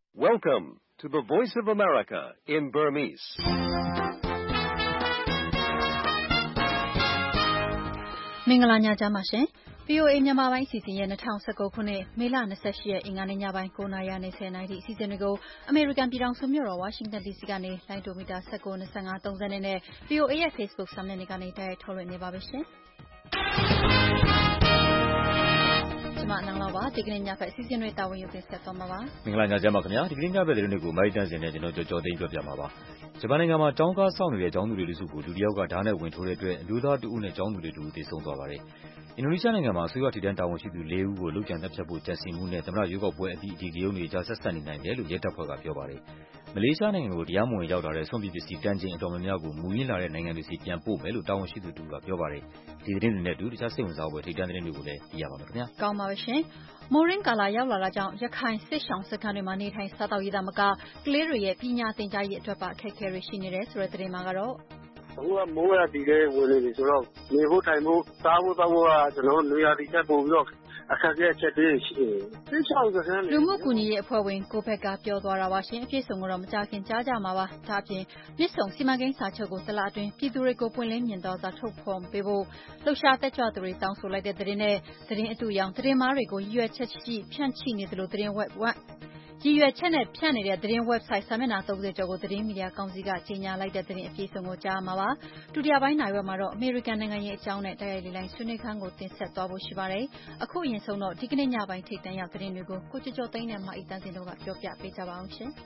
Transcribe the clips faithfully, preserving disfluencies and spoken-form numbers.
Welcome to the Voice of America in Burmese. ။မင်္ဂလာညချမ်းပါရှင်။ ဗွီအိုအေမြန်မာပိုင်းအစီအစဉ်ရဲ့၂၀၁၉ခုနှစ်မေလ၂၈ရက်အင်္ဂါနေ့ညပိုင်း၉နာရီကနေ၁၀နာရီထိအစီအစဉ်တွေကိုအမေရိကန်ပြည်ထောင်စုမြို့တော်ဝါရှင်တန်ဒီစီကနေလိုင်းဒိုမီတာ၁၉ ၂၅ ၃၀နဲ့ ဗွီအိုအေရဲ့ Facebook စာမျက်နှာကနေတိုက်ရိုက်ထုတ်လွှင့်နေပါပြီရှင်။ကျမနန်းလောပါဒီကနေ့ညဘက်အစီအစဉ်တွေတာဝန်ယူတင်ဆက်သွားမှာပါ။မင်္ဂလာညချမ်းပါခင်ဗျာ။ဒီကနေ့ညဘက်သတင်းတွေကိုမိုက်တန်စင်နဲ့ကျွန်တော်ကြော်ကြော်သိမ်းပြောပြမှာပါ။ဂျပန်နိုင်ငံမှာကျောင်းကားစောင့်နေတဲ့ကျောင်းသူတွေလူစုကိုလူတစ်ယောက်ကဓာတ်နဲ့ဝင်ထိုးတဲ့အတွက်အမျိုးသားတဦးနဲ့ကျောင်းသူတွေတူသေဆုံးသွားပါတယ်။အင်ဒိုနီးရှားနိုင်ငံမှာအစိုးရထိပ်တန်းတာဝန်ရှိသူလေးဦးကိုလုပ်ကြံသတ်ဖြတ်ဖို့ကြံစည်မှုနဲ့သမ္မတရွေးကောက်ပွဲအပြီးအဒီဂရုတွေကြားဆက်ဆက်နေနိုင်တယ်လို့ရဲတပ်ဖွဲ့ကပြောပါတယ်။မလေးရှားနိုင်ငံကိုတရားမဝင်ရောက်လာတဲ့ဆွန့်ပစ်ပစ္စည်းတန်ချိန်အတော်များများကိုမူရင်းလာတဲ့နိုင်ငံတွေစီပြန်ပို့မယ်လို့တာဝန်ရှိသူတူကပြောပါတယ်။ဒီသတင်းတွေနဲ့အတူတခြားစိတ်ဝင်စားဖွယ်ထိပ်တန်းသတင်းတွေကိုလည်းသိရပါမယ်ခင်ဗျာ။ကောင်းပါပါရှင်။မိုးရင်းကာလာရောက်လာတာကြောင့်ရခိုင်စစ်ရှောင်းစခန်းတွေမှာနေထိုင်စားတောက်ရေးသားမကကလေးတွေရဲ့ပညာသင်ကြားရေးအတွက်ပါအခက်အခဲတွေရှိနေတယ်ဆိုတဲ့သတင်းမှာကတော့အခုကမိုးရတီတဲ့ဝင်နေပြီဆိုတော့နေဖို့ထိုင်ဖို့စားဖို့တောက်ဖို့ကကျွန်တော်နေရာဒီချက်ပို့ပြီးတော့အခက်အခဲအချက်တွေရှိတယ်။သိချောင်းစခန်းလူမှုကူညီရေးအဖွဲ့ဝင်ကိုဘက်ကပြောသွားတာပါရှင်အပြည့်စုံကတော့မကြခင်ကြားကြမှာပါ။ဒါအပြင်မြစ်ဆုံစီမံကိန်းစာချုပ်ကိုတလအတွင်းပြည်သူတွေကိုပွင့်လင်းမြင်သာစွာထုတ်ဖော်ပေးဖို့လှုပ်ရှားတက်ကြွသူတွေတောင်းဆိုလိုက်တဲ့သတင်းနဲ့သတင်းအတူရောင်သတင်းမားတွေကိုရွက်ချက်ရှိဖြန့်ချိနေသလိုသတင်းဝက်ဝက်ရည်ရွယ်ချက်နဲ့ဖြန့်နေတဲ့သတင်း website စာမျက်နှာသုံးဆယ်ကျော်ကိုသတင်းမီဒီယာကောင်စီကကြေညာလိုက်တဲ့သတင်းအပြည့်အစုံကိုကြားမှာပါ။ဒုတိယပိုင်းနိုင်ဝက်မှာတော့အမေရိကန်နိုင်ငံရေးအကြောင်းနဲ့တိုက်ရိုက်လေးလိုင်းဆွေးနွေးခန်းကိုတင်ဆက်သွားဖို့ရှိပါတယ်။အခုအရင်ဆုံးတော့ဒီကနေ့ညပိုင်းထိပ်တန်းရောက်သတင်းတွေကိုကိုကျော်ကျော်သိန်းနဲ့မအိတန်းစင်တို့ကပြောပြပေးကြပါအောင်ရှင်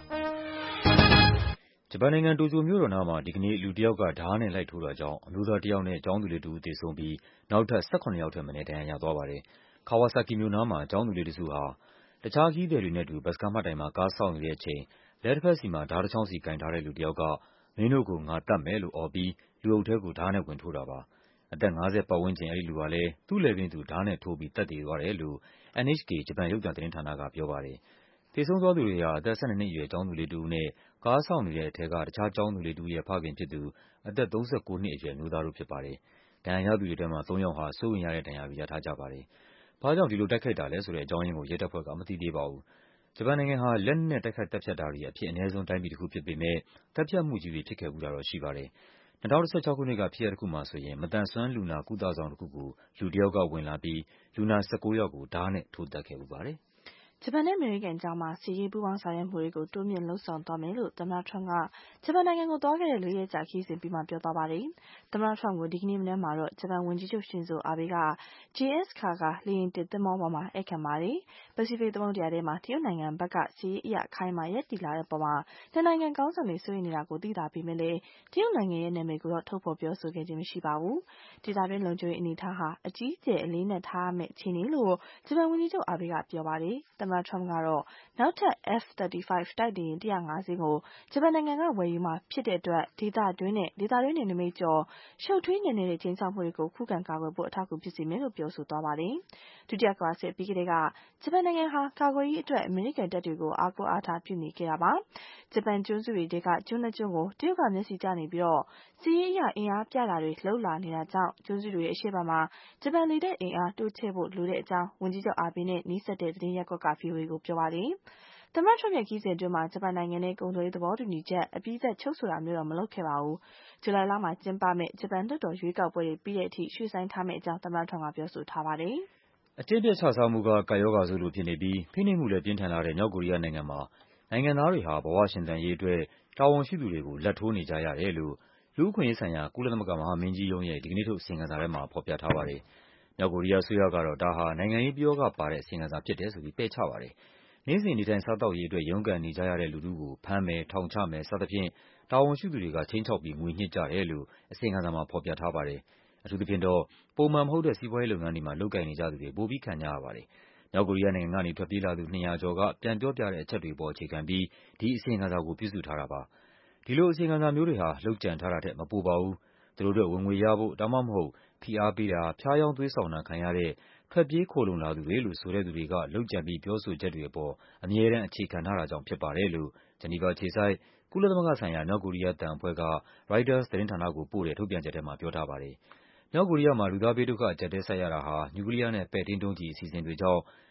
။ဂျပန်နိုင်ငံတိုကျိုမြို့တော်နားမှာဒီကနေ့လူတစ်ယောက်ကဓားနဲ့လိုက်ထိုးတာကြောင့်အမျိုးသားတစ်ယောက်နဲ့ကျောင်းသူလေးတစ်ဦးသေဆုံးပြီးနောက်ထပ်၁၇ယောက်ထက်မနည်းဒဏ်ရာရသွားပါတယ်။ကာဝါဆာကီမြို့နားမှာကျောင်းသူလေးတစုဟာတခြားခရီးသည်တွေနဲ့အတူဘတ်စကားမှတ်တိုင်မှာကားစောင့်နေတဲ့အချိန်လက်တစ်ဖက်စီမှာဓားတစ်ချောင်းစီကိုင်ထားတဲ့လူတစ်ယောက်ကမင်းတို့ကိုငါသတ်မယ်လို့အော်ပြီးလူအုပ်ထဲကိုဓားနဲ့ဝင်ထိုးတာပါ။အသက်၅၀ပတ်ဝန်းကျင်အဲဒီလူဟာလည်းသူ့လည်ပင်းသူဓားနဲ့ထိုးပြီးသတ်သေသွားတယ်လို့ N H K ဂျပန်ရုပ်သံသတင်းဌာနကပြောပါတယ်။သေဆုံးသွားသူတွေဟာအသက်၁၂နှစ်အရွယ်ကျောင်းသူလေးတစ်ဦးနဲ့ကားစောင့်နေတဲ့အထဲကတခြားကျောင်းသူလေးတစ်ဦးရဲ့ဖခင်ဖြစ်သူအသက်၃၉နှစ်အရွယ်အမျိုးသားတို့ဖြစ်ပါတယ်။ဒဏ်ရာရသူတွေထဲမှာသုံးယောက်ဟာစိုးရိမ်ရတဲ့ဒဏ်ရာတွေရထားကြပါတယ်။ဘာကြောင့်ဒီလိုတိုက်ခိုက်တာလဲဆိုတဲ့အကြောင်းရင်းကိုရဲတပ်ဖွဲ့ကမသိသေးပါဘူး။ဂျပန်နိုင်ငံဟာလက်နက်နဲ့တိုက်ခိုက်သတ်ဖြတ်တာတွေအဖြစ်အနည်းဆုံးတိုင်းပြည်တစ်ခုဖြစ်ပေမဲ့သတ်ဖြတ်မှုကြီးတွေဖြစ်ခဲ့ဖူးတာတော့ရှိပါတယ်။၂၀၁၆ခုနှစ်ကဖြစ်ရပ်တစ်ခုမှာဆိုရင်မသန်စွမ်းလူနာကုသဆောင်တစ်ခုကိုလူတစ်ယောက်ကဝင်လာပြီးလူနာ၁၉ယောက်ကိုဓားနဲ့ထိုးသတ်ခဲ့ဖူးပါတယ်။ဂျပန်နဲ့အမေရိကန်ကြားမှာစစ်ရေးပူးပေါင်းဆောင်ရွက်မှုတွေကိုတိုးမြှင့်လုပ်ဆောင်သွားမယ်လို့သမ္မတထရမ့်ကဂျပန်နိုင်ငံကိုသွားခဲ့တဲ့လေးရက်ကြာခရီးစဉ်ပြီးမှပြောသွားပါတယ်။သမ္မတထရမ့်ကိုဒီကနေ့မနက်မှာတော့ဂျပန်ဝန်ကြီးချုပ်ရှင်ဇိုအာဘေးက J S Kaga လေယာဉ်တင်သင်္ဘောပေါ်မှာဧည့်ခံပါတယ်။ပစိဖိတ်သမုဒ္ဒရာထဲမှာတရုတ်နိုင်ငံဘက်ကစစ်ရေးအရအခိုင်အမာရပ်တည်လာတဲ့အပေါ်မှာနှစ်နိုင်ငံခေါင်းဆောင်တွေစိုးရိမ်နေတာကိုသိသာပေမဲ့လည်းတရုတ်နိုင်ငံရဲ့နာမည်ကိုတော့ထုတ်ဖော်ပြောဆိုခဲ့ခြင်းမရှိပါဘူး။ဒေသတွင်းလုံခြုံရေးအနေအထားဟာအကြီးအကျယ်အလေးနက်ထားရမယ့်အခြေအနေလို့ဂျပန်ဝန်ကြီးချုပ်အာဘေးကပြောပါတယ်။သမ္မတထရမ့်ကတော့နောက်ထပ် F သတ်တီဖိုက် တိုက်လေယာဉ်၁၀၅စင်းကိုဂျပန်နိုင်ငံကဝယ်ယူမှာဖြစ်တဲ့အတွက်ဒေသတွင်းနဲ့ဒေသတွင်းနယ်နိမိတ်ကျော်ရှုပ်ထွေးနေနေတဲ့ခြိမ်းခြောက်မှုတွေကိုခုခံကာကွယ်ဖို့အထောက်အကူဖြစ်စေမယ်လို့ပြောဆိုသွားပါတယ်။ဒုတိယကမ္ဘာစစ်ပြီးကတည်းကဂျပန်နိုင်ငံဟာကာကွယ်ရေးအတွက်အမေရိကန်တပ်တွေကိုအားကိုးအားထားပြုနေခဲ့တာပါ။ဂျပန်ကျွန်းစုတွေထဲကကျွန်းနှစ်ကျွန်းကိုတရုတ်ကမျက်စိကျနေပြီးတော့စစ်ရေးအရအင်အားပြတာတွေလှုပ်လာနေတာကြောင့်ကျွန်းစုတွေရဲ့အရှေ့ဘက်မှာဂျပန်လေတပ်အင်အားတိုးချဲ့ဖို့လိုတဲ့အကြောင်းဝန်ကြီးချုပ်အာဘေးနဲ့နီးစပ်တဲ့သတင်းရပ်ကွက်က ဗွီအိုအေကိုပြောပါတယ်။သမ္မတထရမ့်ရဲ့ခရီးစဉ်အတွင်းမှာဂျပန်နိုင်ငံနဲ့ကုန်သွယ်ရေးသဘောတူညီချက်အပြီးသတ်ချုပ်ဆိုတာမျိုးတော့မလုပ်ခဲ့ပါဘူး။ဇူလိုင်လမှာကျင်းပမယ့်ဂျပန်လွှတ်တော်ရွေးကောက်ပွဲတွေပြီးတဲ့အထိရွှေ့ဆိုင်းထားမယ့်အကြောင်းသမ္မတထရမ့်ကပြောဆိုထားပါတယ်။အကျင့်ပျက်ခြစားမှုကကပ်ရောဂါဆိုးလိုဖြစ်နေပြီးဖိနှိပ်မှုလည်းပြင်းထန်လာတဲ့မြောက်ကိုရီးယားနိုင်ငံမှာနိုင်ငံသားတွေဟာဘဝရှင်သန်ရေးအတွက်တာဝန်ရှိသူတွေကိုလာဘ်ထိုးနေကြရတယ်လို့လူ့အခွင့်အရေးဆိုင်ရာကုလသမဂ္ဂမဟာမင်းကြီးရုံးရဲ့ဒီကနေ့ထုတ်အစီရင်ခံစာထဲမှာဖော်ပြထားပါတယ်။မြောက်ကိုရီးယားအစိုးရကတော့ဒါဟာနိုင်ငံရေးပယောဂပါတဲ့အစီရင်ခံစာဖြစ်တယ်ဆိုပြီးပယ်ချပါတယ်။နေ့စဉ်နေထိုင်စားသောက်ရေးအတွက်ရုန်းကန်နေကြရတဲ့လူထုကိုဖမ်းမယ်ထောင်ချမယ်စသဖြင့်တာဝန်ရှိသူတွေကခြိမ်းခြောက်ပြီးငွေညှစ်ကြတယ်လို့အစီရင်ခံစာမှာဖော်ပြထားပါတယ်။အထူးသဖြင့်တော့ပုံမှန်မဟုတ်တဲ့စီးပွားရေးလုပ်ငန်းတွေမှာလုပ်ကိုင်နေကြသူတွေပိုပြီးခံကြရပါတယ်။မြောက်ကိုရီးယားနိုင်ငံကနေထွက်ပြေးလာသူနှစ်ရာကျော်ကပြန်ပြောပြတဲ့အချက်တွေပေါ်အခြေခံပြီးဒီအစီရင်ခံစာကိုပြုစုထားတာပါ။ဒီလိုအစီရင်ခံစာမျိုးတွေဟာလုပ်ကြံထားတာထက်မပိုပါဘူး။သူတို့အတွက်ဝင်ငွေရဖို့ဒါမှမဟုတ်ဖိအားပေးတာဖျားယောင်းသွေးဆောင်တာခံရတဲ့ထွက်ပြေးခိုလှုံလာသူတွေလို့ဆိုတဲ့သူတွေကလုပ်ကြံပြီးပြောဆိုချက်တွေအပေါ်အမြဲတမ်းအခြေခံထားတာကြောင့်ဖြစ်ပါတယ်လို့ဂျနီဗာအခြေစိုက်ကုလသမဂ္ဂဆိုင်ရာမြောက်ကိုရီးယားသံအဖွဲ့က ရိုက်တာသတင်းဌာနကိုပို့တဲ့ထုတ်ပြန်ချက်ထဲမှာပြောထားပါတယ်။မြောက်ကိုရီးယားမှာလူသားဘေးဒုက္ခအကျပ်အတည်းဆိုက်ရတာဟာနျူကလီးယားနဲ့ပဲ့ထိန်းဒုံးကျည်အစီအစဉ်တွေကြောင့်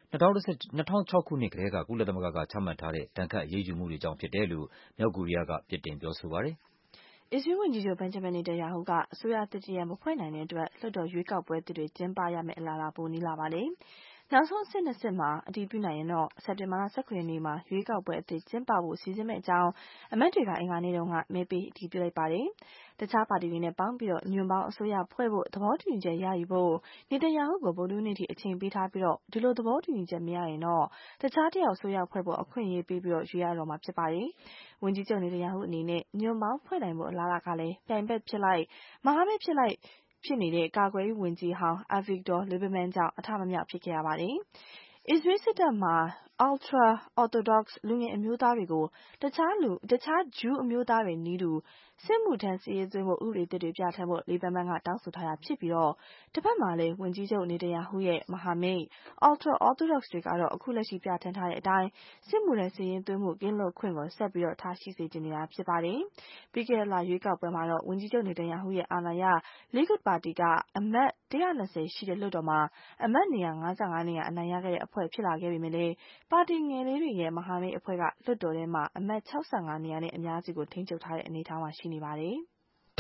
၂၀၁၆ ခုနှစ်ကတည်းက ကုလသမဂ္ဂကချမှတ်ထားတဲ့ဒဏ်ခတ်အရေးယူမှုတွေကြောင့်ဖြစ်တယ်လို့ မြောက်ကိုရီးယားက ပြစ်တင်ပြောဆိုပါတယ်။ အစ္စရေးဝန်ကြီးချုပ် Benjamin Netanyahu ကအစိုးရသစ်တရပ်မဖွဲ့နိုင်တဲ့အတွက် လွှတ်တော်ရွေးကောက်ပွဲသစ်တွေကျင်းပရမယ့်အလားအလာပိုနီးလာပါတယ်။ နောက်ဆုံးအဆင့်နှစ်ဆင့်မှာအတည်ပြုနိုင်ရင်တော့ စက်တင်ဘာလ ၁၇ ရက်နေ့မှာရွေးကောက်ပွဲအသစ်ကျင်းပဖို့စီစဉ်မယ့်အကြောင်း အမတ်တွေက အင်္ဂါနေ့က မဲပေးအတည်ပြုလိုက်ပါတယ်။ တခြားပါတီတွေနဲ့ပေါင်းပြီး ညွန့်ပေါင်းအစိုးရဖွဲ့ဖို့သဘောတူညီချက်ရယူဖို့ Netanyahu ကို ဗုဒ္ဓဟူးနေ့ထိအချိန်ပေးထားပြီး ဒီလိုသဘောတူညီချက်မရရင်တော့ တခြားတယောက်အစိုးရဖွဲ့ဖို့ အခွင့်အရေးပေးပြီးရွေးရတော့မှာဖြစ်ပါတယ်။ ဝန်ကြီးချုပ် Netanyahu အနေနဲ့ ညွန့်ပေါင်းဖွဲ့နိုင်ဖို့အလားအလာကလည်း ပြိုင်ဘက်ဖြစ်လိုက် မဟာမိတ်ဖြစ်လိုက်ဖြစ်နေတဲ့ ကာကွယ်ရေးဝန်ကြီးဟောင်း Avigdor Lieberman ကြောင့် အထမမြောက်ဖြစ်ခဲ့ရပါတယ်။ အစ္စရေးစစ်တပ်မှာ Ultra-Orthodox လူငယ်အမျိုးသားတွေကို တခြားဂျူးအမျိုးသားတွေနည်းတူ စစ်မှုထမ်းစာရင်းသွင်းဖို့ ဥပဒေသစ်တွေပြဌာန်းဖို့ Lieberman ကတောင်းဆိုထားတာဖြစ်ပြီး တဘက်မှာလည်း ဝန်ကြီးချုပ် Netanyahu ရဲ့မဟာမိတ် Ultra-Orthodox တွေကတော့ အခုလက်ရှိပြဌာန်းထားတဲ့အတိုင်း စစ်မှုထမ်းစာရင်းသွင်းမှုကင်းလွတ်ခွင့်ကို ဆက်ပြီးထားရှိစေချင်နေတာဖြစ်ပါတယ်။ ပြီးခဲ့တဲ့လရွေးကောက်ပွဲမှာတော့ ဝန်ကြီးချုပ် Netanyahu ရဲ့အာဏာရ Likud ပါတီက အမတ်၁၂၀ရှိတဲ့လွှတ်တော်မှာ အမတ်နေရာ ၅၅ နေရာအနိုင်ရခဲ့တဲ့အဖွဲ့ဖြစ်လာခဲ့ပေမဲ့ ပါတီငယ်လေးတွေရဲ့မဟာမိတ်အဖွဲ့က လွှတ်တော်ထဲမှာ အမတ် ၆၅ နေရာနဲ့ အများစုကိုထိန်းချုပ်ထားတဲ့အနေအထားမှာရှိနေပါတယ်။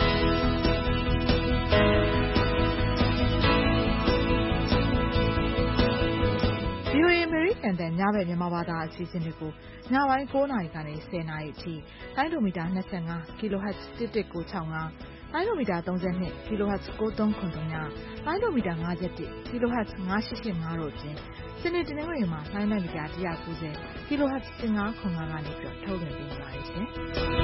ဗွီအိုအေ အမေရိကန်အသံ ညဘက်မြန်မာဘာသာအစီအစဉ်တွေကို ညပိုင်း၉နာရီကနေ၁၀နာရီအထိတိုင်းဒိုမီတာ၂၅ kHz ၁၁၉၆၅ တိုင်းဒိုမီတာ၃၂ kHz ၉၃၇၀ တိုင်းဒိုမီတာ၅၁ kHz ၅၈၈၅တို့အပြင် စနေတနင်္ဂနွေမှာလိုင်းမီတာ၁၉၀ kHz ၁၅ခွန်၅ကနေထုတ်လွှင့်ပေးပါတယ်ရှင်။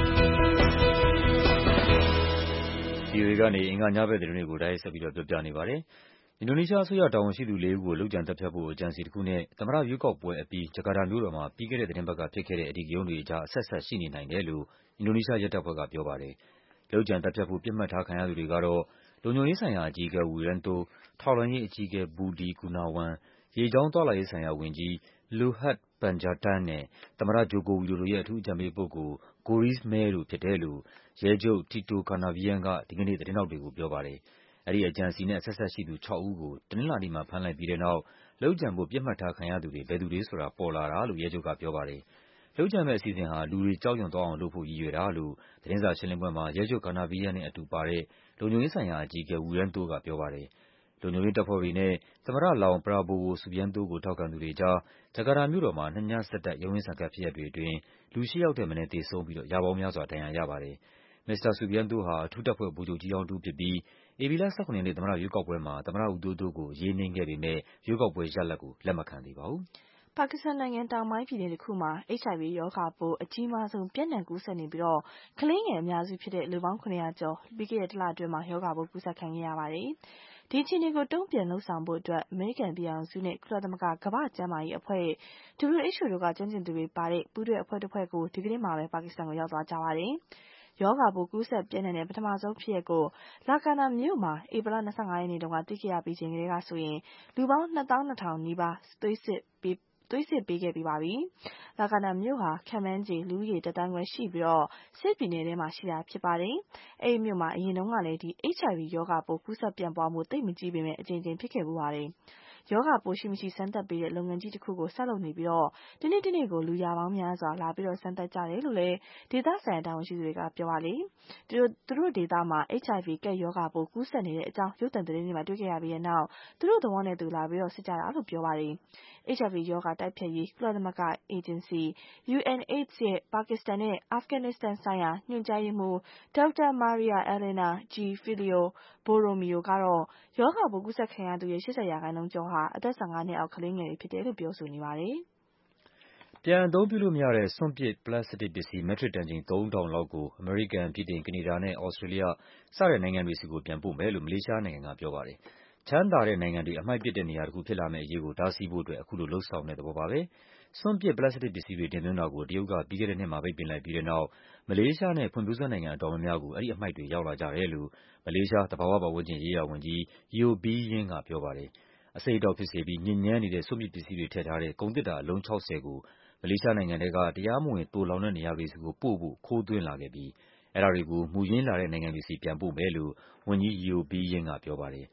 ဗွီအိုအေကနေ အင်္ဂါညဘက်သတင်းတွေကို တိုက်ရိုက်ဆက်ပြီးတော့ပြောပြနေပါတယ်။ အင်ဒိုနီးရှားအစိုးရတာဝန်ရှိသူလေးဦးကို လုပ်ကြံသတ်ဖြတ်ဖို့အကြံအစည်တခုနဲ့ သမ္မတရွေးကောက်ပွဲအပြီး ဂျကာတာမြို့တော်မှာ ပြီးခဲ့တဲ့သီတင်းပတ်ကဖြစ်ခဲ့တဲ့အဓိကရုဏ်းတွေအကြား အဆက်အစပ်ရှိနေနိုင်တယ်လို့ အင်ဒိုနီးရှားရဲတပ်ဖွဲ့ကပြောပါတယ်။ လုပ်ကြံသတ်ဖြတ်ဖို့ ပစ်မှတ်ထားခံရသူတွေကတော့ လုံခြုံရေးဆိုင်ရာအကြီးအကဲ Wiranto ၊ ထောက်လှမ်းရေးအကြီးအကဲ Budi Gunawan ၊ ရေကြောင်းသွားလာရေးဆိုင်ရာဝန်ကြီး Luhut Panjaitan နဲ့ သမ္မတ Joko Widodo ရဲ့ အထူးအကြံပေးပုဂ္ဂိုလ် Goris Mehr တို့ဖြစ်တယ်လို့ ရဲချုပ် Tito Karnavian က ဒီကနေ့ သတင်းထောက်တွေကိုပြောပါတယ်။ အဲဒီအကြံအစည်နဲ့ အဆက်အစပ်ရှိသူ ခြောက်ဦးကို တနင်္လာနေ့မှာ ဖမ်းလိုက်ပြီးတဲ့နောက် လုပ်ကြံဖို့ ပစ်မှတ်ထားခံရသူတွေ ဘယ်သူတွေဆိုတာ ပေါ်လာတာလို့ ရဲချုပ်ကပြောပါတယ်။ လုပ်ကြံမယ့်အစီအစဉ်ဟာ လူတွေ ကြောက်ရွံ့သွားအောင်လုပ်ဖို့ ရည်ရွယ်တာလို့ သတင်းစာရှင်းလင်းပွဲမှာ ရဲချုပ် Karnavian နဲ့အတူပါတဲ့ လုံခြုံရေးဆိုင်ရာအကြီးအကဲ Wiranto ကပြောပါတယ်။ လုံခြုံရေးတပ်ဖွဲ့တွေနဲ့ သမ္မတလောင်း Prabowo Subianto ကို ထောက်ခံသူတွေကြား ဂျကာတာမြို့တော်မှာ နှစ်ညဆက်တိုက် ရုန်းရင်းဆန်ခတ်ဖြစ်ရပ်တွေအတွင်း လူ ရှစ်ယောက်ထက်မနည်းသေဆုံးပြီး ရာပေါင်းများစွာ ဒဏ်ရာရပါတယ်။ မစ္စတာ Subianto ဟာ အထူးတပ်ဖွဲ့ဗိုလ်ချုပ်ကြီးဟောင်းတဦးဖြစ်ပြီး ဧပြီလ ၁၇ ရက်နေ့ သမ္မတရွေးကောက်ပွဲမှာ သမ္မတ ဦးသိုးသိုးကို အရေးနိမ့်ခဲ့ပေမဲ့ ရွေးကောက်ပွဲရလဒ်ကို လက်မခံသေးပါဘူး။ ပါကစ္စတန်နိုင်ငံတောင်ပိုင်းပြည်နယ်တခုမှာ H I V ရောဂါပိုးအကြီးမားဆုံးပျံ့နှံ့ကူးစက်နေပြီး ကလေးငယ်အများစုဖြစ်တဲ့လူပေါင်း ခုနှစ်ရာကျော် ပြီးခဲ့တဲ့တလအတွင်း ရောဂါပိုးကူးစက်ခံခဲ့ရပါတယ်။ ဒီအခြေအနေကို တုံ့ပြန်လုပ်ဆောင်ဖို့အတွက် အမေရိကန်ပြည်ထောင်စုနဲ့ ကုလသမဂ္ဂကမ္ဘာ့ကျန်းမာရေးအဖွဲ့ W H O တို့က ကျွမ်းကျင်သူတွေပါတဲ့ ပူးတွဲအဖွဲ့တဖွဲ့ကို ဒီကနေ့မှာပဲ ပါကစ္စတန်ကိုရောက်သွားကြပါတယ်။ ရောဂါပိုးကူးစက်ပျံ့နှံ့တဲ့ပထမဆုံးဖြစ်ရပ်ကို Larkana မြို့မှာ ဧပြီလ ၂၅ ရက်နေ့တုန်းက သိခဲ့ရပြီးချိန်ကတည်းကဆိုရင် လူပေါင်း နှစ်သောင်းနှစ်ထောင်နီးပါး သွေးစစ်ပေးခဲ့ပြီးပါပြီ။ Larkana မြို့ဟာ ခန့်မှန်းခြေ လူဦးရေ တသန်းခွဲရှိပြီး Sindh ပြည်နယ်ထဲမှာရှိတာဖြစ်ပါတယ်။ အဲဒီမြို့မှာ အရင်တုန်းကလည်း H I V ရောဂါပိုးကူးစက်ပြန့်ပွားမှု သိပ်မကြီးပေမဲ့ အကြိမ်ကြိမ်ဖြစ်ခဲ့ဖူးပါတယ်။ ရောဂါပိုးရှိမရှိစမ်းသပ်ပေးတဲ့လုပ်ငန်းကြီးတခုကို ဆက်လုပ်နေပြီး တနေ့တနေ့ကို လူရာပေါင်းများစွာ လာပြီးစမ်းသပ်ကြတယ်လို့လည်း ဒေသဆိုင်ရာတာဝန်ရှိသူတွေကပြောပါတယ်။ သူတို့ဒေသမှာ H I V ကပ်ရောဂါပိုးကူးစက်နေတဲ့အကြောင်း ရုပ်သံသတင်းတွေမှာတွေ့ခဲ့ရပြီးတဲ့နောက် သူတို့သဘောနဲ့သူလာပြီးစစ်ကြတာလို့ပြောပါတယ်။ H I V ရောဂါတိုက်ဖျက်ရေး ကုလသမဂ္ဂအေဂျင်စီ U N AIDS ရဲ့ ပါကစ္စတန်နဲ့ အာဖဂန်နစ္စတန်ဆိုင်ရာ ညွှန်ကြားရေးမှူး Doctor Maria Elena G. Filippo Borromeo ကတော့ ရောဂါပိုးကူးစက်ခံရသူရဲ့ ၈၀ ရာခိုင်နှုန်းကျော်ဟာ အသက် ၁၅ နှစ်အောက်ကလေးငယ်တွေဖြစ်တယ်လို့ ပြောဆိုနေပါတယ်။ ပြန်အသုံးပြုလို့မရတဲ့ စွန့်ပစ် ပလတ်စတစ်ပစ္စည်း မက်ထရစ်တန်ချိန် သုံးထောင်လောက်ကို အမေရိကန်၊ ဗြိတိန်၊ ကနေဒါနဲ့ သြစတြေးလျ စတဲ့နိုင်ငံတွေဆီကို ပြန်ပို့မယ်လို့ မလေးရှားနိုင်ငံကပြောပါတယ်။ ချမ်းသာတဲ့နိုင်ငံတွေ အမှိုက်ပစ်တဲ့နေရာတခုဖြစ်လာမယ့်အရေးကို တားဆီးဖို့အတွက် အခုလိုလုပ်ဆောင်တဲ့သဘောပါပဲ။ စွန့်ပစ် ပလတ်စတစ်ပစ္စည်းတွေ တင်သွင်းတာကို တရုတ်က ပြီးခဲ့တဲ့နှစ်မှာ ပိတ်ပင်လိုက်ပြီးတဲ့နောက် မလေးရှားနဲ့ ဖွံ့ဖြိုးဆဲနိုင်ငံအတော်များများကို အဲဒီအမှိုက်တွေ ရောက်လာကြတယ်လို့ မလေးရှား သဘာဝပတ်ဝန်းကျင်ရေးရာဝန်ကြီး Yeo Bee Yin ကပြောပါတယ်။ အဆိပ်အတောက်ဖြစ်စေပြီး ညစ်ညမ်းနေတဲ့ စွန့်ပစ်ပစ္စည်းတွေထည့်ထားတဲ့ ကုန်သေတ္တာအလုံး ခြောက်ဆယ်ကို မလေးရှားနိုင်ငံထဲက တရားမဝင် သိုလှောင်တဲ့နေရာတွေဆီကိုပို့ဖို့ ခိုးသွင်းလာခဲ့ပြီး အဲဒါတွေကို မူရင်းလာတဲ့နိုင်ငံတွေဆီ ပြန်ပို့မယ်လို့ ဝန်ကြီး Yeo Bee Yin ကပြောပါတယ်။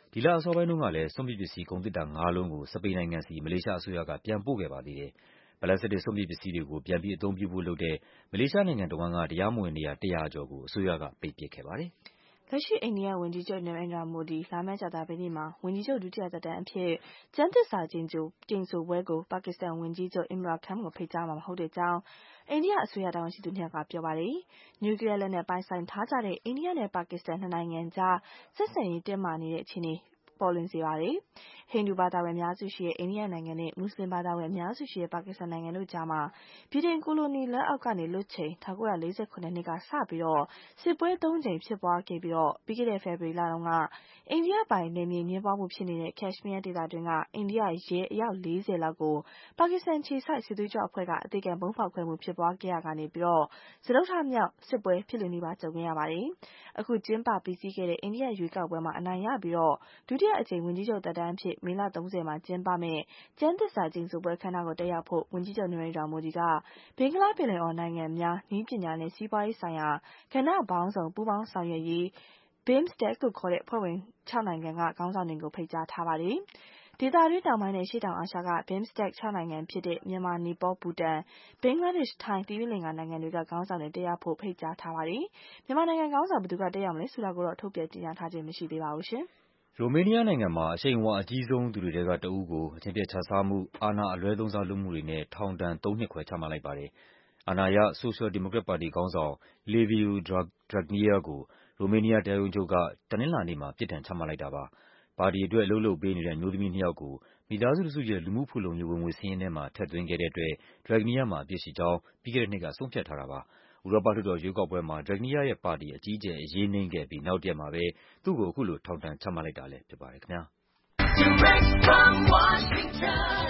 ဒီလအစောပိုင်းတုန်းကလည်းစွန့်ပစ်ပစ္စည်းကုန်သေတ္တာငါးလုံးကိုစပိန်နိုင်ငံဆီမလေးရှားအစိုးရကပြန်ပို့ခဲ့ပါသေးတယ်။ပလတ်စတစ်စွန့်ပစ်ပစ္စည်းတွေကိုပြန်ပြီးအသုံးပြုဖို့လုပ်တဲ့မလေးရှားနိုင်ငံတဝန်းကတရားမဝင်နေရာတရာကျော်ကိုအစိုးရကပိတ်ပစ်ခဲ့ပါတယ်။လက်ရှိအိန္ဒိယဝန်ကြီးချုပ်နရိန္ဒြာမိုဒီလာမယ့်ကြာသပတေးနေ့မှာဝန်ကြီးချုပ်ဒုတိယသက်တမ်းအဖြစ်ကျမ်းသစ္စာကျိန်ဆိုပွဲကိုပါကစ္စတန်ဝန်ကြီးချုပ် Imran Khan ကိုဖိတ်ကြားမှာမဟုတ်ကြောင်းအိန္ဒိယအစိုးရတာဝန်ရှိသူနှစ်ယောက်ကပြောပါတယ်။နျူကလီးယားလက်နက်ပိုင်ဆိုင်ထားကြတဲ့အိန္ဒိယနဲ့ပါကစ္စတန်နှစ်နိုင်ငံကြားဆက်ဆံရေးတင်းမာနေတဲ့အခြေအနေပေါ်လွင်စေပါတယ်။ဟိန္ဒူဘာသာဝင်အများစုရှိတဲ့အိန္ဒိယနိုင်ငံနဲ့မွတ်စလင်ဘာသာဝင်အများစုရှိတဲ့ပါကစ္စတန်နိုင်ငံတို့ကြားမှာဗြိတိန်ကိုလိုနီလက်အောက်ကနေလွတ်ချိန်၁၉၄၇ခုနှစ်ကစပြီးစစ်ပွဲသုံးကြိမ်ဖြစ်ပွားခဲ့ပြီးပြီးခဲ့တဲ့ဖေဖော်ဝါရီလတုန်းကအိန္ဒိယပိုင်နယ်မြေအငြင်းပွားမှုဖြစ်နေတဲ့ကက်ရှ်မီးယားဒေသတွင်းကအိန္ဒိယရဲအယောက်လေးဆယ်လောက်ကိုပါကစ္စတန်ခြေစိုက်စစ်သွေးကြွအဖွဲ့ကအသေခံဗုံးဖောက်ခွဲမှုဖြစ်ပွားခဲ့ရာကနေစတုတ္ထမြောက်စစ်ပွဲဖြစ်လုနီးပါးကြုံခဲ့ရပါတယ်။အခုကျင်းပပြီးစီးခဲ့တဲ့အိန္ဒိယရွေးကောက်ပွဲမှာအနိုင်ရပြီးဒုတိယအကြိမ်ဝန်ကြီးချုပ်သက်တမ်းအဖြစ်မေလ၃၀မှာကျင်းပမယ့်ကျမ်းသစ္စာကျိန်ဆိုပွဲအခမ်းအနားကိုတက်ရောက်ဖို့ဝန်ကြီးချုပ်နရိန္ဒြာမိုဒီကဘင်္ဂလားပင်လယ်အော်နိုင်ငံများနည်းပညာနဲ့စီးပွားရေးဆိုင်ရာကဏ္ဍပေါင်းစုံပူးပေါင်းဆောင်ရွက်ရေး ဘီ အီ အမ် စီ တီ အီ အဖွဲ့ဝင်ခြောက်နိုင်ငံကခေါင်းဆောင်တွေကိုဖိတ်ကြားထားပါတယ်။ဒေသတွင်းတောင်ပိုင်းနဲ့အရှေ့တောင်အာရှက ဘီ အီ အမ် စီ တီ ခြောက်နိုင်ငံဖြစ်တဲ့မြန်မာ၊နီပေါ၊ဘူတန်၊ဘင်္ဂလားဒေ့ရှ်၊ထိုင်း၊သီရိလင်္ကာနိုင်ငံတွေကခေါင်းဆောင်တွေတက်ရောက်ဖို့ဖိတ်ကြားထားပါတယ်။မြန်မာနိုင်ငံခေါင်းဆောင်ဘယ်သူတက်ရောက်မလဲဆိုတာကိုတော့ထုတ်ပြန်ကြေညာထားခြင်းမရှိသေးပါဘူး။ရိုမေးနီးယားနိုင်ငံမှာအရှိန်အဝါအကြီးဆုံးသူတွေထဲကတဦးကိုအကျင့်ပျက်ခြစားမှု၊အာဏာအလွဲသုံးစားလုပ်မှုတွေနဲ့ထောင်ဒဏ်သုံးနှစ်ခွဲချမှတ်လိုက်ပါတယ်။အာဏာရဆိုရှယ်ဒီမိုကရက်ပါတီခေါင်းဆောင် Liviu Dragnea ကိုရိုမေးနီးယားတရားရုံးချုပ်ကတနင်္လာနေ့မှာပြစ်ဒဏ်ချမှတ်လိုက်တာပါ။ပါတီအတွက်အလုပ်လုပ်ပေးနေတဲ့အမျိုးသမီးနှစ်ယောက်ကိုမိသားစုတစုရဲ့လူမှုဖူလုံရေးဝင်ငွေစာရင်းထဲမှာထည့်သွင်းခဲ့တဲ့အတွက် Dragnea မှာအပြစ်ရှိကြောင်းပြီးခဲ့တဲ့နှစ်ကဆုံးဖြတ်ထားတာပါ။ဥရောပလွှတ်တော်ရွေးကောက်ပွဲမှာ Dragnea ရဲ့ပါတီအကြီးအကျယ်အရေးနိမ့်ခဲ့ပြီးနောက်တရက်မှာပဲသူ့ကိုအခုလိုထောင်ဒဏ်ချမှတ်လိုက်တာလည်းဖြစ်ပါတယ်ခင်ဗျာ။ Direct from Washington,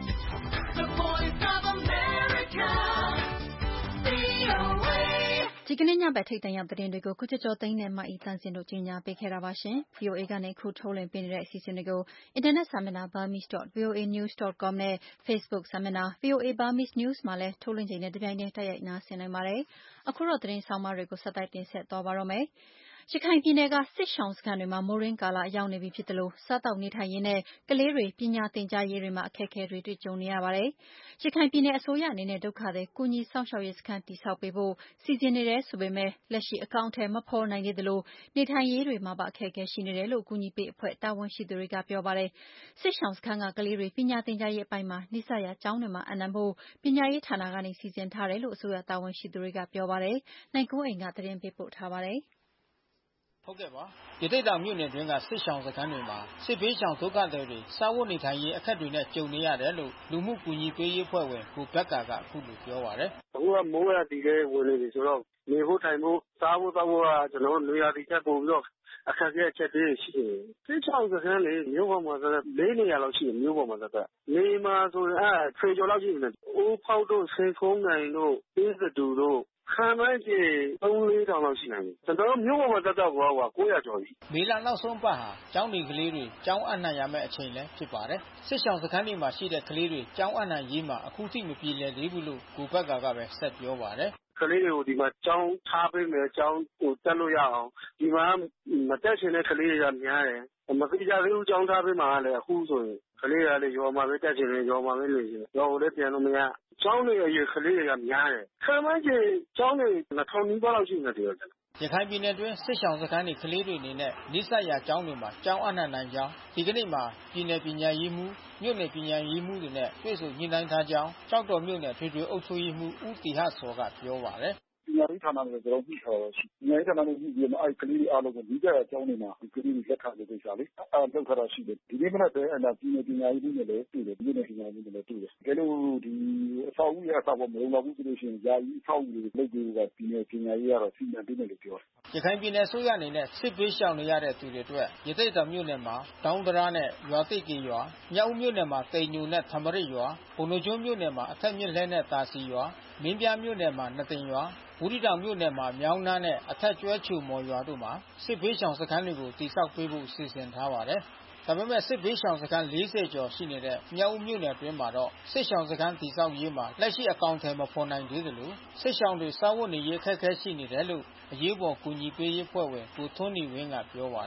the voice of America, ဗွီအိုအေဒီကနေ့ညဘက်ထိပ်တန်းရောက်သတင်းတွေကိုကိုကျော်ကျော်သိန်းနဲ့မအီသန့်စင်တို့ကြီးညာပေးခဲ့တာပါရှင်။ ဗွီအိုအေကနေခုထုတ်လွှင့်ပေးနေတဲ့အစီအစဉ်တွေကိုအင်တာနက်စာမျက်နှာ burmese dot v o a news dot com နဲ့ Facebook စာမျက်နှာ ဗွီအိုအေ Burmese News မှာလည်းထုတ်လွှင့်ချိန်နဲ့တပြိုင်တည်းတိုက်ရိုက်နားဆင်နိုင်ပါတယ်။အခုတော့သတင်းဆောင်းပါးတွေကိုဆက်တိုက်တင်ဆက်သွားပါတော့မယ်။ရခိုင်ပြည်နယ်ကစစ်ရှောင်စခန်းတွေမှာမိုးတွင်းကာလရောက်နေပြီဖြစ်သလိုစားသောက်နေထိုင်ရေးနဲ့ကလေးတွေပညာသင်ကြားရေးတွေမှာအခက်အခဲတွေတွေ့ကြုံနေရပါတယ်။ရခိုင်ပြည်နယ်အစိုးရအနေနဲ့ဒုက္ခသည်ကူညီစောင့်ရှောက်ရေးစခန်းတည်ဆောက်ပေးဖို့စီစဉ်နေတယ်ဆိုပေမဲ့လက်ရှိအကောင်အထည်မဖော်နိုင်သေးသလိုနေထိုင်ရေးတွေမှာပါအခက်အခဲရှိနေတယ်လို့ကူညီပေးအဖွဲ့တာဝန်ရှိသူတွေကပြောပါတယ်။စစ်ရှောင်စခန်းကကလေးတွေပညာသင်ကြားရေးအပိုင်းမှာနိစ္စရာကျောင်းတွေမှာအပ်နှံဖို့ပညာရေးဌာနကနေစီစဉ်ထားတယ်လို့အစိုးရတာဝန်ရှိသူတွေကပြောပါတယ်။နိုင်ကွန်းအိမ်ကသတင်းပေးပို့ထားပါတယ်။ဟုတ်ကဲ့ပါရသေ့တောင်မြို့နယ်တွင်းကစစ်ရှောင်စခန်းတွေမှာစစ်ဘေးရှောင်ဒုက္ခသည်တွေစားဝတ်နေထိုင်ရေးအခက်တွေနဲ့ကြုံနေရတယ်လို့လူမှုကူညီပေးရေးအဖွဲ့ဝင်ကိုဘက္ကာကအခုလိုပြောပါတယ်။အခုကမိုးရတီလေးဝင်နေပြီဆိုတော့နေဖို့ထိုင်ဖို့စားဖို့တောက်ဖို့ကကျွန်တော်တို့နေရာဒီချက်ပို့ပြီးတော့အခက်အခဲအချက်တွေရှိနေတယ်။စစ်ချောင်းစခန်းလေးမြို့ပေါ်မှာဆိုတော့လေးနေရာလောက်ရှိတယ်မြို့ပေါ်မှာဆိုတော့နေမှာဆိုရင်အဲထွေကျော်လောက်ရှိနေတယ်။အိုးဖောက်တို့ဆေခုံးနိုင်တို့အင်းစတူတို့ခံမိုင်းကြီးသုံးလေးတောင်လောက်ရှိနိုင်တယ်။ကျွန်တော်တို့မြို့ပေါ်မှာတက်တော့ဘောကကိုးရာကျော်ပြီ။မေလနောက်ဆုံးပတ်ဟာကျောင်းနေကလေးတွေကျောင်းအနှံ့ရမယ့်အချိန်လည်းဖြစ်ပါတယ်။စစ်ရှောင်စခန်းတွေမှာရှိတဲ့ကလေးတွေကျောင်းအနှံ့ရေးမှာအခုထိမပြေလည်သေးဘူးလို့ကိုဘက္ကာကပဲဆက်ပြောပါတယ်။ကလေးတွေကိုဒီမှာကျောင်းထားပေးမယ်ကျောင်းကိုတက်လို့ရအောင်ဒီမှာမတက်ချင်တဲ့ကလေးတွေကများတယ်မသိကြသေးဘူးကျောင်းထားပေးမှာလည်းအခုဆိုရင်ကလေးတွေကလည်းရော်မှာပဲတက်ချင်တယ်ရော်မှာပဲနေချင်တယ်ရော်ကိုလည်းပြန်လို့မရကျောင်းတွေအရွယ်ကလေးတွေကများတယ်ခံမကြီးကျောင်းတွေနှစ်ထောင်နီးပါးလောက်ရှိနေတယ်ရခိုင်ပြည်နယ်တွင်းစစ်ရှောင်စခန်းတွေကလေးတွေအနေနဲ့နိစ္စရာကျောင်းတွေမှာကျောင်းအနှံ့နိုင်ကြောင်းဒီကနေ့မှာပြည်နယ်ပညာရေးမှူးမြို့နယ်ပညာရေးမှူးတွေနဲ့တွေ့ဆုံညှိနှိုင်းထားကြောင်းကျောက်တော်မြို့နယ်ထွေထွေအုပ်ချုပ်ရေးမှူးဦးတီဟစောကပြောပါတယ်ပညာရေးဌာနနဲ့ကျွန်တော်ညှိထားတာရှိပညာရေးဌာနနဲ့ညှိပြီးတော့အဲ့ကလေးတွေအားလုံးကိုဒီကြရအကြောင်းတွေမှာဒီကလေးတွေလက်ခံတဲ့ကိစ္စလေးအဲ့လောက်ထားတာရှိတယ်ဒီနေ့မနက်တည်းအဲ့ဒါပြည်နယ်ပညာရေးမှူးနဲ့လည်းတွေ့တယ်ပြည်နယ်ပညာရေးမှူးနဲ့လည်းတွေ့တယ်ဒါလို့ဒီအဆောက်အဦရအဆောက်အဦမလုံလောက်ဘူးဆိုလို့ရှိရင်ယာယီအဆောက်အဦတွေလုပ်ပြီးတော့ပြည်နယ်ပညာရေးကတော့စီမံပေးမယ်လို့ပြောတယ်ရခိုင်ပြည်နယ်ဆိုရအနေနဲ့စစ်ပေးရှောင်နေရတဲ့သူတွေအတွက်ရသေ့တောင်မြို့နယ်မှာတောင်းတရာနဲ့ရွာသိတ်ကေရွာမြောက်ဦးမြို့နယ်မှာတိန်ညိုနဲ့သမရစ်ရွာပုဏ္ဏားကျွန်းမြို့နယ်မှာအထက်မြင့်လှဲနဲ့တာစီရွာမင်းပြားမြို့နယ်မှာနှစ်သိမ်ရွာဘူးသီးတောင်မြို့နယ်မှာမြောင်းနားနဲ့အထက်ကျွဲချိုမော်ရွာတို့မှာစစ်ဘေးရှောင်စခန်းတွေကိုတည်ဆောက်ပေးဖို့စီစဉ်ထားပါတယ်။ဒါပေမဲ့စစ်ဘေးရှောင်စခန်းလေးဆယ်ကျော်ရှိနေတဲ့မြောက်ဦးမြို့နယ်အတွင်းမှာတော့စစ်ရှောင်စခန်းတည်ဆောက်ရေးမှာလက်ရှိအကောင်အထည်မဖော်နိုင်သေးသလိုစစ်ရှောင်တွေစားဝတ်နေရေးအခက်အခဲရှိနေတယ်လို့အရေးပေါ်ကူညီပေးရေးအဖွဲ့ဝင်ကိုထွန်းနေဝင်းကပြောပါတယ်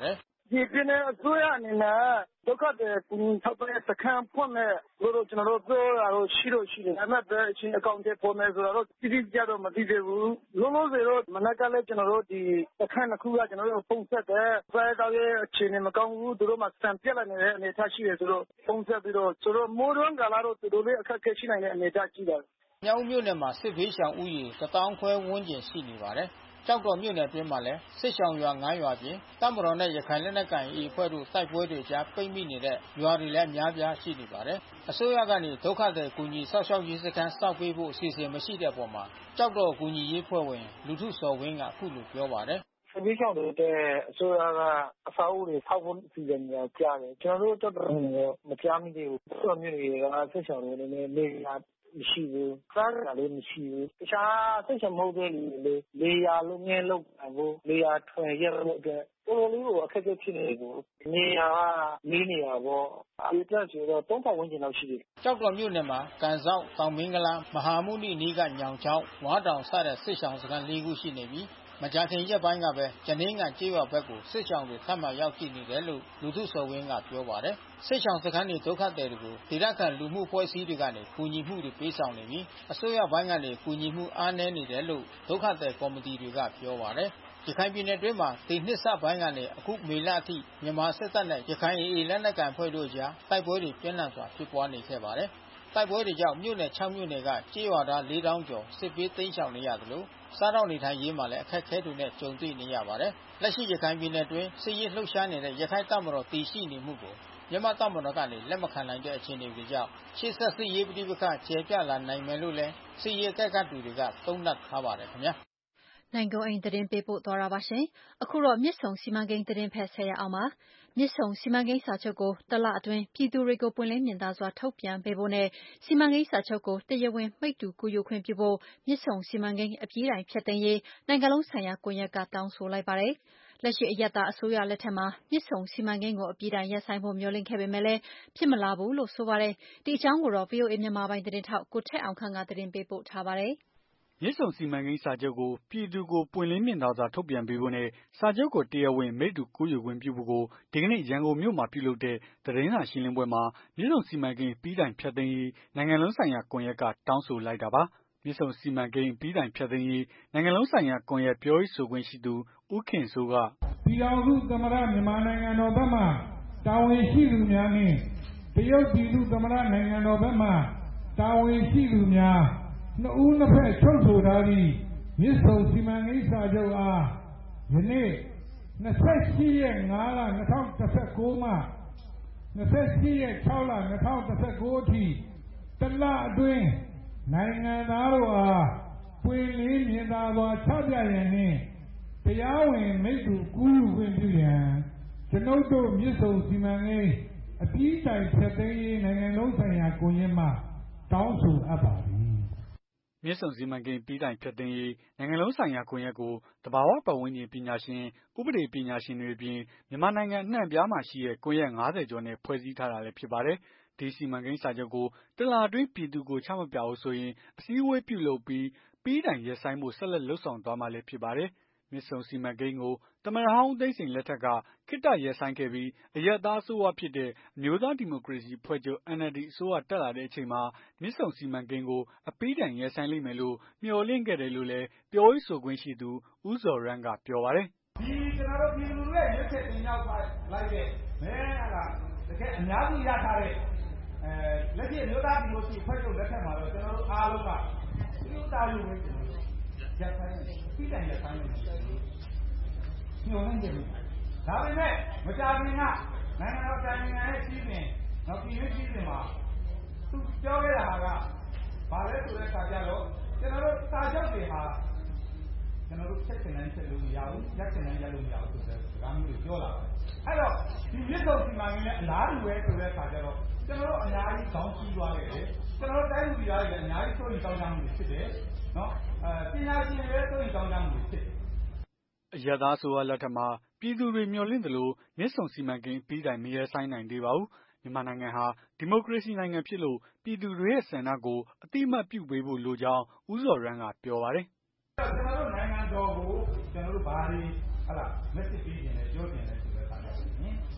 ဒီပြည်နယ်အစိုးရအနေနဲ့ဒုက္ခသည်ကူညီထောက်ပံ့စခန်းဖွင့်မဲ့လို့ကျွန်တော်တို့ပြောတာတော့ရှိလို့ရှိတယ်ဒါပေမဲ့ဘယ်အချိန်အကောင့်တွေပေါ်မယ်ဆိုတော့တိတိကျကျတော့မသိသေးဘူးလုံးလုံးစေတော့မနက်ကလည်းကျွန်တော်တို့ဒီစခန်းတစ်ခုကကျွန်တော်တို့ပုံဆက်တဲ့ဖဲတော့ရဲ့အခြေအနေမကောင်းဘူးသူတို့မှစံပြက်လာနေတဲ့အနေအထားရှိတယ်ဆိုတော့ပုံဆက်ပြီးတော့ဆိုတော့မိုးရွာကလာတော့သူတို့လေးအခက်အခဲရှိနိုင်တဲ့အနေအထားရှိတယ်မြောက်မြို့နယ်မှာစစ်ဘေးရှောင်ဥယျာဉ်တစ်သောင်းခွဲဝန်းကျင်ရှိနေပါတယ်။ကျောက်တော်မြို့နယ်အတွင်းမှာလည်းစစ်ရှောင်ရွာငါးရွာပြင်တပ်မတော်နဲ့ရခိုင်လက်နက်ကိုင် အေ အဖွဲ့တို့တိုက်ပွဲတွေကြားပိတ်မိနေတဲ့ရွာတွေလည်းအများပြားရှိနေပါတယ်။အစိုးရကနေဒုက္ခသည်ကူညီဆောက်ရှောက်ရေးစခန်းစောက်ပေးဖို့အစီအစဉ်မရှိတဲ့အပေါ်မှာကျောက်တော်ကူညီရေးဖွဲ့ဝင်လူထုစော်ဝင်းကအခုလိုပြောပါတယ်။စစ်ဘေးရှောင်တွေတဲ့အစိုးရကအစာအုပ်တွေထောက်ဖို့အစီအစဉ်တွေကြားတယ်ကျွန်တော်တို့တော်တော်များမကြားမိသေးဘူး။တော်မျိုးတွေကစစ်ရှောင်တွေလည်းနေရာမရှိဘူးစားရလည်းမရှိဘူးတခြားစိတ်ချမဟုတ်တဲ့လူတွေလေယာလုံးငယ်လောက်ဘူးလေယာထွင်ရလို့အတွက်တော်တော်လေးကိုအခက်အခဲဖြစ်နေဘူးနေရာနေနေရပေါ့ဒီတက်ဆိုတော့သုံးထောင်ဝန်းကျင်လောက်ရှိတယ်ကျောက်တော်မြို့နယ်မှာကန်ဆောက်တောင်မင်းကလားမဟာမုနိအနီးကညောင်ချောင်းဝါတောင်စတဲ့စစ်ရှောင်စခန်း၄ခုရှိနေပြီးမကြာခင်ရက်ပိုင်းကပဲကျနင်းငံကျေးရွာဘက်ကိုစစ်ရှောင်တွေထပ်မံရောက်ရှိနေတယ်လို့လူထုစော်ဝင်းကပြောပါတယ်စစ်ရှောင်စခန်းတွေဒုက္ခသည်တွေကိုဒေသခံလူမှုအဖွဲ့အစည်းတွေကနေကူညီမှုတွေပေးဆောင်နေပြီးအစိုးရဘိုင်းကနေကူညီမှုအားနည်းနေတယ်လို့ဒုက္ခသည်ကော်မတီတွေကပြောပါတယ်ရခိုင်ပြည်နယ်တွင်းမှာဒီနှစ်စပိုင်းကနေအခုမေလအထိမြန်မာစစ်တပ်နဲ့ရခိုင် အေ အေ လက်နက်ကိုင်အဖွဲ့တို့ကြားတိုက်ပွဲတွေပြင်းထန်စွာဖြစ်ပွားနေခဲ့ပါတယ်တိုက်ပွဲတွေကြောင့်မြို့နယ်၆မြို့နယ်ကကျေးရွာသားလေးသောင်းကျော်စစ်ပေးသိမ်းရှောင်နေရတယ်လို့စားတော့နေထိုင်ရေးမှာလည်းအခက်အခဲတွေနဲ့ကြုံတွေ့နေရပါတယ်။လက်ရှိရခိုင်ပြည်နယ်တွင်းစစ်ရေးလှုပ်ရှားနေတဲ့ရခိုင်တပ်မတော်တည်ရှိနေမှုကိုမြန်မာတပ်မတော်ကနေလက်မခံနိုင်တဲ့အခြေအနေတွေကြောင့်ရှေ့ဆက်စစ်ရေးပဋိပက္ခကျေပြန့်လာနိုင်မယ်လို့လည်းစစ်ရေးအကဲခတ်သူတွေကသုံးသပ်ထားပါတယ်ခင်ဗျာ။နိုင်ကုန်းအိမ်သတင်းပေးပို့သွားတာပါရှင်။အခုတော့မြစ်ဆုံစီမံကိန်းသတင်းဖက်ဆက်ရအောင်ပါ။မြစ်ဆုံစီမံကိန်းစာချုပ်ကိုတလအတွင်းပြည်သူတွေကိုပွင့်လင်းမြင်သာစွာထုတ်ပြန်ပေးဖို့နဲ့စီမံကိန်းစာချုပ်ကိုတရားဝင်မိတ္တူကူးယူခွင့်ပြုဖို့မြစ်ဆုံစီမံကိန်းအပြီးတိုင်ဖျက်သိမ်းရေးနိုင်ငံလုံးဆိုင်ရာကွန်ရက်ကတောင်းဆိုလိုက်ပါတယ်။လက်ရှိအရပ်သားအစိုးရလက်ထက်မှာမြစ်ဆုံစီမံကိန်းကိုအပြီးတိုင်ရပ်ဆိုင်းဖို့မျှော်လင့်ခဲ့ပေမဲ့လည်းဖြစ်မလာဘူးလို့ဆိုပါတယ်။ဒီအကြောင်းကိုတော့ ဗွီအိုအေမြန်မာပိုင်းသတင်းထောက်ကိုထက်အောင်ခန့်ကသတင်းပေးပို့ထားပါတယ်။မြစ်ဆုံစီမံကိန်းစာချုပ်ကိုပြည်သူကိုပွင့်လင်းမြင်သာစွာထုတ်ပြန်ပေးဖို့နဲ့စာချုပ်ကိုတရားဝင်မိတ္တူကူးယူခွင့်ပြုဖို့ကိုဒီကနေ့ရန်ကုန်မြို့မှာပြုလုပ်တဲ့သတင်းစာရှင်းလင်းပွဲမှာမြစ်ဆုံစီမံကိန်းပြီးတိုင်ဖျက်သိမ်းရေးနိုင်ငံလုံးဆိုင်ရာကွန်ရက်ကတောင်းဆိုလိုက်တာပါမြစ်ဆုံစီမံကိန်းပြီးတိုင်ဖျက်သိမ်းရေးနိုင်ငံလုံးဆိုင်ရာကွန်ရက်ပြောရေးဆိုခွင့်ရှိသူဦးခင်စိုးကပြည်ထောင်စုသမ္မတမြန်မာနိုင်ငံတော်ဘက်မှတာဝန်ရှိသူများနှင့်တရုတ်ပြည်သူသမ္မတနိုင်ငံတော်ဘက်မှတာဝန်ရှိသူများနှစ်ဦးနှစ်ဖက်ချုပ်ဆိုထားသည့်မြစ်ဆုံစီမံကိန်းစာချုပ်အားယနေ့၂၈ရက်၅လ၂၀၁၉မှ၂၈ရက်၆လ၂၀၁၉အထိတလအတွင်းနိုင်ငံသားတို့အားပွင့်လင်းမြင်သာစွာချပြရန်နှင့်တရားဝင်မိတ္တူကူးယူခွင့်ပြုရန်ကျွန်ုပ်တို့မြစ်ဆုံစီမံကိန်းအပြီးတိုင်ဖျက်သိမ်းရေးနိုင်ငံလုံးဆိုင်ရာကွန်ရက်မှတောင်းဆိုအပ်ပါသည်မြစ်ဆုံစီမံကိန်းပြီးတိုင်ဖျက်သိမ်းရေးနိုင်ငံလုံးဆိုင်ရာကွန်ရက်ကိုတဘာဝပတ်ဝန်းကျင်ပညာရှင်ဥပဒေပညာရှင်တွေအပြင်မြန်မာနိုင်ငံအနှံ့အပြားမှာရှိတဲ့ကွန်ရက်၅၀ကျော်နဲ့ဖွဲ့စည်းထားတာလည်းဖြစ်ပါတယ်။ဒီစီမံကိန်းစာချုပ်ကိုတလအတွင်းပြည်သူကိုချမပြဘူးဆိုရင်အစည်းအဝေးပြုလုပ်ပြီးပြီးတိုင်ရပ်ဆိုင်းဖို့ဆက်လက်လှုပ်ဆောင်သွားမှာလည်းဖြစ်ပါတယ်။မြစ်ဆုံစီမံကိန်းကိုသမ္မတဟောင်းဦးသိန်းစိန်လက်ထက်ကခေတ္တရပ်ဆိုင်းခဲ့ပြီးအရပ်သားအစိုးရဖြစ်တဲ့အမျိုးသားဒီမိုကရေစီအဖွဲ့ချုပ် အန်အယ်လ်ဒီ အစိုးရတက်လာတဲ့အချိန်မှာမြစ်ဆုံစီမံကိန်းကိုအပြီးတိုင်ရပ်ဆိုင်းလိမ့်မယ်လို့မျှော်လင့်ခဲ့တယ်လို့လည်းပြောရေးဆိုခွင့်ရှိသူဦးဇော်ရမ်းကပြောပါတယ်။ဒီကျွန်တော်တို့ပြည်သူတွေရွေးချယ်တင်မြှောက်လိုက်တဲ့မဲဟာတကယ်အများကြီးရထားတဲ့အဲလက်ရှိအမျိုးသားဒီမိုကရေစီအဖွဲ့ချုပ်လက်ထက်မှာတော့ကျွန်တော်တို့အားလုံးကပြုတာယူနေတယ်ရပ်ဆိုင်ပြီးတိုင်ရပ်ဆိုင်နေတယ်ညှို့နေတယ်ဒါပေမဲ့မကြာခင်ကနိုင်ငံတော်တိုင်ပင်ခံရဲ့စီးစဉ်နောက်ပြည်ရေးစီးစဉ်မှာသူပြောခဲ့တာကဘာလဲဆိုတဲ့အခါကျတော့ကျွန်တော်တို့စာချုပ်တွေဟာကျွန်တော်တို့ချက်ချင်တိုင်းချက်လို့မရဘူးရက်ချင်တိုင်းရက်လို့မရဘူးဆိုတဲ့စကားမျိုးတွေပြောလာတယ်အဲ့တော့ဒီမြစ်ဆုံစီမံကိန်းနဲ့အလားတူပဲဆိုတဲ့အခါကျတော့ကျွန်တော်တို့အများကြီးခေါင်းကြီးသွားခဲ့တယ်ကျွန်တော်တို့တိုင်းပြည်သားတွေလည်းအများကြီးစိုးရိမ်ကြောင်းကြမှုတွေဖြစ်တယ်နော်အဲပညာရှင်တွေလည်းစိုးရိမ်ကြောင်းကြမှုတွေဖြစ်တယ်အရပ်သားဆိုရလက်ထက်မှာပြည်သူတွေမျှော်လင့်သလိုမြစ်ဆုံစီမံကိန်းပြီးတိုင်မရဲဆိုင်နိုင်သေးပါဘူးမြန်မာနိုင်ငံဟာဒီမိုကရေစီနိုင်ငံဖြစ်လို့ပြည်သူတွေရဲ့ဆန္ဒကိုအတိအမှတ်ပြုပေးဖို့လိုကြောင်းဦးဇော်ရမ်းကပြောပါတယ်ကျွန်တော်တို့နိုင်ငံတော်ကိုကျွန်တော်တို့ဘာတွေဟလာ message ပေးနေလဲပြောနေလဲဆိုတဲ့အခါကျတော့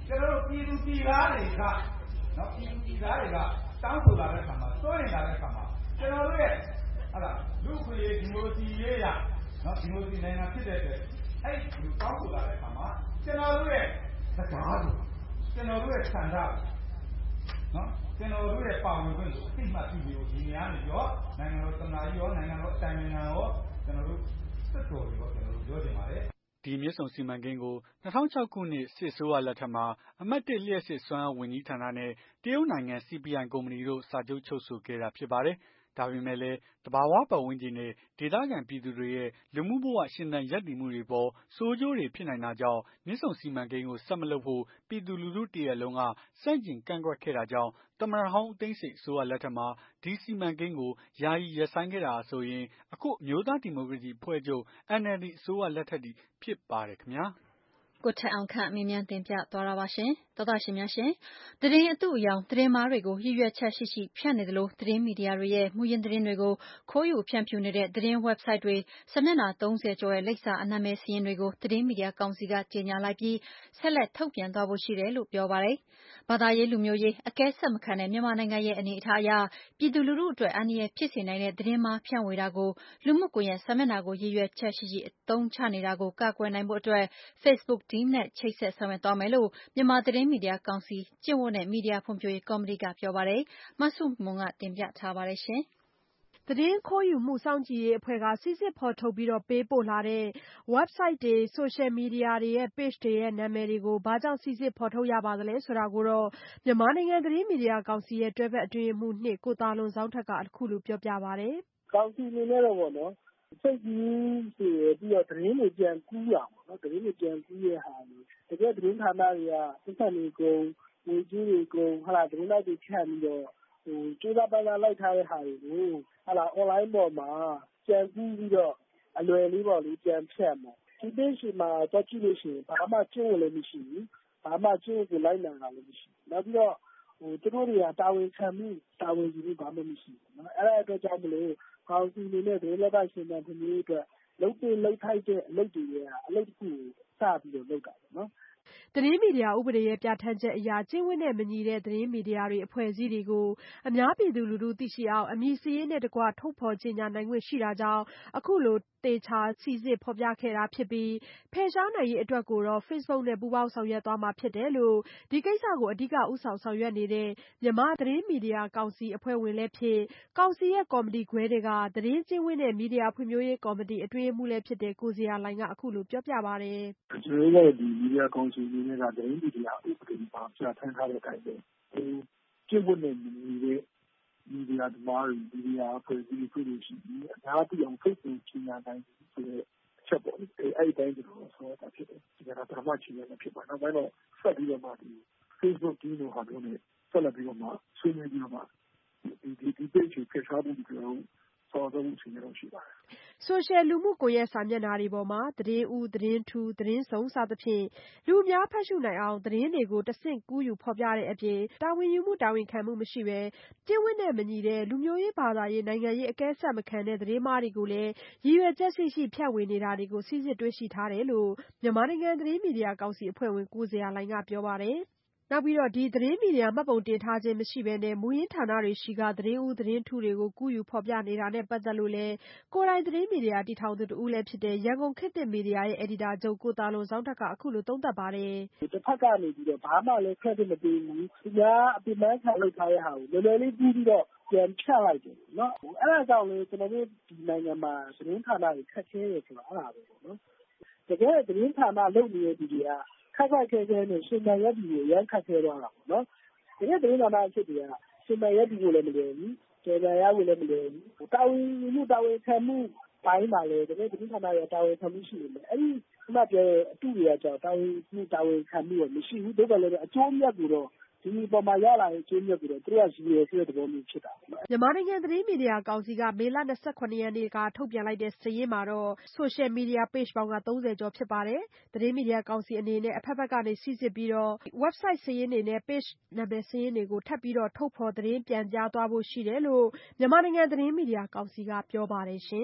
ကျွန်တော်တို့ပြည်သူပြည်သားတွေကနော်ပြည်သူပြည်သားတွေကတောင်းဆိုလာတဲ့ခါမှာစိုးရင်လာတဲ့ခါမှာကျွန်တော်တို့ရဲ့ဟာလားလူခွေဒီမိုစီရေးရနော်ဒီမိုစီနိုင်ငံဖြစ်တဲ့အတွက်အဲ့ဒီတောင်းဆိုလာတဲ့ခါမှာကျွန်တော်တို့ရဲ့စကားကိုကျွန်တော်တို့ရဲ့ဆန္ဒကိုနော်ကျွန်တော်တို့ရဲ့ပါဝင်ခွင့်ကိုအသိမှတ်ပြုပြီးဒီနေရာနေရောနိုင်ငံတော်သမ္မတကြီးရောနိုင်ငံတော်အတိုင်ပင်ခံရောကျွန်တော်တို့စစ်တော်ရောကျွန်တော်တို့ပြောချင်ပါတယ်ဒီမြစ်ဆုံစီမံကိန်းကို၂၀၀၆ခုနှစ်စစ်အစိုးရလက်ထက်မှာအမှတ်၁လျှပ်စစ်စွမ်းအားဝန်ကြီးဌာနနဲ့တရုတ်နိုင်ငံ စီ ပီ အိုင် ကုမ္ပဏီတို့စာချုပ်ချုပ်ဆိုခဲ့တာဖြစ်ပါတယ်။ဒါပေမဲ့လည်းသဘာဝပတ်ဝန်းကျင်နဲ့ဒေသခံပြည်သူတွေရဲ့လူမှုဘဝရှင်သန်ရပ်တည်မှုတွေပေါ်ဆိုးကျိုးတွေဖြစ်နိုင်တာကြောင့်မြစ်ဆုံစီမံကိန်းကိုဆက်မလုပ်ဖို့ပြည်သူလူထုတရပ်လုံးကဆန့်ကျင်ကန့်ကွက်ခဲ့တာကြောင့်သမ္မတဟောင်းဦးသိန်းစိန်အစိုးရလက်ထက်မှာဒီစီမံကိန်းကိုယာယီရပ်ဆိုင်းခဲ့တာဆိုရင်အခုအမျိုးသားဒီမိုကရေစီအဖွဲ့ချုပ် အန် အယ်လ် ဒီ အစိုးရလက်ထက်ထိဖြစ်ပါတယ်ခင်ဗျာ။ကိုထက်အောင်ခန့်မေးမြန်းတင်ပြသွားတာပါရှင်။သောတာရှင်များရှင်။သတင်းအတုအယောင်သတင်းမှားတွေကိုရည်ရွယ်ချက်ရှိရှိဖြန့်နေသလိုသတင်းမီဒီယာတွေရဲ့မူရင်းသတင်းတွေကိုခိုးယူဖြန့်ဖြူးနေတဲ့သတင်း website တွေစာမျက်နှာသုံးဆယ်ကျော်ရဲ့လိပ်စာအနာမည်စာရင်းတွေကိုသတင်းမီဒီယာကောင်စီကကြေညာလိုက်ပြီးဆက်လက်ထုတ်ပြန်သွားဖို့ရှိတယ်လို့ပြောပါတယ်။ဘာသာရေးလူမျိုးရေးအကဲဆက်မခံတဲ့မြန်မာနိုင်ငံရဲ့အနေအထားအရပြည်သူလူထုအတွက်အန္တရာယ်ဖြစ်စေနိုင်တဲ့သတင်းမှားဖြန့်ဝေတာကိုလူမှုကွန်ရက်စာမျက်နှာကိုရည်ရွယ်ချက်ရှိရှိအသုံးချနေတာကိုကာကွယ်နိုင်ဖို့အတွက် Facebook Team နဲ့ချိတ်ဆက်ဆောင်ရွက်သွားမယ်လို့မြန်မာသတင်းမီဒီယာကောင်စီကျင့်ဝတ်နဲ့မီဒီယာဖွံ့ဖြိုးရေးကော်မတီကပြောပါတယ်။မဆုမွန်ကတင်ပြထားပါတယ်ရှင်။သတင်းခိုးယူမှုစောင့်ကြည့်ရေးအဖွဲ့ကစိစစ်ဖော်ထုတ်ပြီးပေးပို့လာတဲ့ website တွေ social media တွေရဲ့ page တွေရဲ့နာမည်တွေကိုဘာကြောင့်စိစစ်ဖော်ထုတ်ရပါသလဲဆိုတာကိုတော့မြန်မာနိုင်ငံသတင်းမီဒီယာကောင်စီရဲ့တွဲဖက်အတွင်းရေးမှူး၂ကိုသာလွန်ဇောင်းထက်ကအခုလိုပြောပြပါတယ်။ကောင်စီအနေနဲ့တော့ပေါ့နော် fake news တွေပြီးတော့သတင်းတွေပြန်ကူးတာပေါ့နော်သတင်းတွေပြန်ကူးတဲ့ဟာတွေတကယ်သတင်းဌာနတွေကပတ်သက်နေကုန်ငွေကြေးတွေကုန်ဟာလာသတင်းလိုက်တွေဖြန့်ပြီးတော့ဟိုကျိုးသားပန်းသားလိုက်ထားတဲ့ဟာတွေကိုဟာလာ online ပေါ်မှာပြန်ကူးပြီးတော့အလွယ်လေးပေါ့လေပြန်ဖြန့်မှာဒီ page မှာတက်ကြည့်လို့ရှိရင်ဘာမှကျင့်ဝတ်လည်းမရှိဘူးဘာမှကျင့်ဝတ်ကိုလိုက်နိုင်တာလည်းမရှိဘူးနောက်ပြီးတော့ဟိုသူတို့တွေကတာဝန်ခံမှုတာဝန်ယူမှုဘာမှမရှိဘူးနော်အဲ့ဒါအတွက်ကြောင့်မလို့ကောင်စီအနေနဲ့ဒေသခံရှင်များပြည်သူအတွက်လုံပိလုံထိုက်တဲ့အလုပ်တွေကအလုပ်တစ်ခုကိုစပြီးတော့လုပ်တာပေါ့နော်သတင်းမီဒီယာဥပဒေရဲ့ပြဋ္ဌာန်းချက်အရကျင့်ဝတ်နဲ့မညီတဲ့သတင်းမီဒီယာတွေအဖွဲ့အစည်းတွေကိုအများပြည်သူလူထုသိရှိအောင်အမည်စာရင်းနဲ့တကွထုတ်ဖော်ကြေညာနိုင်ခွင့်ရှိတာကြောင့်အခုလိုသေချာစိစစ်ဖော်ပြခဲ့တာဖြစ်ပြီးဖယ်ရှားနိုင်ရေးအတွက်ကိုတော့ Facebook နဲ့ပူးပေါင်းဆောင်ရွက်သွားမှာဖြစ်တယ်လို့ဒီကိစ္စကိုအဓိကဦးဆောင်ဆောင်ရွက်နေတဲ့မြန်မာသတင်းမီဒီယာကောင်စီအဖွဲ့ဝင်လည်းဖြစ်ကောင်စီရဲ့ကော်မတီခွဲတွေကသတင်းကျင့်ဝတ်နဲ့မီဒီယာဖွံ့ဖြိုးရေးကော်မတီအတွင်းရေးမှူးလည်းဖြစ်တဲ့ကိုဇေယျာလှိုင်ကအခုလိုပြောပြပါတယ်။ကျွန်တော်တို့ဒီမီဒီယာကောင်စီအနေနဲ့ကသတင်းမီဒီယာဥပဒေမှာပြဋ္ဌာန်းထားတဲ့အတိုင်းပဲဒီကျင့်ဝတ်နဲ့ညီတဲ့မီဒီယာသမားတွေမီဒီယာအဖွဲ့အစည်းတွေတွေ့ရှိပြီးအများပြည်အောင်ဖိတ်ပြီးချညာနိုင်ဆိုတဲ့အချက်ပေါ့လေအဲ့ဒီတိုင်းကျွန်တော်ဆောတာဖြစ်တယ်ဒီကနေ့ပထမချညာနဲ့ဖြစ်ပါနောက်ပိုင်းတော့ဆက်ပြီးတော့မှဒီ Facebook ဒီလိုဟာမျိုးနဲ့ဆက်လက်ပြီးတော့မှဆွေးနွေးပြီးတော့မှဒီဒီဒီ page ကိုဖယ်ရှားဖို့ကျွန်တော်ဆောတော့မှုရှိနေတော့ရှိပါတယ်ဆိုရှယ်လူမှုကွန်ရက်စာမျက်နှာတွေပေါ်မှာသတင်းဦးသတင်းထူးသတင်းဆုံးစသဖြင့်လူအများဖတ်ရှုနိုင်အောင်သတင်းတွေကိုတဆင့်ကူးယူဖော်ပြတဲ့အပြင်တာဝန်ယူမှုတာဝန်ခံမှုမရှိဘဲကျင့်ဝတ်နဲ့မညီတဲ့လူမျိုးရေးဘာသာရေးနိုင်ငံရေးအကဲဆက်မခံတဲ့သတင်းမှားတွေကိုလည်းရည်ရွယ်ချက်ရှိရှိဖြန့်ဝေနေတာတွေကိုစိစစ်တွေ့ရှိထားတယ်လို့မြန်မာနိုင်ငံသတင်းမီဒီယာကောင်စီအဖွဲ့ဝင်ကိုဇေယျာလှိုင်ကပြောပါတယ်နောက်ပြီးတော့ဒီသတင်းမီဒီယာမှတ်ပုံတင်ထားခြင်းမရှိဘဲနဲ့မူရင်းဌာနတွေရှိကသတင်းဦးသတင်းထူတွေကိုကူးယူဖော်ပြနေတာနဲ့ပတ်သက်လို့လည်းကိုယ်တိုင်သတင်းမီဒီယာတည်ထောင်သူတဦးလည်းဖြစ်တဲ့ရန်ကုန်ခေတ်သစ်မီဒီယာရဲ့အယ်ဒီတာချုပ်ကိုသာလွန်ဇောင်းထက်ကအခုလိုသုံးသပ်ပါတယ်တစ်ဖက်ကနေပြီးတော့ဘာမှလည်း credit မပေးဘူးသူများအပြစ်မှန်းခံလုပ်ထားတဲ့ဟာကိုလွယ်လွယ်လေးပြီးပြီးတော့ပြန်ဖြတ်လိုက်တယ်နော်အဲ့ဒါကြောင့်လေကျွန်တော်တို့ဒီနိုင်ငံမှာသတင်းဌာနတွေခက်ခဲတယ်ဆိုတာအဲ့ဒါပဲပေါ့နော်တကယ်သတင်းဌာနလုပ်နေတဲ့သူတွေကခက်ခက်ခဲခဲနဲ့ရှင်သန်ရက်ပြီးရန်ခက်ခဲသွားတာပေါ့နော်ဒီနေ့သတင်းဌာနအဖြစ်တွေကရှင်သန်ရက်ပြီးကိုလည်းမလွယ်ဘူးကျေနပ်ရဖို့လည်းမလွယ်ဘူးတာဝန်မှုတာဝန်ခံမှုပိုင်းမှာလည်းဒီနေ့သတင်းဌာနရဲ့တာဝန်ခံမှုရှိနေတယ်အဲ့ဒီခုနပြောတဲ့အတူတွေကကြောင့်တာဝန်မှုတာဝန်ခံမှုရောမရှိဘူးဒါပေမဲ့လည်းအကျိုးမြတ်ကိုတော့ဒီပေါ်မှာရလာတဲ့အကျိုးမြတ်ကိုတော့သူတို့ကရည်ရွယ်တဲ့သဘောမျိုးဖြစ်တာပေါ့မြန်မာနိုင်ငံသတင်းမီဒီယာကောင်စီကမေလ၂၇ရက်နေ့ကထုတ်ပြန်လိုက်တဲ့စာရင်းမှာတော့ social media page ပေါင်းကသုံးဆယ်ကျော်ဖြစ်ပါတယ်သတင်းမီဒီယာကောင်စီအနေနဲ့အဖက်ဖက်ကနေစိစစ်ပြီးတော့ website စာရင်းတွေနဲ့ page နာမည်စာရင်းတွေကိုထပ်ပြီးတော့ထုတ်ဖော်သတင်းပြန်ကြားသွားဖို့ရှိတယ်လို့မြန်မာနိုင်ငံသတင်းမီဒီယာကောင်စီကပြောပါတယ်ရှင်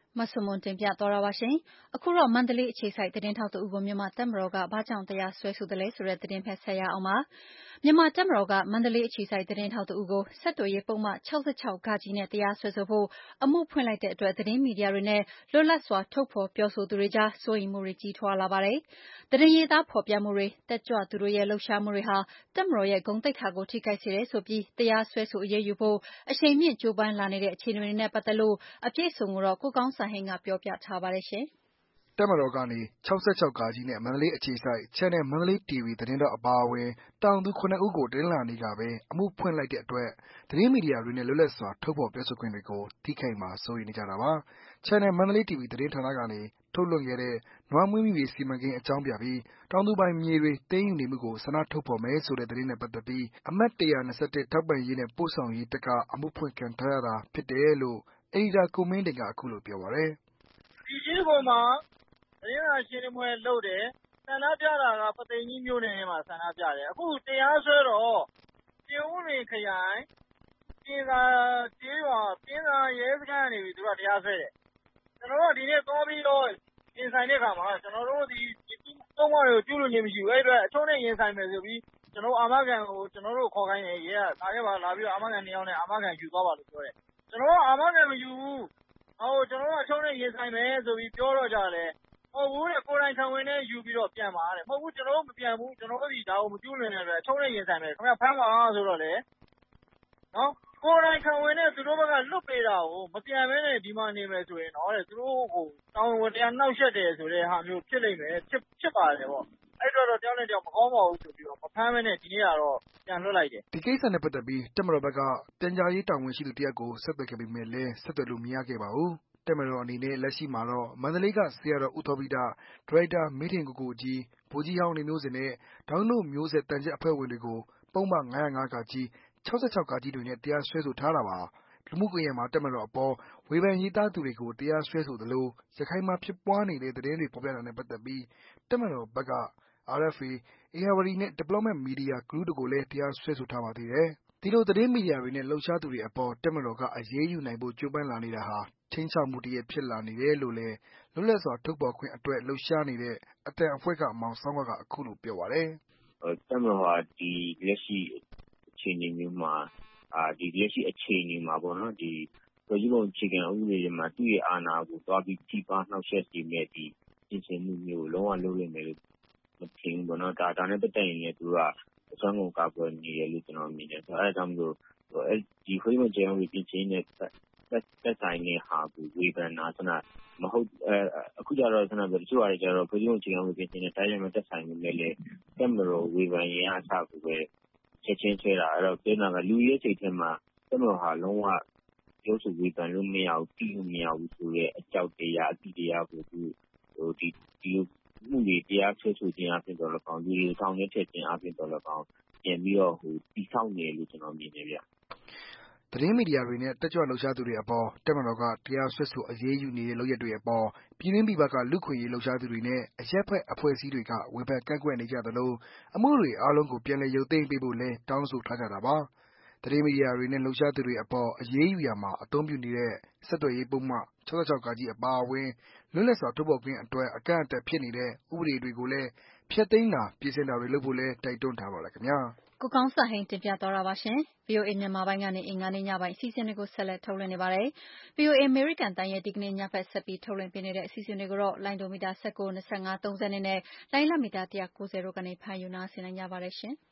မဆုမွန်တင်ပြသွားတာပါရှင်။အခုတော့မန္တလေးအခြေစိုက်သတင်းထောက်တဦးကိုမြန်မာတပ်မတော်ကဘာကြောင့်တရားစွဲဆိုသလဲဆိုတဲ့သတင်းဖက်ဆက်ရအောင်ပါ။မြန်မာတပ်မတော်ကမန္တလေးအခြေစိုက်သတင်းထောက်တဦးကိုဆက်သွယ်ရေးပုံမှန်၆၆ဂနဲ့တရားစွဲဆိုဖို့အမှုဖွင့်လိုက်တဲ့အတွက်သတင်းမီဒီယာတွေနဲ့လွတ်လပ်စွာထုတ်ဖော်ပြောဆိုသူတွေကြားစိုးရိမ်မှုတွေကြီးထွားလာပါတယ်။သတင်းရေးသားဖော်ပြမှုတွေတက်ကြွသူတို့ရဲ့လှုပ်ရှားမှုတွေဟာတပ်မတော်ရဲ့ဂုဏ်သိက္ခာကိုထိခိုက်စေတယ်ဆိုပြီးတရားစွဲဆိုအရေးယူဖို့အချိန်မြင့်ကြိုးပမ်းလာနေတဲ့အခြေအနေတွေနဲ့ပတ်သက်လို့အပြည့်အစုံကိုတော့ကိုကောင်းစံဟိန်းကပြောပြထားပါတယ်ရှင်။တပ်မတော်ကနေ၆၆ဂနဲ့မန္တလေးအခြေစိုက် Channel မန္တလေး တီဗီ သတင်းထောက်အပါအဝင်တောင်သူခုနစ်ဦးကိုတနင်္လာနေ့ကပဲအမှုဖွင့်လိုက်တဲ့အတွက်သတင်းမီဒီယာတွေနဲ့လွတ်လပ်စွာထုတ်ဖော်ပြောဆိုခွင့်တွေကိုထိခိုက်မှာစိုးရိမ်နေကြတာပါ။ Channel မန္တလေး တီဗီ သတင်းဌာနကနေထုတ်လွှင့်ခဲ့တဲ့နွားမွေးမြူရေးစီမံကိန်းအကြောင်းပြပြီးတောင်သူပိုင်မြေတွေသိမ်းယူနေမှုကိုဆန္ဒထုတ်ဖော်မယ်ဆိုတဲ့သတင်းနဲ့ပတ်သက်ပြီးအမှတ်၁၂၁ထောက်ပံ့ရေးနဲ့ပို့ဆောင်ရေးတပ်ကအမှုဖွင့်ခံထားရတာဖြစ်တယ်လို့အယ်ဒီတာကိုမင်းတိန်ကအခုလိုပြောပါတယ်။ဒီကြီးပေါ်မှာသတင်းစာရှင်းလင်းပွဲလုပ်တယ်ဆန္ဒပြတာကပသိမ်ကြီးမြို့နယ်ထဲမှာဆန္ဒပြတယ်အခုတရားစွဲတော့ပြည်ဦးလွင်ခရိုင်ပြည်သာကျေးရွာပြည်သာရဲစခန်းနေပြီးသူကတရားစွဲတယ်ကျွန်တော်တို့ဒီနေ့သွားပြီးတော့ရင်ဆိုင်တဲ့အခါမှာကျွန်တော်တို့ဒီသုံးပါးတွေကိုကျူးလွန်ခြင်းမရှိဘူးအဲ့အတွက်အချုံးနဲ့ရင်ဆိုင်မယ်ဆိုပြီးကျွန်တော်အာမခံကိုကျွန်တော်တို့ခေါ်ခိုင်းတယ်ရဲကလာခဲ့ပါလာပြီးတော့အာမခံနှစ်ယောက်နဲ့အာမခံယူသွားပါလို့ပြောတယ်ကျွန်တော်ကအာမခံမယူဘူးဟိုကျွန်တော်ကအချုံးနဲ့ရင်ဆိုင်မယ်ဆိုပြီးပြောတော့ကြတယ်ဟုတ်ဘူးတဲ့ကိုယ်တိုင်ခံဝင်နဲ့ယူပြီးတော့ပြန်ပါတဲ့မဟုတ်ဘူးကျွန်တော်တို့မပြန်ဘူးကျွန်တော်တို့ဒီဒါကိုမကျူးလွန်တဲ့အတွက်အချုံးနဲ့ရင်ဆိုင်မယ်ခင်ဗျဖမ်းပါဆိုတော့လေနော်ကိုယ်တိုင်ခံဝင်နဲ့သူတို့ဘက်ကလွတ်ပေးတာကိုမပြန်ဘဲနဲ့ဒီမှာနေမယ်ဆိုရင်တော့တဲ့သူတို့ကိုတောင်းဝန်တရားနှောက်ယှက်တယ်ဆိုတဲ့ဟာမျိုးဖြစ်လိမ့်မယ်ဖြစ်ဖြစ်ပါတယ်ပေါ့အဲ့တော့တော့တယောက်နဲ့တယောက်မကောင်းပါဘူးဆိုပြီးတော့မဖမ်းဘဲနဲ့ဒီနေ့ကတော့ပြန်လွှတ်လိုက်တယ်ဒီကိစ္စနဲ့ပတ်သက်ပြီးတပ်မတော်ဘက်ကပြန်ကြားရေးတာဝန်ရှိသူတယောက်ကိုဆက်သွယ်ခဲ့ပေမဲ့လည်းဆက်သွယ်လို့မရခဲ့ပါဘူးတပ်မတော်အနေနဲ့လက်ရှိမှာတော့မန္တလေးကဆရာတော်ဦးသောဘိတဒရိုက်တာမင်းထင်ကိုကိုကြီးဗိုလ်ကြီးဟောင်းနေမျိုးစင်နဲ့ဒေါင်းတို့မျိုးဆက်တန်ချက်အဖွဲ့ဝင်တွေကိုပုံမှန်၅၀၅ကကြီး၆၆ကကြီးတွေနဲ့တရားစွဲဆိုထားတာပါလူမှုကွန်ရက်မှာတပ်မတော်အပေါ်ဝေဖန်ရေးသားသူတွေကိုတရားစွဲဆိုသလိုရခိုင်မှာဖြစ်ပွားနေတဲ့သတင်းတွေပေါ်ပြတာနဲ့ပတ်သက်ပြီးတပ်မတော်ဘက်က အာအက်ဖ်အေ အေဟာဝတီနဲ့ Development Media Group တို့ကိုလည်းတရားစွဲဆိုထားပါသေးတယ်။ဒီလိုသတင်းမီဒီယာတွေနဲ့လှုပ်ရှားသူတွေအပေါ်တပ်မတော်ကအရေးယူနိုင်ဖို့ကြိုးပမ်းလာနေတာဟာခြိမ်းခြောက်မှုတရပ်ဖြစ်လာနေတယ်လို့လည်းလွတ်လပ်စွာထုတ်ဖော်ခွင့်အတွက်လှုပ်ရှားနေတဲ့အသံအဖွဲ့ကမောင်ဆောင်းကအခုလိုပြောပါတယ်။တပ်မတော်ဟာဒီလက်ရှိအခြေအနေမျိုးမှာအာဒီလက်ရှိအခြေအနေမှာပေါ့နော်ဒီပြည်သူ့အခြေခံဥပဒေတွေမှာသူ့ရဲ့အာဏာကိုသွားပြီးထိပါနှောက်ယှက်နေမဲ့ဒီပြင်ဆင်မှုမျိုးလုံးဝလုပ်နိုင်မယ်လို့မထင်ဘူးပေါ့နော်ဒါဒါနဲ့ပတ်သက်ရင်လည်းသူကအစွမ်းကုန်ကာကွယ်နေတယ်လို့ကျွန်တော်မြင်တယ်ဆိုတော့အဲဒါကြောင့်မလို့ဒီခွေးမကျန်းဝေပြင်ဆင်တဲ့သက်ဆိုင်တဲ့ဟာကိုဝေဖန်တာဆန္ဒမဟုတ်အခုကြတော့ဆန္ဒပြတချို့ဟာတွေကြတော့ပြည်သူ့အခြေခံဥပဒေပြင်ဆင်တဲ့တိုင်းရင်းသက်ဆိုင်မှုလည်းလည်းတက်မလို့ဝေဖန်ရင်အစားကိုပဲချက်ချင်းဆွဲတာအဲ့တော့ပြောတာကလူရဲ့စိတ်ထဲမှာတက်မလို့ဟာလုံးဝရုပ်စုဝေဖန်လို့မရဘူးပြီးလို့မရဘူးဆိုရဲအကြောက်တရားအတိတရားကိုသူဟိုဒီဒီမှုတွေတရားဆွဲဆိုခြင်းအပြင်တော့လည်းကောင်းဒီတောင်းရထည့်ခြင်းအပြင်တော့လည်းကောင်းပြင်ပြီးတော့ဟိုတိဆောက်နေလို့ကျွန်တော်မြင်နေဗျသတင်းမီဒီယာတွေနဲ့တက်ကြွလှုပ်ရှားသူတွေအပေါ်တပ်မတော်ကတရားစွဲဆိုအရေးယူနေတဲ့လုပ်ရက်တွေအပေါ်ပြည်တွင်းပြည်ပကလူခွင့်ရေးလှုပ်ရှားသူတွေနဲ့အရက်ဖက်အဖွဲ့အစည်းတွေကဝေဖန်ကန့်ကွက်နေကြသလိုအမှုတွေအားလုံးကိုပြန်လည်ရုပ်သိမ်းပေးဖို့လည်းတောင်းဆိုထားကြတာပါသတင်းမီဒီယာတွေနဲ့လှုပ်ရှားသူတွေအပေါ်အရေးယူရာမှာအသုံးပြုနေတဲ့ဆက်သွယ်ရေးပုံမှန်၆၆ကကြီးအပါအဝင်လွတ်လပ်စွာထုတ်ဖော်ခွင့်အတွက်အကန့်အသတ်ဖြစ်နေတဲ့ဥပဒေတွေကိုလည်းဖျက်သိမ်းတာပြင်ဆင်တာတွေလုပ်ဖို့လည်းတိုက်တွန်းထားပါတယ်ခင်ဗျာကိုကောင်းစံဟိန်းတင်ပြသွားတာပါရှင်။ ဗွီအိုအေမြန်မာပိုင်းကနေအင်္ဂါနေ့ညပိုင်းအစီအစဉ်တွေကိုဆက်လက်ထုတ်လွှင့်နေပါတယ်။ ဗွီအိုအေအမေရိကန်တန်ရဲ့ဒီကနေ့ညဘက်ဆက်ပြီးထုတ်လွှင့်ပေးနေတဲ့အစီအစဉ်တွေကိုတော့လိုင်းဒိုမီတာ၁၉ ၂၅ ၃၀နဲ့လိုင်းလမီတာ၁၉၀တို့ကနေဖမ်းယူနားဆင်နိုင်ကြပါတယ်ရှင်။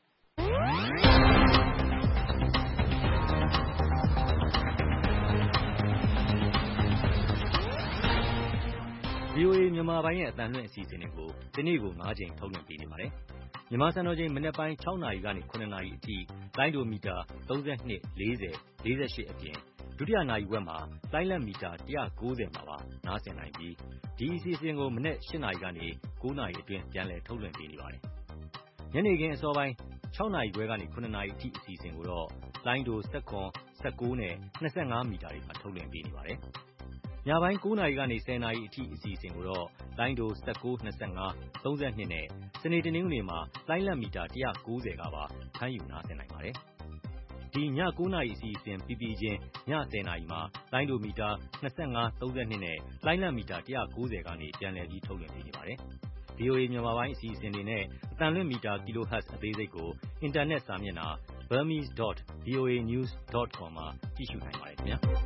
ဗွီအိုအေမြန်မာပိုင်းရဲ့အသံလွှင့်အစီအစဉ်တွေကိုဒီနေ့ကို၅ချိန်ထုတ်လွှင့်ပေးနေပါတယ်။မြန်မာစံတော်ချိန်မနက်ပိုင်း၆နာရီကနေ၇နာရီအထိလိုင်းဒိုမီတာ၃၂ ၄၀ ၄၈အပြင်ဒုတိယနာရီဝက်မှာလိုင်းလမီတာ၁၉၀မှာပါနားဆင်နိုင်ပြီးဒီအစီအစဉ်ကိုမနက်၈နာရီကနေ၉နာရီအတွင်းပြန်လည်ထုတ်လွှင့်ပေးနေပါတယ်။ညနေခင်းအစောပိုင်း၆နာရီခွဲကနေ၇နာရီအထိအစီအစဉ်ကိုတော့လိုင်းဒို၁၇ ၁၉နဲ့၂၅မီတာတွေမှာထုတ်လွှင့်ပေးနေပါတယ်။ညပိုင်း၉နာရီကနေ၁၀နာရီအထိအစီအစဉ်ကိုတော့လိုင်းဒို၁၉ ၂၅ ၃၂နဲ့စနေတနင်္ဂနွေမှာလိုင်းလမီတာ၁၉၀ကပါဖမ်းယူနားဆင်နိုင်ပါတယ်။ဒီညကိုးနာရီအစီအစဉ်ပြီးပြီးချင်းညဆယ်နာရီမှာလိုင်းဒိုမီတာ၂၅ သုံး၂နဲ့လိုင်းလံမီတာ၁၉၀ကနေပြန်လည်ပြီးထုတ်လွှင့်ပေးနေပါတယ်။ ဗွီအိုအေမြန်မာပိုင်းအစီအစဉ်တွေနဲ့အသံလွှင့်မီတာ kilohertz အသေးစိတ်ကိုအင်တာနက်စာမျက်နှာ burmese dot voa news dot com မှာကြည့်ရှုနိုင်ပါတယ်ခင်ဗျာ။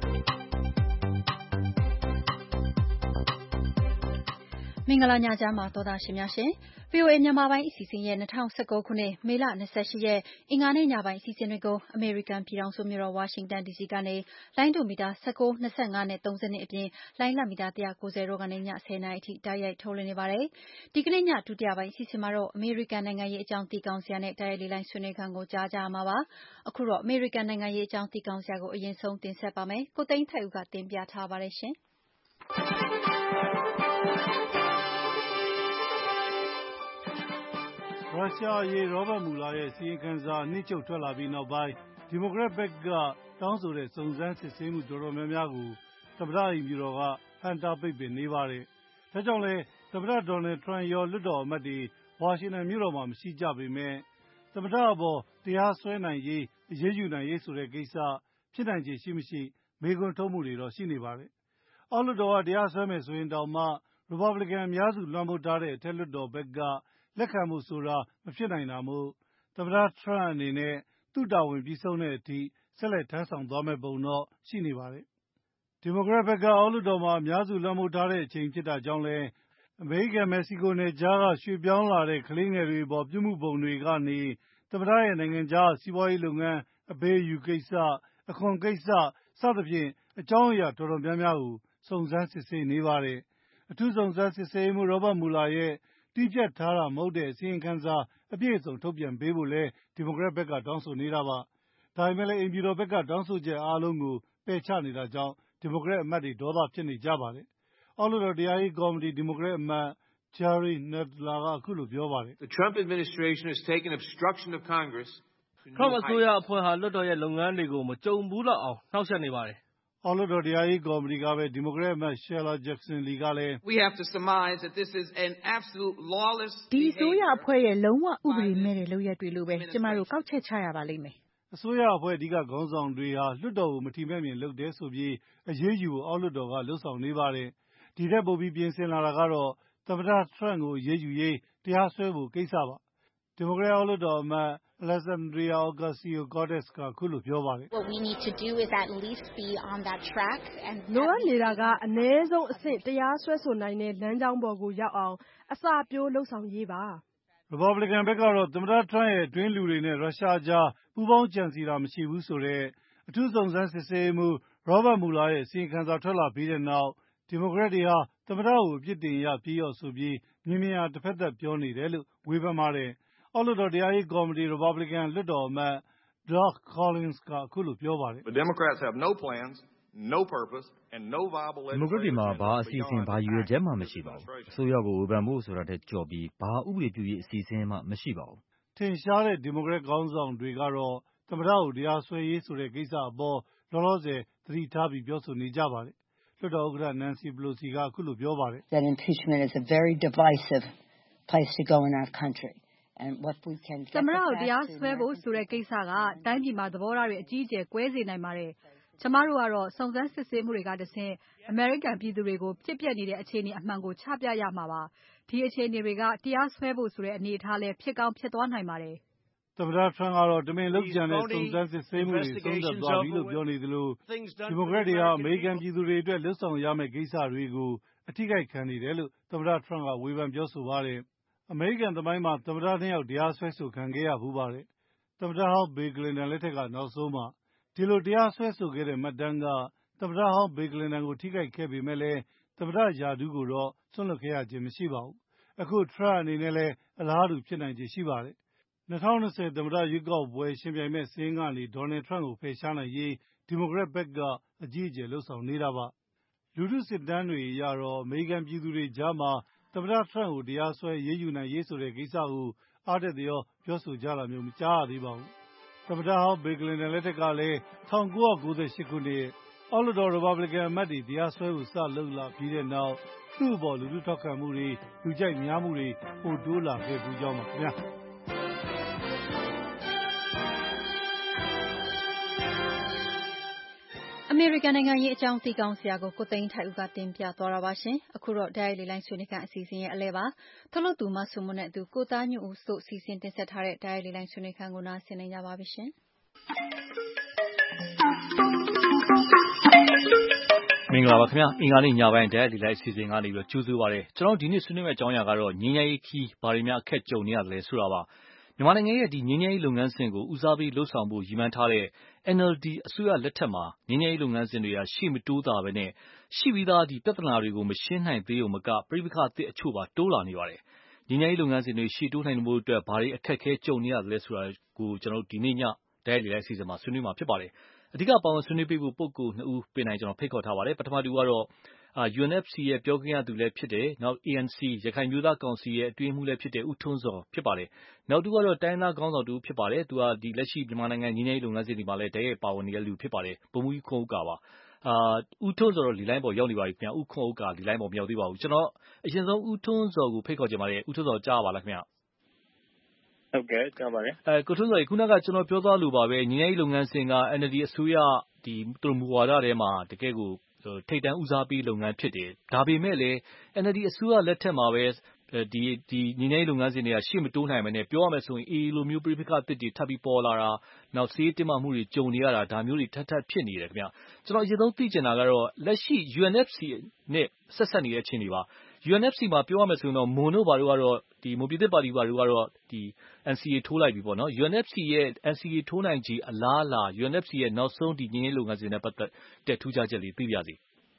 မင်္ဂလာညချမ်းပါသောသားရှင်များရှင်။ ဗွီအိုအေမြန်မာပိုင်းအစီအစဉ်ရဲ့၂၀၁၉ခုနှစ်မေလ၂၈ရက်အင်္ဂါနေ့ညပိုင်းအစီအစဉ်တွေကိုအမေရိကန်ပြည်ထောင်စုမြို့တော်ဝါရှင်တန်ဒီစီကနေလိုင်းဒိုမီတာ၁၉၊၂၅နဲ့၃၂အပြင်လိုင်းလံမီတာ၁၉၀တို့ကနေညဆယ်နာရီအထိတိုက်ရိုက်ထုတ်လွှင့်နေပါတယ်။ဒီကနေ့ညဒုတိယပိုင်းအစီအစဉ်မှာတော့အမေရိကန်နိုင်ငံရေးအကြောင်းသိကောင်းစရာနဲ့တိုက်ရိုက်လေလိုင်းဆွေးနွေးခန်းကိုကြားကြရမှာပါ။အခုတော့အမေရိကန်နိုင်ငံရေးအကြောင်းသိကောင်းစရာကိုအရင်ဆုံးတင်ဆက်ပါမယ်။ကိုသိန်းထိုက်ဦးကတင်ပြထားပါတယ်ရှင်။ရုရှားအရေးရောဘတ်မူလာရဲ့စီရင်ခံစာအနှစ်ချုပ်ထွက်လာပြီးနောက်ပိုင်းဒီမိုကရက်ဘက်ကတောင်းဆိုတဲ့စုံစမ်းစစ်ဆေးမှုတော်တော်များများကိုသမ္မတအိမ်ဖြူတော်ကဟန့်တားပိတ်ပင်နေပါတယ်။ဒါကြောင့်လည်းသမ္မတဒေါ်နယ်ထရန့်ရောလွှတ်တော်အမတ်တွေဝါရှင်တန်မြို့တော်မှာမရှိကြပေမဲ့သမ္မတအပေါ်တရားစွဲနိုင်ရေးအရေးယူနိုင်ရေးဆိုတဲ့ကိစ္စဖြစ်နိုင်ခြေရှိမရှိမေးခွန်းထုတ်မှုတွေတော့ရှိနေပါတယ်။အောက်လွှတ်တော်ကတရားစွဲမယ်ဆိုရင်တောင်မှရီပတ်ဘလစ်ကန်အများစုလွှမ်းမိုးထားတဲ့အထက်လွှတ်တော်ဘက်ကလက်ခံမှုဆိုတာမဖြစ်နိုင်တာမို့သမ္မတထရန့်အနေနဲ့သူ့တာဝန်ပြီးဆုံးတဲ့အထိဆက်လက်ထမ်းဆောင်သွားမယ့်ပုံတော့ရှိနေပါတယ်။ဒီမိုကရက်ဘက်ကအောက်လွှတ်တော်မှာအများစုလွှမ်းမိုးထားတဲ့အချိန်ဖြစ်တာကြောင့်လည်းအမေရိကန်မက္ကဆီကိုနယ်ကြားကရွှေ့ပြောင်းလာတဲ့ကလေးငယ်တွေပေါ်ပြုမှုပုံတွေကနေသမ္မတရဲ့နိုင်ငံခြားစီးပွားရေးလုပ်ငန်းအပေးအယူကိစ္စအခွန်ကိစ္စစသဖြင့်အကြောင်းအရာတော်တော်များများကိုစုံစမ်းစစ်ဆေးနေပါတယ်။အထူးစုံစမ်းစစ်ဆေးမှုရောဘတ်မူလာရဲ့တိကျပ်ထားတာမဟုတ်တဲ့အစီရင်ခံစာအပြည့်အစုံထုတ်ပြန်ပေးဖို့လဲဒီမိုကရက်ဘက်ကတောင်းဆိုနေတာပါ။ဒါပေမဲ့လည်းအိမ်ဖြူတော်ဘက်ကတောင်းဆိုချက်အားလုံးကိုပယ်ချနေတာကြောင့်ဒီမိုကရက်အမတ်တွေဒေါသဖြစ်နေကြပါတယ်။အောက်လွှတ်တော်တရားရေးကော်မတီဒီမိုကရက်အမတ် Jerry Nadler ကအခုလိုပြောပါတယ်။ The Trump administration has taken obstruction of Congress. Trump အစိုးရအဖွဲ့ဟာလွှတ်တော်ရဲ့လုပ်ငန်းတွေကိုမကြုံဘူးလောက်အောင်နှောက်ယှက်နေပါတယ်။အောက်လွှတ်တော်တရားရေးကော်မတီကပဲဒီမိုကရက်အမတ် Sheila Jackson Lee ကလည်း We have to surmise that this is an absolute lawless ဒီအစိုးရအဖွဲ့ရဲ့လုံးဝဥပဒေမဲ့တဲ့လုပ်ရက်တွေလို့ပဲကျမတို့ကောက်ချက်ချရပါလိမ့်မယ်။အစိုးရအဖွဲ့အဓိကခေါင်းဆောင်တွေဟာလွှတ်တော်ကိုမထီမဲ့မြင်လုပ်တယ်ဆိုပြီးအရေးယူဖို့အောက်လွှတ်တော်ကလှုံ့ဆော်နေပါတယ်။ဒီထက်ပိုပြီးပြင်ဆင်လာတာကတော့သမ္မတထရန့်ကိုအရေးယူရေးတရားစွဲဖို့ကိစ္စပါ။ဒီမိုကရက်အောက်လွှတ်တော်အမတ် Alexandria Ocasio-Cortez ကအခုလိုပြောပါတယ်။ What we need to do is at least be on that track and လိုအပ်နေတာကအနည်းဆုံးအဆင့်တရားစွဲဆိုနိုင်တဲ့လမ်းကြောင်းပေါ်ကိုရောက်အောင်အစပျိုးလှုပ်ဆောင်ရေးပါ။ ရီပတ်ဘလစ်ကန်ဘက်ကတော့သမ္မတထရန့်ရဲ့အတွင်းလူတွေနဲ့ရုရှားကြားပူးပေါင်းကြံစည်တာမရှိဘူးဆိုတဲ့အထူးစုံစမ်းစစ်ဆေးမှုရောဘတ်မူလာရဲ့အစီရင်ခံစာထွက်လာပြီးတဲ့နောက်ဒီမိုကရက်တွေဟာသမ္မတကိုအပြစ်တင်ရပြေးရော့ဆိုပြီးမြင်မြင်ရာတစ်ဖက်သက်ပြောနေတယ်လို့ဝေဖန်ပါတယ်။အောက်လွှတ်တော်တရားရေးကော်မတီရီပတ်ဘလစ်ကန်လွှတ်တော်အမတ် Doug Collins ကအခုလိုပြောပါတယ်။ The Democrats have no plans, no purpose and no viable ဒီမိုကရက်တွေမှာဘာအစီအစဉ်ဘာရည်ရွယ်ချက်မှမရှိပါဘူး။အစိုးရကိုဝေဖန်ဖို့ဆိုတာတဲ့ကြော်ပြီးဘာဥပဒေပြုရေးအစီအစဉ်မှမရှိပါဘူး။ထင်ရှားတဲ့ဒီမိုကရက်ခေါင်းဆောင်တွေကတော့သမ္မတကိုတရားစွဲရေးဆိုတဲ့ကိစ္စအပေါ်လောလောဆယ်သတိထားပြီးပြောဆိုနေကြပါတယ်။လွှတ်တော်ဥက္ကဋ္ဌ Nancy Pelosi ကအခုလိုပြောပါတယ်။ That impeachment is a very divisive place to go in our country. And what we can သမ္မတကိုတရားစွဲဖို့ဆိုတဲ့ကိစ္စကတိုင်းပြည်မှာသဘောထားတွေအကြီးအကျယ်ကွဲစေနိုင်ပါတယ်။ကျမတို့ကတော့စုံစမ်းစစ်ဆေးမှုတွေကတဆင့်အမေရိကန်ပြည်သူတွေကိုဖြစ်ပျက်နေတဲ့အခြေအနေအမှန်ကိုချပြရမှာပါ။ဒီအခြေအနေတွေကတရားစွဲဖို့ဆိုတဲ့အနေအထားလဲဖြစ်ကောင်းဖြစ်သွားနိုင်ပါတယ်။သမ္မတထရန့်ကတော့တမင်လုပ်ကြံတဲ့စုံစမ်းစစ်ဆေးမှုတွေဆုံးသက်သွားပြီလို့ပြောနေသလိုဒီမိုကရက်တွေဟာအမေရိကန်ပြည်သူတွေအတွက်လှုပ်ဆောင်ရမယ့်ကိစ္စတွေကိုအထိကိခံနေတယ်လို့သမ္မတထရန့်ကဝေဖန်ပြောဆိုပါတယ်။အမေရိကန်သမိုင်းမှာသမ္မတနှစ်ယောက်တရားစွဲဆိုခံခဲ့ရဘူးပါတယ်။သမ္မတဟောင်းဘေကလင်တန်လက်ထက်ကနောက်ဆုံးမှာဒီလိုတရားစွဲဆိုခဲ့တဲ့မှတ်တမ်းကသမ္မတဟောင်းဘေကလင်တန်ကိုထိခိုက်ခဲ့ပေမဲ့လည်းသမ္မတရာထူးကိုတော့ဆွန့်လွတ်ခဲ့ရခြင်းမရှိပါဘူး။အခုထရန့်အနေနဲ့လည်းအလားတူဖြစ်နိုင်ခြေရှိပါတယ်။၂၀၂၀သမ္မတရွေးကောက်ပွဲရှင်ပြိုင်မဲ့စာရင်းကနေဒေါ်နယ်ထရန့်ကိုဖယ်ရှားနိုင်ရေးဒီမိုကရက်ဘက်ကအကြီးအကျယ်လှုံ့ဆော်နေတာပါ။လူထုစစ်တမ်းတွေအရတော့အမေရိကန်ပြည်သူတွေကြားမှာသမ္မတထရန့်ကိုတရားစွဲရေးယူနိုင်ရေးဆိုတဲ့ကိစ္စကိုအားတက်သရောပြောဆိုကြတာမျိုးမကြားရသေးပါဘူး။သမ္မတဟောင်းဘေကလင်တန်လက်ထက်ကလည်း၁၉၉၈ခုနှစ်အောက်လွှတ်တော်ရီပတ်ဘလစ်ကန်အမတ်တွေတရားစွဲဖို့စလုပ်လာပြီးတဲ့နောက်သူ့အပေါ်လူထုထောက်ခံမှုတွေလူကြိုက်များမှုတွေပိုတိုးလာခဲ့ဘူးကြောင်းပါခင်ဗျာ။ရိကန်နိုင်ငံရေးအကြောင်းသိကောင်းစရာကိုကိုသိန်းထိုက်ဦးကတင်ပြသွားတာပါရှင်။အခုတော့တိုက်ရိုက်လေလိုင်းဆွေးနွေးခန်းအစီအစဉ်ရဲ့အလဲပါ။ထုတ်လုပ်သူမဆုမွန်နဲ့အတူကိုသားညွန့်ဦးတို့စီစဉ်တင်ဆက်ထားတဲ့တိုက်ရိုက်လေလိုင်းဆွေးနွေးခန်းကိုနားဆင်နိုင်ကြပါပြီရှင်။မင်္ဂလာပါခင်ဗျာအင်္ဂါနေ့ညပိုင်းတိုက်ရိုက်လေလိုင်းအစီအစဉ်ကနေပြီးတော့ကြိုးဆိုပါရစေကျွန်တော်ဒီနေ့ဆွေးနွေးမယ့်အကြောင်းအရာကတော့ငြိမ်းချမ်းရေးခီးဘာတွေများအခက်ကြုံနေရတယ်ဆိုတာပါမြန်မာနိုင်ငံရဲ့ဒီငြိမ်းချမ်းရေးလုပ်ငန်းစဉ်ကိုဦးစားပေးလှုပ်ဆောင်ဖို့ရည်မှန်းထားတဲ့ N L D အစိုးရလက်ထက်မှာငြိမ်းချမ်းရေးလုပ်ငန်းစဉ်တွေကရှေ့မတိုးတာပဲနဲ့ရှိပြီးသားဒီပြဿနာတွေကိုမရှင်းနိုင်သေးုံမကပြိပခါအသစ်အချို့ပါတိုးလာနေပါတယ်ငြိမ်းချမ်းရေးလုပ်ငန်းစဉ်တွေရှေ့တိုးနိုင်ဖို့အတွက်ဘာတွေအခက်အခဲကြုံနေရတယ်ဆိုတာကိုကျွန်တော်ဒီနေ့ညတိုက်ရိုက်လေလိုက်စီစဉ်မှာဆွေးနွေးမှာဖြစ်ပါတယ်အဓိကပါဝင်ဆွေးနွေးပေးဖို့ပုဂ္ဂိုလ်နှစ်ဦးပြင်နိုင်ကျွန်တော်ဖိတ်ခေါ်ထားပါတယ်ပထမတူကတော့ U N F C ရဲ့ပြောခွင့်ရသူလည်းဖြစ်တယ်နောက် A N C ရခိုင်မျိုးသားကောင်စီရဲ့အတွင်းမှုလည်းဖြစ်တဲ့ဦးထွန်းစောဖြစ်ပါတယ်နောက်တူကတော့တိုင်းသားခေါင်းဆောင်တူဖြစ်ပါတယ်သူကဒီလက်ရှိမြန်မာနိုင်ငံငြိမ်းချမ်းရေးလုပ်ငန်းစဉ်ဒီမှာလည်းတကယ်ပါဝင်နေတဲ့လူဖြစ်ပါတယ်ဗိုလ်မှူးကြီးခွန်ဥက္ကာပါအာဦးထွန်းစောတော့လီလိုင်းပေါ်ရောက်နေပါပြီခင်ဗျဦးခွန်ဥက္ကာလီလိုင်းပေါ်မရောက်သေးပါဘူးကျွန်တော်အရင်ဆုံးဦးထွန်းစောကိုဖိတ်ခေါ်ကြပါတယ်ဦးထွန်းစောကြားပါလားခင်ဗျဟုတ်ကဲ့ကြားပါတယ်အဲကိုထွန်းစောခုနကကျွန်တော်ပြောသွားလို့ပါပဲငြိမ်းချမ်းရေးလုပ်ငန်းစဉ်က N L D အစိုးရဒီသူတို့မူဝါဒထဲမှာတကယ်ကိုထိပ်တန်းဦးစားပေးလုပ်ငန်းဖြစ်တယ်ဒါပေမဲ့လည်း N L D အစိုးရလက်ထက်မှာပဲဒီဒီငြိမ်းချမ်းရေးလုပ်ငန်းစဉ်တွေကရှေ့မတိုးနိုင်မနဲ့ပြောရမယ်ဆိုရင် A လိုမျိုးပြိပခါတစ်တွေထပ်ပြီးပေါ်လာတာနောက်စီးတင်မှမှုတွေကြုံနေရတာဒါမျိုးတွေထပ်ထပ်ဖြစ်နေတယ်ခင်ဗျကျွန်တော်အရင်ဆုံးသိချင်တာကတော့လက်ရှိ U N F C နဲ့ဆက်ဆက်နေတဲ့အခြေအနေပါ U N F C မှာပြောရမယ်ဆိုရင်တော့မွန်တို့ဘာတို့ကတော့ဒီမွန်ပြည်သစ်ပါတီဘာတို့ကတော့ဒီ N C A ထိုးလိုက်ပြီပေါ့နော် U N F C ရဲ့ N C A ထိုးနိုင်ခြေအလားအလာ U N F C ရဲ့နောက်ဆုံးဒီငြိမ်းချမ်းရေးလုပ်ငန်းစဉ်နဲ့ပတ်သက်တဲ့ထူးခြားချက်လေးသိပါရစေ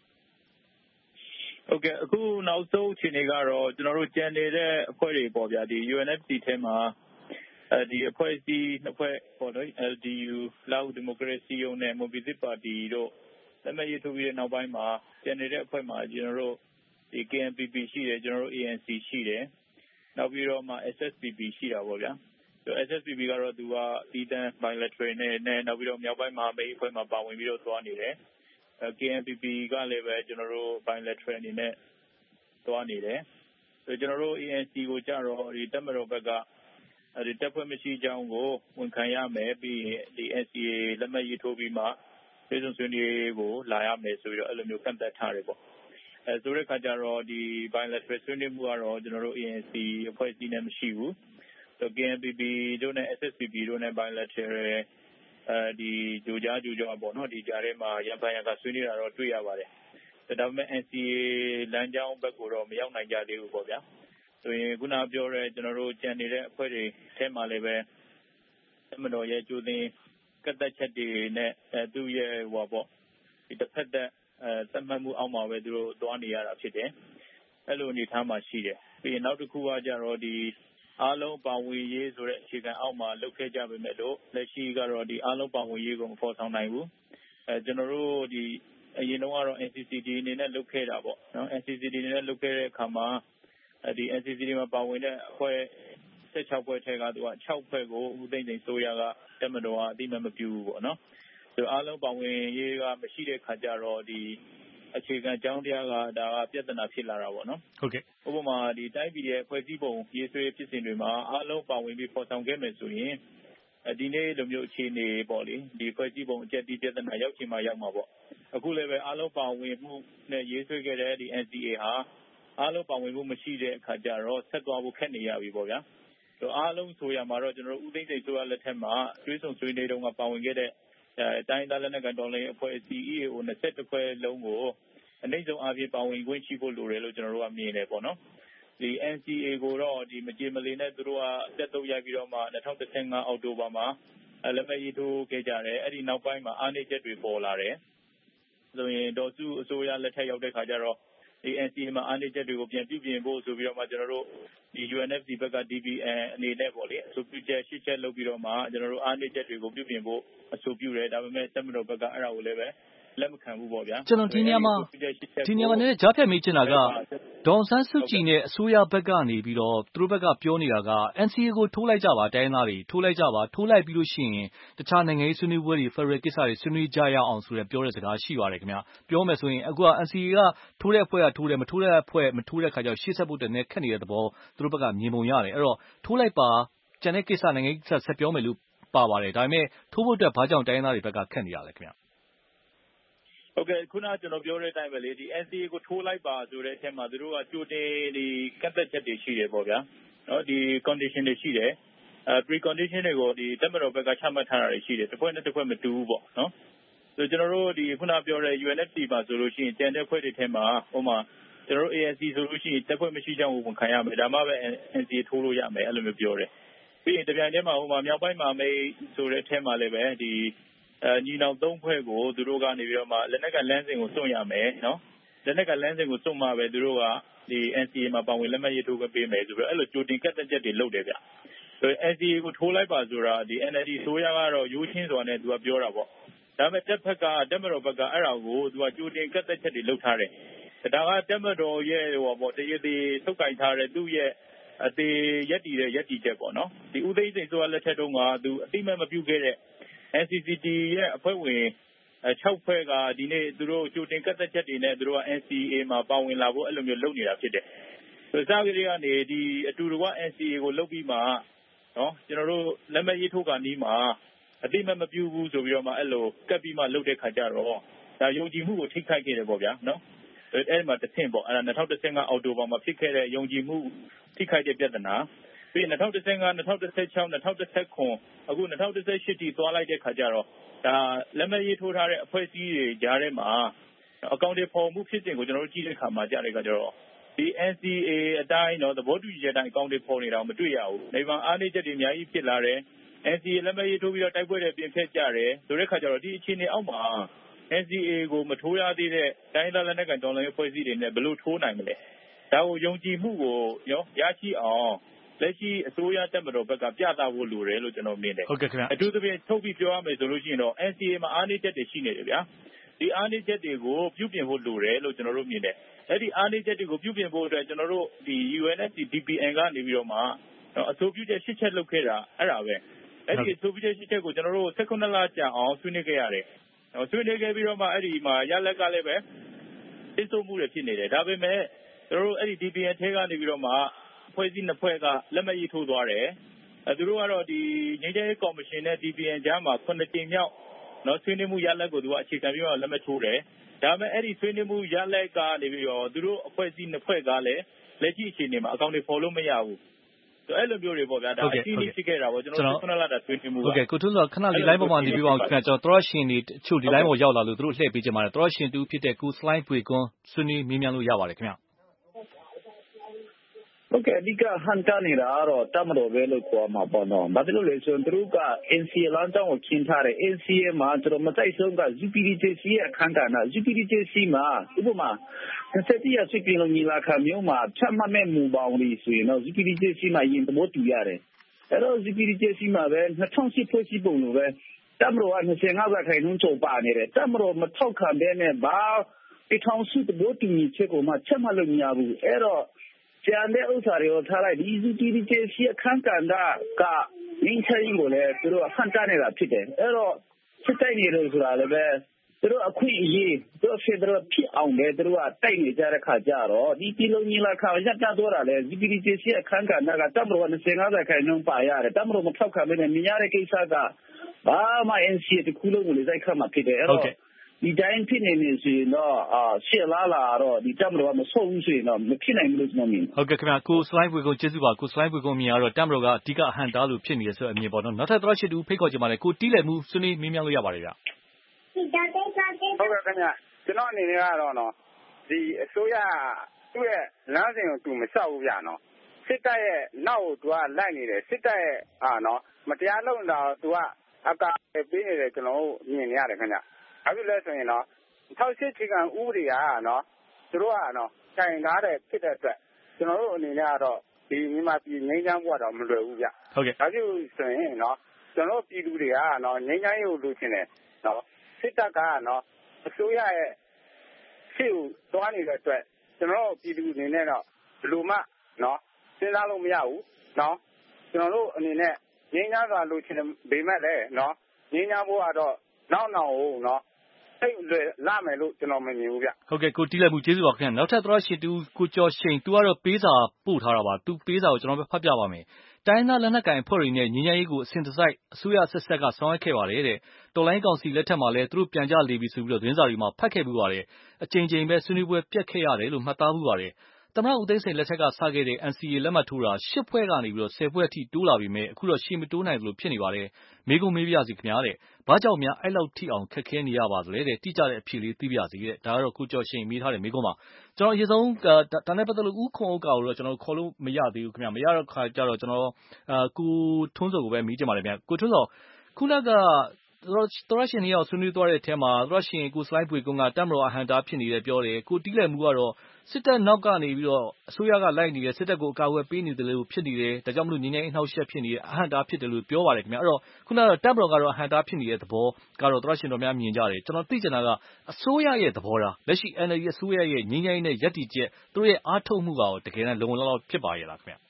ဟုတ်ကဲ့အခုနောက်ဆုံးအခြေအနေကတော့ကျွန်တော်တို့ကြံနေတဲ့အဖွဲ့တွေပေါ့ဗျာဒီ U N F C ထဲမှာအဲဒီအဖွဲ့အစည်းနှစ်ဖွဲ့ပေါ့နော် L D U လောက်ဒီမိုကရေစီယုံနဲ့မွန်ပြည်သစ်ပါတီတို့လက်မှတ်ရေးထိုးပြီးတဲ့နောက်ပိုင်းမှာကြံနေတဲ့အဖွဲ့မှာကျွန်တော်တို့ဒီ K N P P ရှိတယ်ကျွန်တော်တို့ A N C ရှိတယ်နောက်ပြီးတော့မှ S S P P ရှိတာပေါ့ဗျာဆို S S P P ကတော့သူကဒီတန် bilateral နဲ့နဲ့နောက်ပြီးတော့မြောက်ပိုင်းမှာမိတ်အဖွဲ့မှာပါဝင်ပြီးတော့သွားနေတယ်K N P P ကလည်းပဲကျွန်တော်တို့ bilateral အနေနဲ့သွားနေတယ်ဆိုကျွန်တော်တို့ A N C ကိုကြတော့ဒီတပ်မတော်ဘက်ကဒီတပ်ဖွဲ့မရှိကြောင်းကိုဝန်ခံရမယ်ပြီးဒီ N C A လက်မှတ်ရေးထိုးပြီးမှပြည်စုံဆွေးနွေးကိုလာရမယ်ဆိုပြီးတော့အဲ့လိုမျိုးကန့်သတ်ထားတယ်ပေါ့အဲဆိုတဲ့ခါကျတော့ဒီ bilateral ဆွေးနွေးမှုကတော့ကျွန်တော်တို့ A N C အဖွဲ့အစည်းနဲ့မရှိဘူးဆို K N P P တို့နဲ့ S S P P တို့နဲ့ bilateralအဲဒီဂျိုကြားဂျိုကြားပေါ့နော်ဒီကြားထဲမှာရံဖန်ရံကဆွေးနွေးတာတော့တွေ့ရပါတယ်ဒါပေမဲ့ N C A လမ်းကြောင်းဘက်ကိုတော့မရောက်နိုင်ကြသေးဘူးပေါ့ဗျာဆိုရင်ခုနပြောရဲကျွန်တော်တို့ကြံနေတဲ့အဖွဲ့တွေထဲမှာလည်းပဲသမတော်ရဲ့ကျိုးသိန်းကတ်သက်ချက်တွေနဲ့အဲသူ့ရဲ့ဟိုပေါ့ဒီတစ်ဖက်သက်အဲသတ်မှတ်မှုအောက်မှာပဲသူတို့သွားနေရတာဖြစ်တယ်အဲ့လိုအနေထားမှာရှိတယ်ပြီးရင်နောက်တစ်ခုကကြတော့ဒီအားလုံးပါဝင်ရေးဆိုတဲ့အခြေခံအောက်မှာလုပ်ခဲ့ကြပေမဲ့လို့လက်ရှိကတော့ဒီအားလုံးပါဝင်ရေးကိုမဖော်ဆောင်နိုင်ဘူးအဲကျွန်တော်တို့ဒီအရင်တော့ကတော့ N C C T အနေနဲ့လုပ်ခဲ့တာပေါ့နော် N C C T အနေနဲ့လုပ်ခဲ့တဲ့အခါမှာအဲဒီ N C C T မှာပါဝင်တဲ့အဖွဲ့၁၆ဖွဲ့ထဲကသူက၆ဖွဲ့ကိုဦးသိန်းစိန်ဆိုရကတက်မတော်ကအတိမတ်မပြုဘူးပေါ့နော်ဆိုအားလုံးပါဝင်ရေးကမရှိတဲ့ခါကျတော့ဒီအခြေခံအကြောင်းတရားကဒါကပြဿနာဖြစ်လာတာပေါ့နော်ဟုတ်ကဲ့ဥပမာဒီတိုင်းပြည်ရဲ့ဖွဲ့စည်းပုံရေးဆွဲဖြစ်စဉ်တွေမှာအားလုံးပါဝင်ပြီးပေါ်ဆောင်ခဲ့မယ်ဆိုရင်ဒီနေ့လိုမျိုးအခြေအနေပေါ့လေဒီဖွဲ့စည်းပုံအကျက်တီးပြဿနာရောက်ချင်မှရောက်မှာပေါ့အခုလည်းပဲအားလုံးပါဝင်မှုနဲ့ရေးဆွဲခဲ့တဲ့ဒီ N C A ဟာအားလုံးပါဝင်မှုမရှိတဲ့အခါကျတော့ဆက်သွားဖို့ခက်နေရပြီပေါ့ဗျာဆိုအားလုံးဆိုရမှာတော့ကျွန်တော်တို့ဦးသိန်းစိန်ဆိုရလက်ထက်မှာတွေးဆုံဆွေးနွေးတုန်းကပါဝင်ခဲ့တဲ့အဲတိုင်းသားလက်နက်ကန်တော်လှန်ရေးအဖွဲ့အစည်း E A O ၂၁ဖွဲ့လုံးကိုအနိုင်ဆုံးအပြင်ပါဝင်ခွင့်ရှိဖို့လိုတယ်လို့ကျွန်တော်တို့ကမြင်တယ်ပေါ့နော်ဒီ N C A ကိုတော့ဒီမကြေမလီနဲ့သူတို့ကတက်တော့ရိုက်ပြီးတော့မှ၂၀၁၅အောက်တိုဘာမှာလက်မှတ်ရေးထိုးခဲ့ကြတယ်အဲ့ဒီနောက်ပိုင်းမှာအားနည်းချက်တွေပေါ်လာတယ်ဆိုရင်ဒေါ်စုအစိုးရလက်ထက်ရောက်တဲ့ခါကျတော့ဒီ N C A မှာအားနည်းချက်တွေကိုပြန်ပြုပြင်ဖို့ဆိုပြီးတော့မှကျွန်တော်တို့ဒီ U N F C ဘက်က D B N အနေနဲ့ပေါ့လေအဆိုပြုချက်ရှစ်ချက်လုပ်ပြီးတော့မှကျွန်တော်တို့အားနည်းချက်တွေကိုပြုပြင်ဖို့အဆိုပြုတယ်ဒါပေမဲ့တပ်မတော်ဘက်ကအဲ့ဒါကိုလည်းပဲလက်မခံဘူးပေါ့ဗျာကျွန်တော်ဒီနေရာမှာဒီနေရာမှာလည်းကြားဖြတ်မိချင်တာကဒေါ်ဆန်းစုကြည်နဲ့အစိုးရဘက်ကနေပြီးတော့သူတို့ဘက်ကပြောနေတာက N C A ကိုထိုးလိုက်ကြပါတိုင်းသားတွေထိုးလိုက်ကြပါထိုးလိုက်ပြီးလို့ရှိရင်တခြားနိုင်ငံရေးဆွေးနွေးပွဲတွေ Federal ကိစ္စတွေဆွေးနွေးကြရအောင်ဆိုရပြောတဲ့စကားရှိပါတယ်ခင်ဗျာပြောမယ်ဆိုရင်အခုက N C A ကထိုးတဲ့အဖွဲ့ကထိုးတယ်မထိုးတဲ့အဖွဲ့မထိုးတဲ့ခါကျတော့ရှေ့ဆက်ဖို့တည်းနဲ့ခက်နေတဲ့သဘောသူတို့ဘက်ကမြင်ပုံရတယ်အဲ့တော့ထိုးလိုက်ပါကျန်တဲ့ကိစ္စနိုင်ငံရေးကိစ္စဆက်ပြောမယ်လို့ပါပါတယ်ဒါပေမဲ့ထိုးဖို့အတွက်ဘာကြောင့်တိုင်းသားတွေဘက်ကခက်နေရလဲခင်ဗျာဟဟုတ်ကဲ့ခုနကျွန်တော်ပြောတဲ့အတိုင်းပဲလေဒီ N C A ကိုထိုးလိုက်ပါဆိုတဲ့အထက်မှာသူတို့ကကြိုတင်ဒီကတ်သက်ချက်တွေရှိတယ်ပေါ့ဗျာနော်ဒီ condition တွေရှိတယ်အဲ pre condition တွေကိုဒီတက်မတော်ဘက်ကချမှတ်ထားတာတွေရှိတယ်တစ်ဖွဲ့နဲ့တစ်ဖွဲ့မတူဘူးပေါ့နော်ဆိုကျွန်တော်တို့ဒီခုနပြောတဲ့ U N F C ပါဆိုလို့ရှိရင်တန်တဲ့ဖွဲ့တွေထဲမှာဟိုမှာကျွန်တော်တို့ A N C ဆိုလို့ရှိရင်တက်ဖွဲ့မရှိကြောင်းဝန်ခံရမယ်ဒါမှပဲ N C A ထိုးလို့ရမယ်အဲ့လိုမျိုးပြောတယ်ပြီးရင်တပြိုင်တည်းမှာဟိုမှာမြောက်ပိုင်းမှာမိတ်ဆိုတဲ့အထက်မှာလည်းပဲဒီအဲညီနောင်သုံးဖွဲ့ကိုသူတို့ကနေပြီးတော့မှလက်နက်ကလမ်းစဉ်ကိုစွန့်ရမယ်နော်လက်နက်ကလမ်းစဉ်ကိုစွန့်မှပဲသူတို့ကဒီ N C A မှာပါဝင်လက်မှတ်ရေးထိုးပေးမယ်ဆိုပြီးအဲ့လိုကြိုတင်ကတ်သက်ချက်တွေလုပ်တယ်ဗျဆို N C A ကိုထိုးလိုက်ပါဆိုတာဒီ N L D ဆိုရကတော့ရိုးချင်းစွာနဲ့သူကပြောတာပေါ့ဒါပေမဲ့တက်ဖက်ကတက်မတော်ဘက်ကအဲ့ဒါကိုသူကကြိုတင်ကတ်သက်ချက်တွေလုပ်ထားတယ်ဒါကတက်မတော်ရဲ့ဟိုပေါ့တရေသေးသုတ်ကင်ထားတဲ့သူ့ရဲ့အသေးရက်တည်တဲ့ရက်တည်ချက်ပေါ့နော်ဒီဥသိမ်းစိန်ဆိုရလက်ထက်တုန်းကသူအတိမတ်မပြုခဲ့တဲ့ N C C T ရဲ့အဖွဲ့ဝင်၆ဖွဲ့ကဒီနေ့သူတို့ကြိုတင်ကတ်သက်ချက်တွေနဲ့သူတို့က N C A မှာပါဝင်လာဖို့အဲ့လိုမျိုးလုပ်နေတာဖြစ်တယ်ဆိုစားကလေးကနေဒီအတူတကွ N C A ကိုလုပ်ပြီးမှနော်ကျွန်တော်တို့လက်မှတ်ရေးထိုးကနီးမှာအတိမတ်မပြုဘူးဆိုပြီးတော့မှအဲ့လိုကတ်ပြီးမှလုပ်တဲ့ခါကျတော့ဒါယုံကြည်မှုကိုထိခိုက်ခဲ့တယ်ပေါ့ဗျာနော်အဲ့မှာတစ်ဆင့်ပေါ့အဲ့ဒါ၂၀၁၅အောက်တိုဘာမှာဖြစ်ခဲ့တဲ့ယုံကြည်မှုထိခိုက်တဲ့ပြဿနာပြီး၂၀၁၅ ၂၀၁၆ ၂၀၁၇အခု၂၀၁၈ထိသွားလိုက်တဲ့ခါကျတော့ဒါလက်မှတ်ရေးထိုးထားတဲ့အဖွဲ့အစည်းတွေကြားထဲမှာအကောင့်တွေပေါ်မှုဖြစ်စဉ်ကိုကျွန်တော်တို့ကြည့်တဲ့ခါမှာကြားတဲ့ခါကျတော့ဒီ N C A အတိုင်းတော့သဘောတူညီချက်အတိုင်းအကောင့်တွေပေါ်နေတာမတွေ့ရဘူး။နေမှာအားနည်းချက်တွေအများကြီးဖြစ်လာတယ်။ N C A လက်မှတ်ရေးထိုးပြီးတော့တိုက်ပွဲတွေပြင်ဖက်ကြတယ်ဆိုတဲ့ခါကျတော့ဒီအခြေအနေအောက်မှာ N C A ကိုမထိုးရသေးတဲ့တိုင်းဒေသလက်နက်ကိုင်တော်လှန်ရေးအဖွဲ့အစည်းတွေနဲ့ဘယ်လိုထိုးနိုင်မလဲ။ဒါကိုယုံကြည်မှုကိုရောရရှိအောင်လက်ရှိအစိုးရတက်မတော်ဘက်ကပြသဖို့လိုတယ်လို့ကျွန်တော်မြင်တယ်ဟုတ်ကဲ့ခင်ဗျအထူးသဖြင့်ထုတ်ပြီးပြောရမယ်ဆိုလို့ရှိရင်တော့ N C A မှာအားနည်းချက်တွေရှိနေတယ်ဗျာဒီအားနည်းချက်တွေကိုပြုပြင်ဖို့လိုတယ်လို့ကျွန်တော်တို့မြင်တယ်အဲ့ဒီအားနည်းချက်တွေကိုပြုပြင်ဖို့အတွက်ကျွန်တော်တို့ဒီ U N F C D P N ကနေပြီးတော့မှအဆိုပြုချက်ရှစ်ချက်လုပ်ခဲ့တာအဲ့ဒါပဲအဲ့ဒီအဆိုပြုချက်ရှစ်ချက်ကိုကျွန်တော်တို့၁၈လကြာအောင်ဆွေးနွေးခဲ့ရတယ်ဆွေးနွေးခဲ့ပြီးတော့မှအဲ့ဒီမှာရလက်ကလည်းပဲသိဆိုမှုတွေဖြစ်နေတယ်ဒါပေမဲ့ကျွန်တော်တို့အဲ့ဒီ D P N ထဲကနေပြီးတော့မှဖွဲ့စည်းနှစ်ဖွဲ့ကလက်မှတ်ရေးထိုးသွားတယ်အဲသူတို့ကတော့ဒီငြိမ်းချမ်းရေးကော်မရှင်နဲ့ D P N ကြားမှာခုနှစ်ကြိမ်မြောက်နော်ဆွေးနွေးမှုရလက်ကိုသူကအခြေခံပြီးတော့လက်မှတ်ထိုးတယ်ဒါပေမဲ့အဲ့ဒီဆွေးနွေးမှုရလက်ကနေပြီးတော့သူတို့အဖွဲ့အစည်းနှစ်ဖွဲ့ကလည်းလက်ရှိအခြေအနေမှာအကောင့်တွေပေါ်လို့မရဘူးဆိုအဲ့လိုမျိုးတွေပေါ့ဗျာဒါအစီအစဉ်ဖြစ်ခဲ့တာပေါ့ကျွန်တော်ခုနကလာဆွေးနွေးမှုဟုတ်ကဲ့ကိုထွန်းစောခဏဒီ line ပေါ်မှာနေပြီးပါဦးခင်ဗျကျွန်တော်တော်ရှင်တွေတချို့ဒီ line ပေါ်ရောက်လာလို့သူတို့လှည့်ပေးကြပါတယ်တော်ရှင်တူဖြစ်တဲ့ကိုစလိုင်းပွေကွန်းဆွေးနွေးမေးမြန်းလို့ရပါတယ်ခင်ဗျဟုတ်ကဲ့အဓိကဟန်တာနေတာကတော့တမတော်ပဲလို့ပြောမှာပေါ့နော်။ဘာဖြစ်လို့လဲဆိုရင်သူတို့က N C A လမ်းကြောင်းကိုရှင်းထားတယ် N C A မှာကျွန်တော်မတိုက်ဆုံးက U P D J C ရဲ့အခန်းကဏ္ဍ U P D J C မှာဥပမာ၂၁ရာစုပင်လုံညီလာခံမျိုးမှာဖြတ်မှတ်မဲ့မူပေါင်းတွေဆိုရင်တော့ U P D J C မှာရင်သဘောတူရတယ်။အဲ့တော့ U P D J C မှာပဲ၂၀၀၈ဖွဲ့စည်းပုံလိုပဲတမတော်က၂၅ရာခိုင်နှုန်းကျော်ပါနေတယ်တမတော်မထောက်ခံဘဲနဲ့ဘာပြည်ထောင်စုသဘောတူညီချက်ကိုမှချက်မှတ်လို့မရဘူး။အဲ့တော့ကျန်တဲ့ဥစ္စာတွေကိုထားလိုက်ဒီ U P D J C အခန်းကဏ္ဍကငင်းချင်ကိုလည်းသူတို့အဟန့်တားနေတာဖြစ်တယ်အဲ့တော့စစ်တိုက်နေလို့ဆိုတာလည်းပဲသူတို့အခွင့်အရေးသူတို့ဖက်ဒရယ်ဖြစ်အောင်လည်းသူတို့ကတိုက်နေကြတဲ့ခါကြတော့ဒီပြည်လုံးကြီးလာခါရပ်တန့်တော့တာလေ U P D J C အခန်းကဏ္ဍကတမတော်၂၅ရာခိုင်နှုန်းပါရတယ်တမတော်မထောက်ခံဘဲနဲ့မြင်ရတဲ့ကိစ္စကဘာမှ N C A တခုလုံးကိုလည်းတိုက်ခတ်မှာဖြစ်တယ်အဲ့တော့ဒီတိုင်းဖြစ်နေနေဆိုရင်တော့အာရှက်လာလာတော့ဒီတမတော်ကမဆုံးဘူးဆိုရင်တော့မဖြစ်နိုင်ဘူးလို့ကျွန်တော်မြင်ဟုတ်ကဲ့ခင်ဗျာကိုစလိုင်းပွေကုန်းကျေးဇူးပါကိုစလိုင်းပွေကုန်းမြင်ရတော့တမတော်ကအဓိကအဟန့်တားလို့ဖြစ်နေရဆိုအမြင်ပေါ့နော်နောက်ထပ်သရရှိတူဖိတ်ခေါ်ကြပါလေကိုတီးလည်းမှုဆွေးနွေးမေးမြန်းလို့ရပါတယ်ဗျဟုတ်ကဲ့ခင်ဗျကျွန်တော်အနေနဲ့ကတော့နော်ဒီအစိုးရသူ့ရဲ့လမ်းစဉ်ကိုသူမလျှောက်ဘူးဗျာနော်စစ်တပ်ရဲ့နောက်ကိုသူကလိုက်နေတယ်စစ်တပ်ရဲ့အာနော်မတရားလုပ်နေတာသူကအကာအပေးနေတယ်ကျွန်တော်တို့မြင်နေရတယ်ခင်ဗျဘာဖြစ်လဲဆိုရင်တော့၂၀၀၈ချိန်ကဥပဒေကနော်သူတို့ကနော်ခြင်ထားတယ်ဖြစ်တဲ့အတွက်ကျွန်တော်တို့အနေနဲ့ကတော့ဒီမြန်မာပြည်ငြိမ်းချမ်းဖို့တော့မလွယ်ဘူးဗျဟုတ်ကဲ့ဒါကြောင့်ဆိုရင်နော်ကျွန်တော်ပြည်သူတွေကနော်ငြိမ်းချမ်းရေးကိုလိုချင်တယ်နော်စစ်တပ်ကနော်အစိုးရရဲ့ရှေ့ကိုသွားနေတဲ့အတွက်ကျွန်တော်ပြည်သူအနေနဲ့တော့ဘယ်လိုမှနော်စဉ်းစားလို့မရဘူးနော်ကျွန်တော်တို့အနေနဲ့ငြိမ်းချမ်းစွာလိုချင်ပေမဲ့လည်းနော်ငြိမ်းချမ်းဖို့ကတော့နောက်နောက်ဟုတ်နော်သိလွယ်လာမယ်လို့ကျွန်တော်မမြင်ဘူးဗျဟုတ်ကဲ့ကိုတီးလိုက်မှုကျေးဇူးပါခင်ဗျနောက်ထပ်သောရှင်တူကိုကျော်ရှိန် तू ကတော့ပေးစာပို့ထားတာပါ तू ပေးစာကိုကျွန်တော်ဖတ်ပြပါမယ်တိုင်းသားလက်နက်ကိုင်အဖွဲ့တွေနဲ့ညီညာရေးကိုအစဉ်တစိုက်အစိုးရဆက်ဆက်ကဆောင်ရွက်ခဲ့ပါတယ်တဲ့တော်လိုင်းကောင်စီလက်ထက်မှာလည်းသူတို့ပြန်ကြလေပြီဆိုပြီးတော့သတင်းစာတွေမှာဖတ်ခဲ့ပူပါတယ်အကြိမ်ကြိမ်ပဲဆွေးနွေးပွဲပြတ်ခဲ့ရတယ်လို့မှတ်သားပူပါတယ်သမ္မတဦးသိန်းစိန်လက်ထက်ကစခဲ့တဲ့ N C A လက်မှတ်ထိုးတာ၈ဖွဲ့ကနေပြီးတော့၁၀ဖွဲ့အထိတိုးလာပြီမဲ့အခုတော့ရှေ့မတိုးနိုင်လို့ဖြစ်နေပါတယ်မိကုံမေးပြစီခင်ဗျာတဲ့ဘာကြောင့်များအဲ့လောက်ထိအောင်ခက်ခဲနေရပါသလဲတဲ့တိကျတဲ့အဖြေလေးသိပြစီတဲ့ဒါကတော့ကိုကျော်ရှိန်မေးထားတဲ့မိကုံပါကျွန်တော်အရင်ဆုံးဒါနဲ့ပတ်သက်လို့ဥခွန်ဥက္ကာကိုတော့ကျွန်တော်ခေါ်လို့မရသေးဘူးခင်ဗျာမရတော့ခါကြတော့ကျွန်တော်အာကိုထွန်းစောကိုပဲမေးကြပါလိမ့်မယ်ကိုထွန်းစောခုနကတော်ရရှင်နေရောက်ဆွေးနွေးသွားတဲ့အထက်မှာတော်ရရှင်ကိုစလိုက်ပွေကုန်းကတမတော်အဟံတာဖြစ်နေတယ်ပြောတယ်ကိုတီးလက်မှုကတော့စစ်တပ်နောက်ကနေပြီးတော့အစိုးရကလိုက်နေတယ်စစ်တပ်ကိုအကာအကွယ်ပေးနေတယ်လို့ဖြစ်နေတယ်ဒါကြောင့်မလို့ငြိမ်းချမ်းရေးနှောက်ယှက်ဖြစ်နေတယ်အဟံတာဖြစ်တယ်လို့ပြောပါတယ်ခင်ဗျအဲ့တော့ခုနကတော့တမတော်ကတော့အဟံတာဖြစ်နေတဲ့သဘောကတော့တော်ရရှင်တော်များမြင်ကြတယ်ကျွန်တော်သိချင်တာကအစိုးရရဲ့သဘောထားလက်ရှိ N L D အစိုးရရဲ့ငြိမ်းချမ်းရေးနဲ့ယက်တီချက်သူတို့ရဲ့အားထုတ်မှုကရောတကယ်တမ်းလုံလုံလောက်လောက်ဖြစ်ပါရဲ့လားခင်ဗျ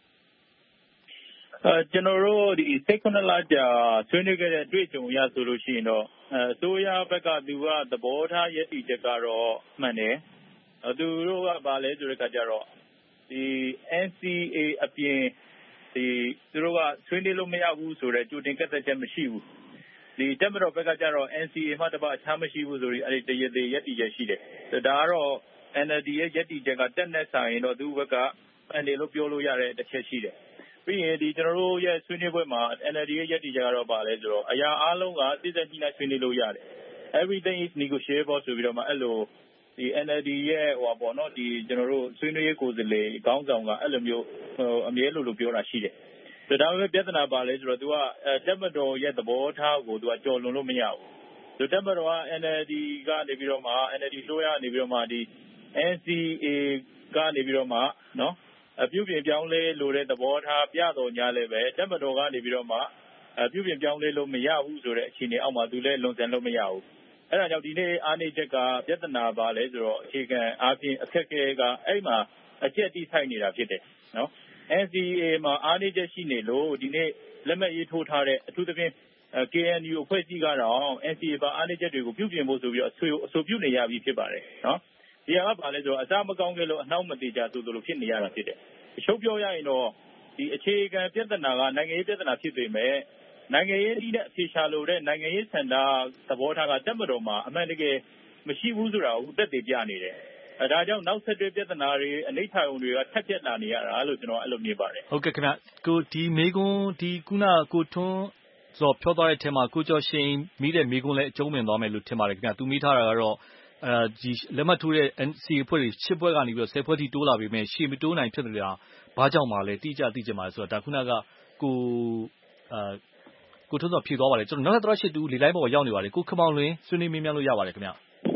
အဲကျွန်တော်တို့ဒီစိတ်ခုနှစ်လကြာဆွေးနွေးခဲ့တဲ့တွေ့ကြုံရဆိုလို့ရှိရင်တော့အဲအစိုးရဘက်ကသူကသဘောထားရည်တည်ချက်ကတော့မှန်တယ်သူတို့ကဘာလဲဆိုတဲ့အခါကျတော့ဒီ N C A အပြင်ဒီသူတို့ကဆွေးနွေးလို့မရဘူးဆိုတော့ကြိုတင်ကတ်သက်ချက်မရှိဘူးဒီတက်မတော်ဘက်ကကျတော့ N C A မှတပါအခြားမရှိဘူးဆိုပြီးအဲ့ဒီတရသေးရည်တည်ချက်ရှိတယ်ဒါကတော့ N L D ရဲ့ရည်တည်ချက်ကတက်နဲ့ဆိုင်ရင်တော့သူ့ဘက်ကပန်တယ်လို့ပြောလို့ရတဲ့တစ်ချက်ရှိတယ်ပြီးရင်ဒီကျွန်တော်တို့ရဲ့ဆွေးနွေးပွဲမှာ N L D ရဲ့ရည်တည်ချက်ကတော့ပါလဲဆိုတော့အရာအားလုံးကသိသက်ကြီးနဲ့ဆွေးနွေးလို့ရတယ် everything is negotiable ဆိုပြီးတော့မှအဲ့လိုဒီ N L D ရဲ့ဟိုပါပေါ့နော်ဒီကျွန်တော်တို့ဆွေးနွေးရေးကိုယ်စားလှယ်ခေါင်းဆောင်ကအဲ့လိုမျိုးဟိုအမြဲလိုလိုပြောတာရှိတယ်ဒါပေမဲ့ပြဿနာပါလဲဆိုတော့ तू ကတက်မတော်ရဲ့သဘောထားကို तू ကကြော်လွန်လို့မရဘူးသူတက်မတော်က N L D ကနေပြီးတော့မှ N L D ဆိုရနေပြီးတော့မှဒီ N C A ကနေပြီးတော့မှနော်အပြုပြင်ပြောင်းလဲလိုတဲ့သဘောထားပြတော်ညာလည်းပဲတက်မတော်ကနေပြီးတော့မှအပြုပြင်ပြောင်းလဲလို့မရဘူးဆိုတဲ့အခြေအနေအောက်မှာ तू လည်းလွန်ဆန်လို့မရဘူးအဲ့ဒါကြောင့်ဒီနေ့အားနေချက်ကပြဿနာပါလဲဆိုတော့အခြေခံအားဖြင့်အခက်အခဲကအဲ့မှာအကျက်တိဆိုင်နေတာဖြစ်တယ်နော် N C A မှာအားနေချက်ရှိနေလို့ဒီနေ့လက်မှတ်ရေးထိုးထားတဲ့အထူးသဖြင့် K N U အဖွဲ့အစည်းကတော့ N C A ပါအားနေချက်တွေကိုပြုပြင်ဖို့ဆိုပြီးတော့အဆိုအဆိုပြုနေရပြီဖြစ်ပါတယ်နော်ဒီကဘာလဲဆိုတော့အစားမကောင်းခဲ့လို့အနှောက်မသေးကြဆိုလိုဖြစ်နေရတာဖြစ်တယ်အချုပ်ပြောရရင်တော့ဒီအခြေခံပြဿနာကနိုင်ငံရေးပြဿနာဖြစ်ပေမဲ့နိုင်ငံရေးဒီနဲ့အဖြေရှာလို့တဲ့နိုင်ငံရေးစံတာသဘောထားကတက်မတော်မှာအမှန်တကယ်မရှိဘူးဆိုတာကိုတက်တည်ပြနေတယ်အဲဒါကြောင့်နောက်ဆက်တွဲပြဿနာတွေအနိဋ္ဌာယုံတွေကထပ်ပြတ်လာနေရတာလို့ကျွန်တော်အဲ့လိုမြင်ပါတယ်ဟုတ်ကဲ့ခင်ဗျကိုဒီမေကွန်းဒီခုနကိုထွန်းဆိုပြောသွားတဲ့အထက်မှာကိုကျော်ရှိန်မိတဲ့မေကွန်းလည်းအကျုံးဝင်သွားမယ်လို့ထင်ပါတယ်ခင်ဗျသူမိထားတာကတော့အဲဒီလက်မှတ်ထိုးတဲ့ N C A ဖွဲ့တွေ၈ဖွဲ့ကနေပြီးတော့၁၀ဖွဲ့ထိတိုးလာပြီမဲ့ရှေ့မတိုးနိုင်ဖြစ်တယ်လားဘာကြောင့်မှလဲတိကျတိကျမှာလဲဆိုတော့ဒါခုနကကိုအာကိုထွန်းစောဖြေသွားပါတယ်ကျွန်တော်နောက်ထပ်တော့ရှစ်တူလေလိုင်းပေါ်ရောက်နေပါတယ်ကိုခမောင်လွင်ဆွေးနွေးမေးမြန်းလို့ရပါတယ်ခင်ဗျ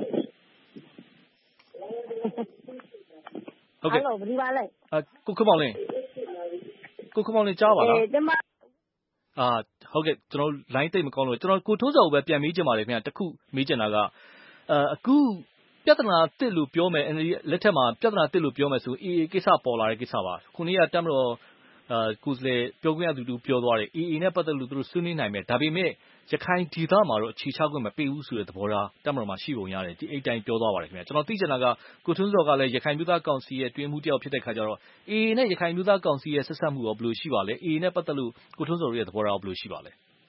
ဟုတ်ကဲ့ဟယ်လိုဘယ်လိုပါလဲအာကိုခမောင်လွင်ကိုခမောင်လွင်ကြားပါလားကျမအာဟုတ်ကဲ့ကျွန်တော် line တိတ်မကောင်းလို့ကျွန်တော်ကိုထွန်းစောကိုပဲပြန်မေးချင်ပါတယ်ခင်ဗျတခုမေးချင်တာကအာအခုပြဿနာတစ်လို့ပြောမယ်လက်ထက်မှာပြဿနာတစ်လို့ပြောမယ်ဆို A A ကိစ္စပေါ်လာတဲ့ကိစ္စပါခုနေ့ကတမ်းတော့အာကိုယ်စလေပြောခွင့်ရသူတို့ပြောသွားတယ် A A နဲ့ပတ်သက်လို့သူတို့ဆွေးနွေးနိုင်မယ်ဒါပေမဲ့ရခိုင်ဒေသမှာတော့အခြေချခွင့်မပေးဘူးဆိုတဲ့သဘောထားတမ်းတော်မှာရှိပုံရတယ်ဒီအိတ်တိုင်းပြောသွားပါတယ်ခင်ဗျကျွန်တော်သိချင်တာကကိုထွန်းစောကလည်းရခိုင်ပြည်သားကောင်စီရဲ့တွင်မှုတယောက်ဖြစ်တဲ့ခါကျတော့ A A နဲ့ရခိုင်ပြည်သားကောင်စီရဲ့ဆက်ဆက်မှုရောဘယ်လိုရှိပါလဲ A A နဲ့ပတ်သက်လို့ကိုထွန်းစောရဲ့သဘောထားဘယ်လိုရှိပါလဲ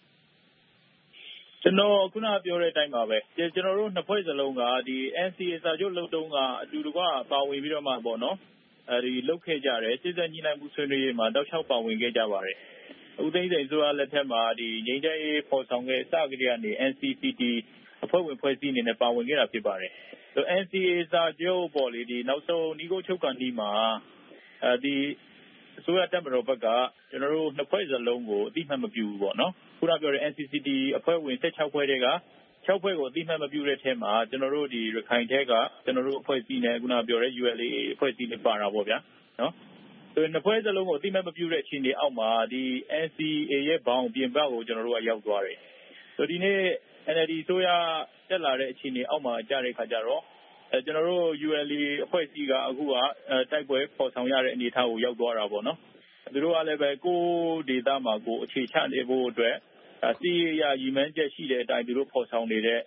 ကျွန်တော်ခုနပြောတဲ့အတိုင်းပါပဲကျွန်တော်တို့နှစ်ဖွဲ့စလုံးကဒီ N C A စာချုပ်လုပ်တုန်းကအတူတကွပါဝင်ပြီးတော့မှပေါ့နော်အဲဒီလုတ်ခဲ့ကြတယ်စစ်စစ်ညီနိုင်မှုဆွေးနွေးရေးမှာတောက်လျှောက်ပါဝင်ခဲ့ကြပါတယ်ဦးသိန်းစိန်ဆိုရလက်ထက်မှာဒီငြိမ်းချမ်းရေးပေါ်ဆောင်ခဲ့စကတည်းကနေ N C C T အဖွဲ့ဝင်ဖွဲ့စည်းအနေနဲ့ပါဝင်ခဲ့တာဖြစ်ပါတယ်ဆို N C A စာချုပ်ပေါ်လေဒီနောက်ဆုံးညီကိုချုပ်ကန်ဒီမှာအဲဒီအစိုးရတပ်မတော်ဘက်ကကျွန်တော်တို့နှစ်ဖွဲ့စလုံးကိုအတိအမှတ်မပြုဘူးပေါ့နော်ခုနပြောတဲ့ N C C T အဖွဲ့ဝင်၁၆ဖွဲ့တွေက၆ဖွဲ့ကိုအတိအမှတ်မပြုတဲ့အထက်မှာကျွန်တော်တို့ဒီရခိုင်ထက်ကကျွန်တော်တို့အဖွဲ့အစည်းနဲ့ခုနပြောတဲ့ U L A အဖွဲ့အစည်းတွေပါတာပေါ့ဗျာနော်ဆိုနှစ်ဖွဲ့စလုံးကိုအတိအမှတ်မပြုတဲ့အခြေအနေအောက်မှာဒီ N C A ရဲ့ဘောင်ပြင်ပကိုကျွန်တော်တို့ကရောက်သွားတယ်ဆိုဒီနေ့ N L D ဆိုရတက်လာတဲ့အခြေအနေအောက်မှာကြားတဲ့ခါကျတော့အဲကျွန်တော်တို့ U L A အဖွဲ့အစည်းကအခုကတိုက်ပွဲပေါ်ဆောင်ရတဲ့အနေအထားကိုရောက်သွားတာပေါ့နော်သူတို့ကလည်းပဲကိုဒေသမှာကိုအခြေချနေဖို့အတွက်စီးရရည်မှန်းချက်ရှိတဲ့အတိုင်းသူတို့ပေါ်ဆောင်နေတဲ့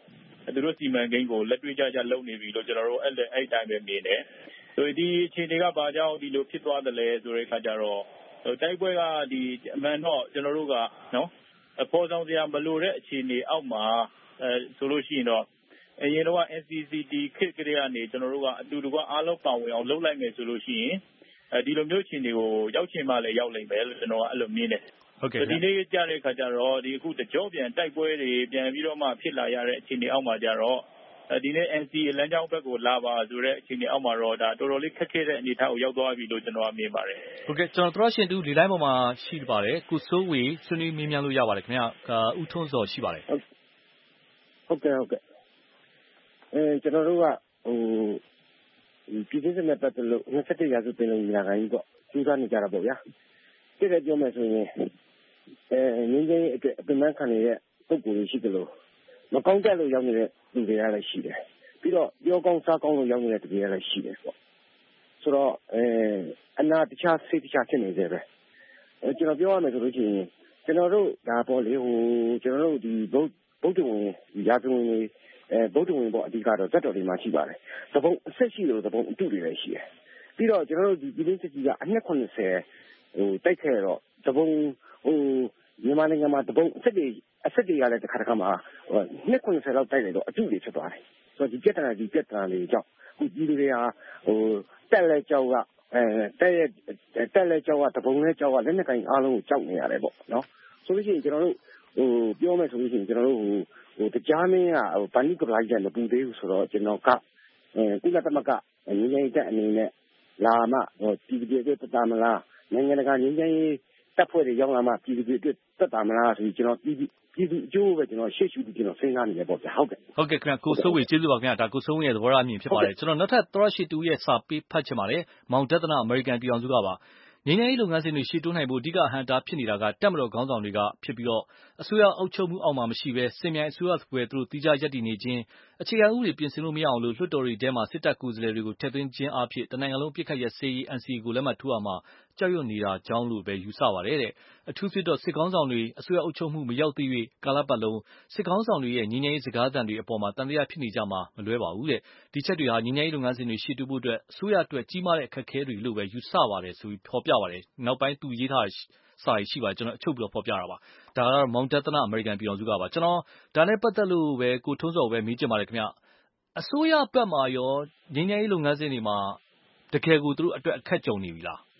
သူတို့စီမံကိန်းကိုလက်တွေ့ကျကျလုပ်နေပြီလို့ကျွန်တော်တို့အဲ့အဲ့အတိုင်းပဲမြင်တယ်ဆိုဒီအခြေအနေကဘာကြောင့်ဒီလိုဖြစ်သွားတယ်လဲဆိုတဲ့အခါကျတော့တိုက်ပွဲကဒီအမှန်တော့ကျွန်တော်တို့ကနော်ပေါ်ဆောင်စရာမလိုတဲ့အခြေအနေအောက်မှာအဲဆိုလို့ရှိရင်တော့အရင်တော့ N C C T ခေတ်ကလေးကနေကျွန်တော်တို့ကအတူတူကအားလုံးပါဝင်အောင်လုပ်လိုက်မယ်ဆိုလို့ရှိရင်အဲဒီလိုမျိုးအခြေအနေကိုရောက်ချင်မှလည်းရောက်နိုင်မယ်လို့ကျွန်တော်ကအဲ့လိုမြင်တယ်ဟုတ်ကဲ့ဒီနေ့ကြားတဲ့အခါကျတော့ဒီအခုတကြောပြန်တိုက်ပွဲတွေပြန်ပြီးတော့မှဖြစ်လာရတဲ့အခြေအနေအောက်မှာကျတော့ဒီနေ့ N C A လမ်းကြောင်းဘက်ကိုလာပါဆိုတဲ့အခြေအနေအောက်မှာတော့ဒါတော်တော်လေးခက်ခဲတဲ့အနေအထားကိုရောက်သွားပြီလို့ကျွန်တော်ကမြင်ပါတယ်ဟုတ်ကဲ့ကျွန်တော်တို့ရှင်တူဒီတိုင်းပေါ်မှာရှိပါတယ်ကိုစိုးဝေဆွေးနွေးမြင်းများလို့ရပါတယ်ခင်ဗျာဦးထွန်းစောရှိပါတယ်ဟုတ်ကဲ့ဟုတ်ကဲ့အဲကျွန်တော်တို့ကဟိုပြည်သူ့စစ်နဲ့ပတ်သက်လို့၂၁ရာစုပင်လုံညီလာခံကြီးပေါ့ကျူးစားနေကြတာပေါ့ဗျာတကယ်ပြောမယ်ဆိုရင်အဲငင်းချင်းအတွက်အပင်ပန်းခံနေတဲ့ပုံကိုယ်တွေရှိတယ်လို့မကောင်းတဲ့လို့ရောက်နေတဲ့လူတွေကလည်းရှိတယ်ပြီးတော့ပြောကောင်းစားကောင်းလို့ရောက်နေတဲ့လူတွေကလည်းရှိတယ်ပေါ့ဆိုတော့အဲအနာတခြားစိတ်တခြားဖြစ်နေသေးတယ်အဲကျွန်တော်ပြောရမယ်ဆိုလို့ရှိရင်ကျွန်တော်တို့ဒါပေါ့လေဟိုကျွန်တော်တို့ဒီဗုဒ္ဓဗုဒ္ဓဝင်ရာဇဝင်တွေအဲဗုဒ္ဓဝင်ပေါ့အဓိကတော့ဇတ်တော်တွေမှာရှိပါတယ်သဘုံအဆက်ရှိလို့သဘုံအတုတွေလည်းရှိတယ်ပြီးတော့ကျွန်တော်တို့ဒီပြည်သူစစ်ကြီးကအနှစ်၇၀ဟိုတိုက်ခဲ့တော့သဘုံဟိုမြန်မာနိုင်ငံမှာသဘုံအဆက်တွေအဆက်တွေကလည်းတစ်ခါတစ်ခါမှာဟိုနှစ်၇၀လောက်တိုက်နေတော့အတုတွေဖြစ်သွားတယ်ဆိုတော့ဒီပြဿနာဒီပြဿနာလေးကြောင့်ခုပြည်သူတွေဟာဟိုတက်လဲကြောက်ကအဲတက်ရဲ့တက်လဲကြောက်ကသဘုံလဲကြောက်ကလက်နက်ကင်အားလုံးကိုကြောက်နေရတယ်ပေါ့နော်ဆိုလို့ရှိရင်ကျွန်တော်တို့ဟိုပြောမယ်ဆိုလို့ရှိရင်ကျွန်တော်တို့ဟိုဟိုတရားမင်းကဟိုဗန်နီကပလိုက်ကြမပူသေးဘူးဆိုတော့ကျွန်တော်ကအဲကုလသမဂ္ဂငြိမ်းချမ်းရေးတက်အနေနဲ့လာမှဟိုပြည်သူတွေအတွက်တက်တာမလားနိုင်ငံတကာငြိမ်းချမ်းရေးတပ်ဖွဲ့တွေရောက်လာမှပြည်သူတွေအတွက်တက်တာမလားဆိုပြီးကျွန်တော်ပြည်သူပြည်သူအကျိုးပဲကျွန်တော်ရှေ့ရှုပြီးကျွန်တော်စဉ်းစားနေတယ်ပေါ့ဗျာဟုတ်ကဲ့ဟုတ်ကဲ့ခင်ဗျကိုစိုးဝေကျေးဇူးပါခင်ဗျဒါကိုစိုးဝေရဲ့သဘောထားအမြင်ဖြစ်ပါတယ်ကျွန်တော်နောက်ထပ်သောရရှိတူရဲ့စာပေးဖတ်ချင်ပါတယ်မောင်ဒသနာအမေရိကန်ပြည်အောင်စုကပါငြိမ်းချမ်းရေးလုပ်ငန်းစဉ်တွေရှေ့တိုးနိုင်ဖို့အဓိကအဟန့်အတားဖြစ်နေတာကတပ်မတော်ခေါင်းဆောင်တွေကဖြစ်ပြီးတော့အစိုးရအုပ်ချုပ်မှုအောက်မှာမရှိဘဲစင်မြိုင်အစိုးရဘယ်သူတို့တိကျရပ်တည်နေခြင်းအခြေခံဥပဒေပြင်ဆင်လို့မရအောင်လို့လွှတ်တော်တွေထဲမှာစစ်တပ်ကိုယ်စားလှယ်တွေကိုထည့်သွင်းခြင်းအဖြစ်တနိုင်ငံလုံးပြစ်ခတ်ရစေး N C A ကိုလက်မှတ်ထိုးအောင်မှာကြောက်ရွံ့နေတာကြောင်းလို့ပဲယူဆပါတယ်တဲ့အထူးစစ်တော့စစ်ကောင်းဆောင်တွေအစိုးရအုပ်ချုပ်မှုမရောက်သေး၍ကာလပတ်လုံးစစ်ကောင်းဆောင်တွေရဲ့ငြိမ်းချမ်းရေးစကားသံတွေအပေါ်မှာတန်တရားဖြစ်နေကြမှာမလွဲပါဘူးတဲ့ဒီချက်တွေဟာငြိမ်းချမ်းရေးလုပ်ငန်းစဉ်တွေရှေ့တိုးဖို့အတွက်အစိုးရအတွက်ကြီးမားတဲ့အခက်အခဲတွေလို့ပဲယူဆပါတယ်ဆိုပြီးဖော်ပြပါတယ်နောက်ပိုင်းသူရေးထားတဲ့စာရရှိပါကျွန်တော်အချုပ်ပြီးတော့ဖော်ပြတာပါဒါကတော့မောင်ဒသနာအမေရိကန်ပြည်အောင်စုကပါကျွန်တော်ဒါနဲ့ပတ်သက်လို့ပဲကိုထွန်းစောပဲမေးချင်ပါတယ်ခင်ဗျအစိုးရဘက်မှာရောငြိမ်းချမ်းရေးလုပ်ငန်းစဉ်တွေမှာတကယ်ကိုသူတို့အတွက်အခက်ကြုံနေပြီလား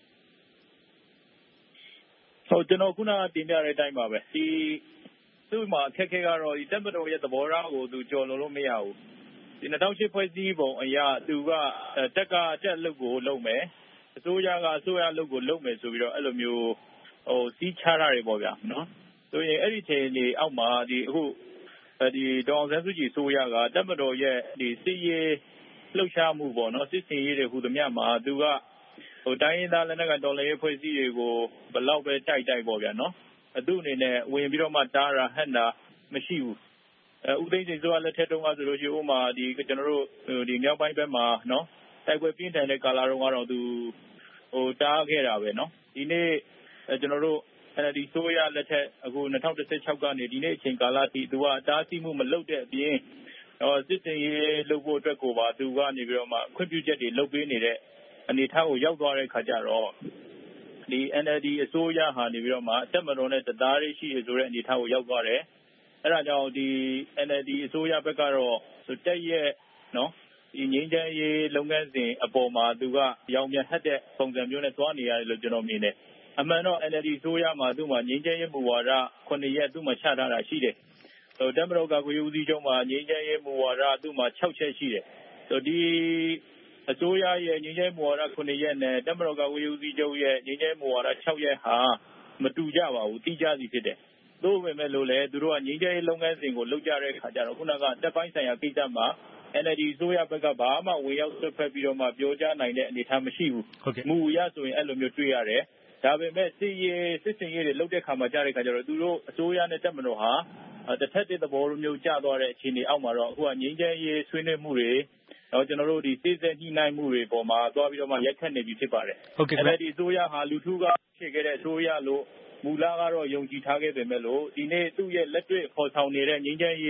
ဟုတ်ကျွန်တော်ခုနကတင်ပြတဲ့အတိုင်းပါပဲဒီသူ့မှာအခက်ခဲကတော့ဒီတပ်မတော်ရဲ့သဘောထားကိုသူကြော်လွန်လို့မရဘူးဒီ၂၀၀၈ဖွဲ့စည်းပုံအရသူကတက်ကတက်လုပ်ကိုလုပ်မယ်အစိုးရကအစိုးရလုပ်ကိုလုပ်မယ်ဆိုပြီးတော့အဲ့လိုမျိုးဟိုစီးချတာတွေပေါ့ဗျာနော်ဆိုရင်အဲ့ဒီချိန်နေအောက်မှာဒီအခုဒီဒေါအောင်ဆန်းစုကြည်ဆိုရကတပ်မတော်ရဲ့ဒီစစ်ရေးလှုပ်ရှားမှုပေါ့နော်စစ်စင်ရေးတွေဟူသမျှမှာသူကဟိုတိုင်းရင်းသားလက်နက်ကန်တော်လှန်ရေးဖွဲ့စည်းတွေကိုဘယ်လောက်ပဲတိုက်တိုက်ပေါ့ဗျာနော်အသူအနေနဲ့ဝင်ပြီးတော့မှတားတာဟန့်တာမရှိဘူးအဲဥသိမ်းစိန်ဆိုရလက်ထက်တုန်းကဆိုလို့ရှိရင်ဥမာဒီကျွန်တော်တို့ဒီမြောက်ပိုင်းဘက်မှာနော်တိုက်ပွဲပြင်းထန်တဲ့ကာလတုန်းကတော့သူဟိုတားခဲ့တာပဲနော်ဒီနေ့ကျွန်တော်တို့အဲဒီဆိုရလက်ထက်အခု၂၀၁၆ကနေဒီနေ့အချိန်ကာလထိသူကတားဆီးမှုမလုပ်တဲ့အပြင်ဟောစစ်စင်ရေးလုပ်ဖို့အတွက်ကိုပါသူကနေပြီးတော့မှခွင့်ပြုချက်တွေလုပ်ပေးနေတဲ့အနေအထားကိုရောက်သွားတဲ့ခါကျတော့ဒီ N L D အစိုးရဟာနေပြီးတော့မှတက်မတော်နဲ့တသားရေးရှိရဆိုတဲ့အနေအထားကိုရောက်သွားတယ်အဲဒါကြောင့်ဒီ N L D အစိုးရဘက်ကတော့တက်ရဲ့နော်ဒီငြိမ်းချမ်းရေးလုပ်ငန်းစဉ်အပေါ်မှာသူကရောင်ပြန်ဟတ်တဲ့ပုံစံမျိုးနဲ့သွားနေရတယ်လို့ကျွန်တော်မြင်တယ်အမှန်တော့ N L D အစိုးရမှာသူ့မှာငြိမ်းချမ်းရေးမူဝါဒခုနှစ်ရက်သူ့မှာချထားတာရှိတယ်ဟိုတက်မတော်ကကိုယူစီချုပ်မှာငြိမ်းချမ်းရေးမူဝါဒသူ့မှာ၆ချက်ရှိတယ်ဆိုဒီအစိုးရရဲ့ငြိမ်းချမ်းရေးမူဝါဒခုနှစ်ရက်နဲ့တက်မတော်ကကိုယူစီချုပ်ရဲ့ငြိမ်းချမ်းရေးမူဝါဒ၆ရက်ဟာမတူကြပါဘူးတိကျစီဖြစ်တယ်သို့ပေမဲ့လို့လေသူတို့ကငြိမ်းချမ်းရေးလုပ်ငန်းစဉ်ကိုလုပ်ကြတဲ့အခါကျတော့ခုနကတပ်ပိုင်းဆိုင်ရာကိစ္စမှာ N L D အစိုးရဘက်ကဘာမှဝင်ရောက်ဆွတ်ဖက်ပြီးတော့မှပြောကြားနိုင်တဲ့အနေအထားမရှိဘူးမူအရဆိုရင်အဲ့လိုမျိုးတွေ့ရတယ်ဒါပေမဲ့စစ်ရေးစစ်စင်ရေးတွေလုပ်တဲ့ခါမှာကြားတဲ့ခါကျတော့သူတို့အစိုးရနဲ့တပ်မတော်ဟာတစ်ထက်တဲ့သဘောမျိုးကျသွားတဲ့အခြေအနေအောက်မှာတော့အခုကငြိမ်းချမ်းရေးဆွေးနွေးမှုတွေတော့ကျွန်တော်တို့ဒီစစ်စစ်ညှိနှိုင်းမှုတွေပေါ်မှာသွားပြီးတော့မှရက်ခတ်နေပြီဖြစ်ပါတယ်။ N L D အစိုးရဟာလူထုကဖြစ်ခဲ့တဲ့အစိုးရလို့မူလကတော့ယုံကြည်ထားခဲ့ပေမဲ့လို့ဒီနေ့သူ့ရဲ့လက်တွေ့ပေါ်ဆောင်နေတဲ့ငြိမ်းချမ်းရေး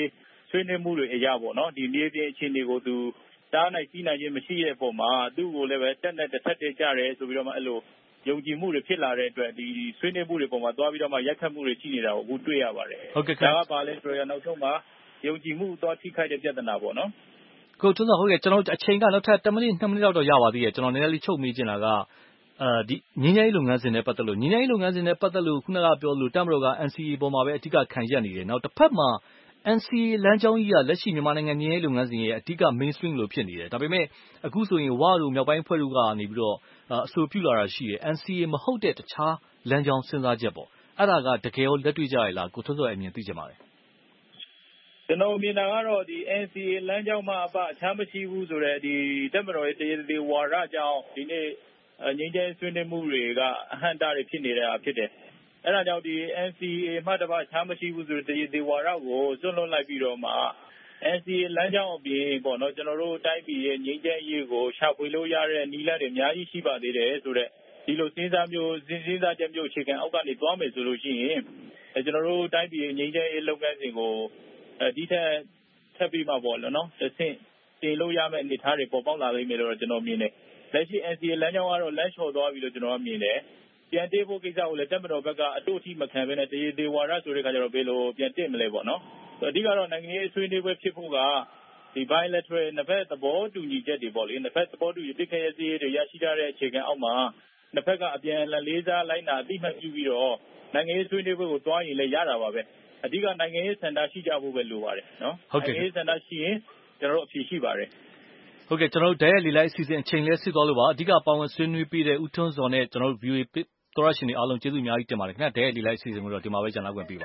ဆွေးနွေးမှုတွေအရပေါ့နော်ဒီမြေပြင်အခြေအနေကိုသူတားနိုင်စီးနိုင်ခြင်းမရှိတဲ့ပုံမှာသူ့ကိုလည်းပဲတက်နဲ့တစ်ထက်တည်းကြတယ်ဆိုပြီးတော့မှအဲ့လိုယုံကြည်မှုတွေဖြစ်လာတဲ့အတွက်ဒီဆွေးနွေးမှုတွေပုံမှာသွားပြီးတော့မှရက်ခတ်မှုတွေရှိနေတာကိုအခုတွေ့ရပါတယ်။ဟုတ်ကဲ့ဒါကပါလဲဆိုတော့နောက်ဆုံးမှာယုံကြည်မှုသွားထိခိုက်တဲ့ပြဿနာပေါ့နော်။ကိုထွန်းစောဟုတ်ကဲ့ကျွန်တော်အချိန်ကနောက်ထပ်tenမိနစ်twoမိနစ်လောက်တော့ရပါသေးတယ်ကျွန်တော်နည်းနည်းလေးချုပ်မေးချင်တာကအဲဒီငင်းငယ်ရေးလုပ်ငန်းစဉ်နဲ့ပတ်သက်လို့ငင်းငယ်ရေးလုပ်ငန်းစဉ်နဲ့ပတ်သက်လို့ခုနကပြောလို့တပ်မတော်က N C A ပေါ်မှာပဲအဓိကခံရက်နေတယ်နောက်တစ်ဖက်မှာ N C A လမ်းကြောင်းကြီးကလက်ရှိမြန်မာနိုင်ငံငင်းငယ်ရေးလုပ်ငန်းစဉ်ရဲ့အဓိက mainstream လို့ဖြစ်နေတယ်ဒါပေမဲ့အခုဆိုရင်ဝါတို့မြောက်ပိုင်းဖွဲ့တို့ကနေပြီးတော့အဆိုပြုလာတာရှိတယ် N C A မဟုတ်တဲ့တခြားလမ်းကြောင်းစဉ်းစားချက်ပေါ့အဲ့ဒါကတကယ်ရောလက်တွေ့ကြရလားကိုထွန်းစောအမြင်သိချင်ပါတယ်ကျွန်တော်မြင်တာကတော့ဒီ N C A လမ်းကြောင်းမှာအပအခြားမရှိဘူးဆိုတဲ့ဒီတပ်မတော်ရဲ့တရေတရေဝါဒကြောင့်ဒီနေ့ငြိမ်းချမ်းဆွေးနွေးမှုတွေကအဟန့်တာတွေဖြစ်နေတာဖြစ်တယ်။အဲဒါကြောင့်ဒီ N C A မှတပါအခြားမရှိဘူးဆိုတဲ့တရေတရေဝါဒကိုစွန့်လွတ်လိုက်ပြီးတော့မှ N C A လမ်းကြောင်းအပြင်ပေါ့နော်ကျွန်တော်တို့တိုင်းပြည်ရဲ့ငြိမ်းချမ်းရေးကိုရှာဖွေလို့ရတဲ့နည်းလမ်းတွေအများကြီးရှိပါသေးတယ်ဆိုတဲ့ဒီလိုစဉ်းစားမျိုးစဉ်းစားချက်မျိုးအခြေခံအောက်ကနေသွားမယ်ဆိုလို့ရှိရင်ကျွန်တော်တို့တိုင်းပြည်ငြိမ်းချမ်းရေးလုပ်ငန်းစဉ်ကိုဒီထက်ထပ်ပြီးမှပေါ့နော်တစ်ဆင့်တင်လို့ရမယ့်အနေအထားတွေပေါ်ပေါက်လာလိမ့်မယ်လို့ကျွန်တော်မြင်တယ်လက်ရှိ N C A လမ်းကြောင်းကတော့လမ်းလျှော်သွားပြီလို့ကျွန်တော်မြင်တယ်ပြန်တေးဖို့ကိစ္စကိုလည်းတပ်မတော်ဘက်ကအတို့အထိမခံဘဲနဲ့တရေသေးဝါဒဆိုတဲ့ခါကျတော့ဘယ်လိုပြန်တက်မလဲပေါ့နော်အဓိကတော့နိုင်ငံရေးဆွေးနွေးပွဲဖြစ်ဖို့ကဒီ bilateral နှစ်ဖက်သဘောတူညီချက်တွေပေါ့လေနှစ်ဖက်သဘောတူညီတိခရဲ့စီးရေးတွေရရှိထားတဲ့အခြေခံအောက်မှာနှစ်ဖက်ကအပြန်အလှန်လေးစားလိုက်နာအတိမတ်ပြုပြီးတော့နိုင်ငံရေးဆွေးနွေးပွဲကိုတွားရင်လည်းရတာပါပဲအဓိကနိုင်ငံရေးစံတာရှိကြဖို့ပဲလိုပါတယ်နော်နိုင်ငံရေးစံတာရှိရင်ကျွန်တော်တို့အဖြေရှိပါတယ်ဟုတ်ကဲ့ကျွန်တော်တို့ဓာတ်ရိုက်လေလိုက်အစီအစဉ်အချိန်လဲစစ်သွားလို့ပါအဓိကပါဝင်ဆွေးနွေးပြီးတဲ့ဦးထွန်းစောနဲ့ကျွန်တော်တို့ view သောရရှင်တွေအားလုံးကျေးဇူးအများကြီးတင်ပါတယ်ခင်ဗျာဓာတ်ရိုက်လေလိုက်အစီအစဉ်ကိုတော့ဒီမှာပဲကျွန်တော်ဝင်ပြပါ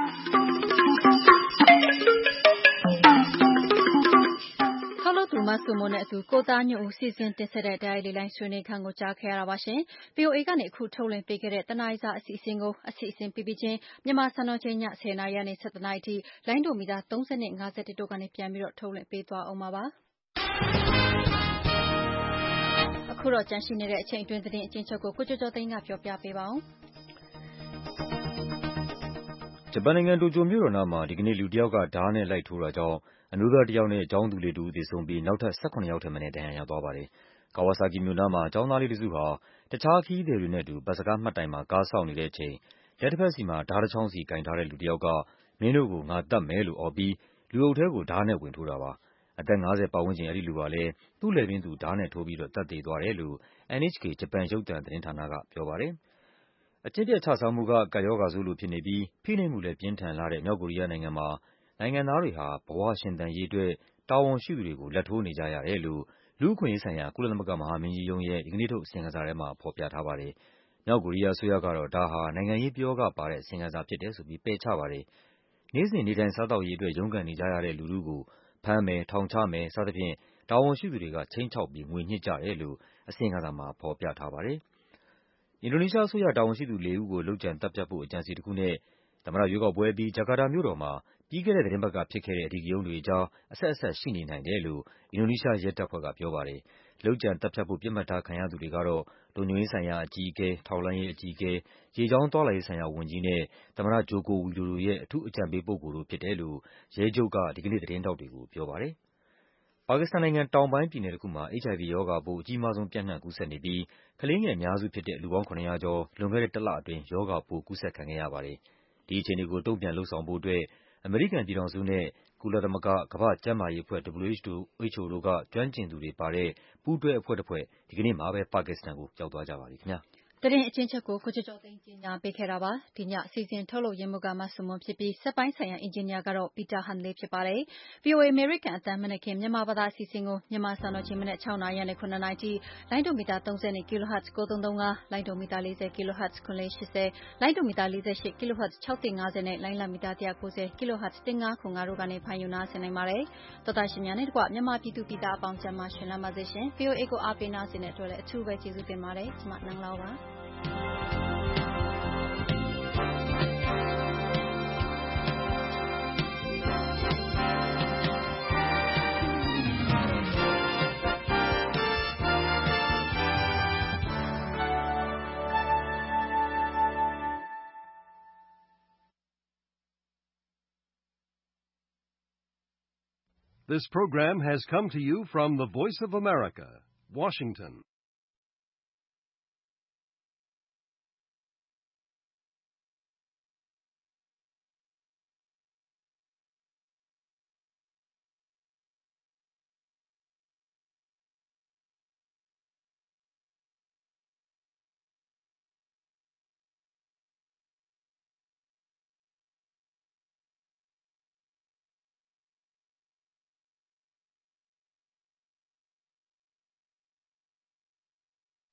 ခေါလို့သူမဆုမွန်နဲ့အတူကိုသားညွန့်ဦးစီစဉ်တင်ဆက်တဲ့ဓာတ်ရိုက်လေလိုက်ဆွေးနွေးခန်းကိုကြားခဲ့ရတာပါရှင် V O A ကနေအခုထုတ်လွှင့်ပေးခဲ့တဲ့တနအီစာအစီအစဉ်ကိုအစီအစဉ်ပြပြချင်းမြန်မာစံတော်ချိန်ညtenနာရီကနေsevenနာရီထိလိုင်းဒိုမီတာthirtyနဲ့fiftyတို့ကနေပြန်ပြီးတော့ထုတ်လွှင့်ပေးသွားအောင်ပါပါအခုတော့ကြန့်ရှိနေတဲ့အချိန်အတွင်းသတင်းအချင်းချုပ်ကိုကိုကျော်ကျော်သိန်းကပြောပြပေးပါအောင်ဂျပန်နိုင်ငံတိုကျိုမြို့တော်နားမှာဒီကနေ့လူတစ်ယောက်ကဓားနဲ့လိုက်ထိုးတာကြောင့်အမျိုးသားတစ်ယောက်နဲ့ကျောင်းသူလေးတူသေဆုံးပြီးနောက်ထပ်seventeenယောက်ထက်မနည်းဒဏ်ရာရသွားပါတယ်။ကာဝါဆာကီမြို့နားမှာကျောင်းသားလေးတစ်စုဟာတခြားခရီးသည်တွေနဲ့အတူဘတ်စကားမှတ်တိုင်မှာကားစောင့်နေတဲ့အချိန်လက်တစ်ဖက်စီမှာဓားတစ်ချောင်းစီကင်ထားတဲ့လူတစ်ယောက်ကမင်းတို့ကိုငါသတ်မယ်လို့အော်ပြီးလူအုပ်ထဲကိုဓားနဲ့ဝင်ထိုးတာပါ။အသက်fiftyပတ်ဝန်းကျင်အဲဒီလူဟာလည်းသူ့လည်ပင်းသူဓားနဲ့ထိုးပြီးတော့သတ်သေသွားတယ်လို့ N H K ဂျပန်ရုပ်သံသတင်းဌာနကပြောပါတယ်။အကျင့်ပျက်ခြစားမှုကကပ်ရောဂါဆိုးလိုဖြစ်နေပြီးဖိနှိပ်မှုလည်းပြင်းထန်လှတဲ့မြောက်ကိုရီးယားနိုင်ငံမှာနိုင်ငံသားတွေဟာဘဝရှင်သန်ရေးအတွက်တာဝန်ရှိသူတွေကိုလာဘ်ထိုးနေကြရတယ်လို့လူ့အခွင့်အရေးဆိုင်ရာကုလသမဂ္ဂမဟာမင်းကြီးရုံးရဲ့ဒီကနေ့ထုတ်အစီရင်ခံစာထဲမှာဖော်ပြထားပါတယ်။မြောက်ကိုရီးယားအစိုးရကတော့ဒါဟာနိုင်ငံရေးပယောဂပါတဲ့အစီရင်ခံစာဖြစ်တယ်ဆိုပြီးပယ်ချပါတယ်။နေ့စဉ်နေထိုင်စားသောက်ရေးအတွက်ရုန်းကန်နေကြရတဲ့လူထုကိုဖမ်းမယ်၊ထောင်ချမယ်စသဖြင့်တာဝန်ရှိသူတွေကခြိမ်းခြောက်ပြီးငွေညှစ်ကြတယ်လို့အစီရင်ခံစာမှာဖော်ပြထားပါတယ်။အင်ဒိုနီးရှားအစိုးရတာဝန်ရှိသူလေးဦးကိုလုပ်ကြံသတ်ဖြတ်ဖို့အကြံအစည်တစ်ခုနဲ့သမ္မတရွေးကောက်ပွဲအပြီးဂျကာတာမြို့တော်မှာပြီးခဲ့တဲ့သီတင်းပတ်ကဖြစ်ခဲ့တဲ့အဓိကရုဏ်းတွေအကြားအဆက်အစပ်ရှိနေနိုင်တယ်လို့အင်ဒိုနီးရှားရဲတပ်ဖွဲ့ကပြောပါတယ်။လုပ်ကြံသတ်ဖြတ်ဖို့ပစ်မှတ်ထားခံရသူတွေကတော့လုံခြုံရေးဆိုင်ရာအကြီးအကဲ၊ထောက်လှမ်းရေးအကြီးအကဲ၊ရေကြောင်းသွားလာရေးဆိုင်ရာဝန်ကြီးနဲ့သမ္မတဂျိုကိုဝီဒိုဒိုရဲ့အထူးအကြံပေးပုဂ္ဂိုလ်တို့ဖြစ်တယ်လို့ရဲချုပ်ကဒီကနေ့သတင်းထောက်တွေကိုပြောပါတယ်။ပါကစ္စတန်နိုင်ငံတောင်ပိုင်းပြည်နယ်တစ်ခုမှာ H I V ရောဂါပိုးအကြီးမားဆုံးပျံ့နှံ့ကူးစက်နေပြီးကလေးငယ်အများစုဖြစ်တဲ့လူပေါင်းseven hundredကျော်လွန်ခဲ့တဲ့တစ်လအတွင်းရောဂါပိုးကူးစက်ခံခဲ့ရပါတယ်။ဒီအခြေအနေကိုတုံ့ပြန်လုပ်ဆောင်ဖို့အတွက်အမေရိကန်ပြည်ထောင်စုနဲ့ကုလသမဂ္ဂ၊ကမ္ဘာ့ကျန်းမာရေးအဖွဲ့ W H O တို့ကကျွမ်းကျင်သူတွေပါတဲ့ပူးတွဲအဖွဲ့တစ်ဖွဲ့ဒီကနေ့မှာပဲပါကစ္စတန်ကိုရောက်သွားကြပါပြီခင်ဗျာ။သတင်းအချင်းချုပ်ကိုကိုကျော်ကျော်သိန်းကြီးညာပေးခဲ့တာပါဒီညအစီအစဉ်ထုတ်လုပ်ရင်းမှုကမဆုမွန်ဖြစ်ပြီးစက်ပိုင်းဆိုင်ရာအင်ဂျင်နီယာကတော့ပီတာဟန်လေးဖြစ်ပါတယ် V O A အမေရိကန်အသံမနက်ခင်းမြန်မာဘာသာအစီအစဉ်ကိုမြန်မာစံတော်ချိန်မနက်sixနာရီနဲ့nineနာရီထိလိုင်းဒိုမီတာthirtyကီလိုဟတ်ဇ်nine three fiveလိုင်းဒိုမီတာfortyကီလိုဟတ်ဇ်nine eight eight zeroလိုင်းဒိုမီတာforty-eightကီလိုဟတ်ဇ်six one five zeroနဲ့လိုင်းလံမီတာone ninetyကီလိုဟတ်ဇ်one five five zeroတို့ကနေဖမ်းယူနားဆင်နိုင်ပါတယ်တော်တာရှင်များနဲ့တကွမြန်မာပြည်သူပြည်သားအပေါင်းကျန်းမာရှင်လမ်းပါစေရှင် V O A ကိုအားပေးနားဆင်တဲ့အတွက်လည်းအထူးပဲကျေးဇူးတင်ပါတယ်ကျွန်မနန်းလောပါ This program has come to you from the Voice of America, Washington.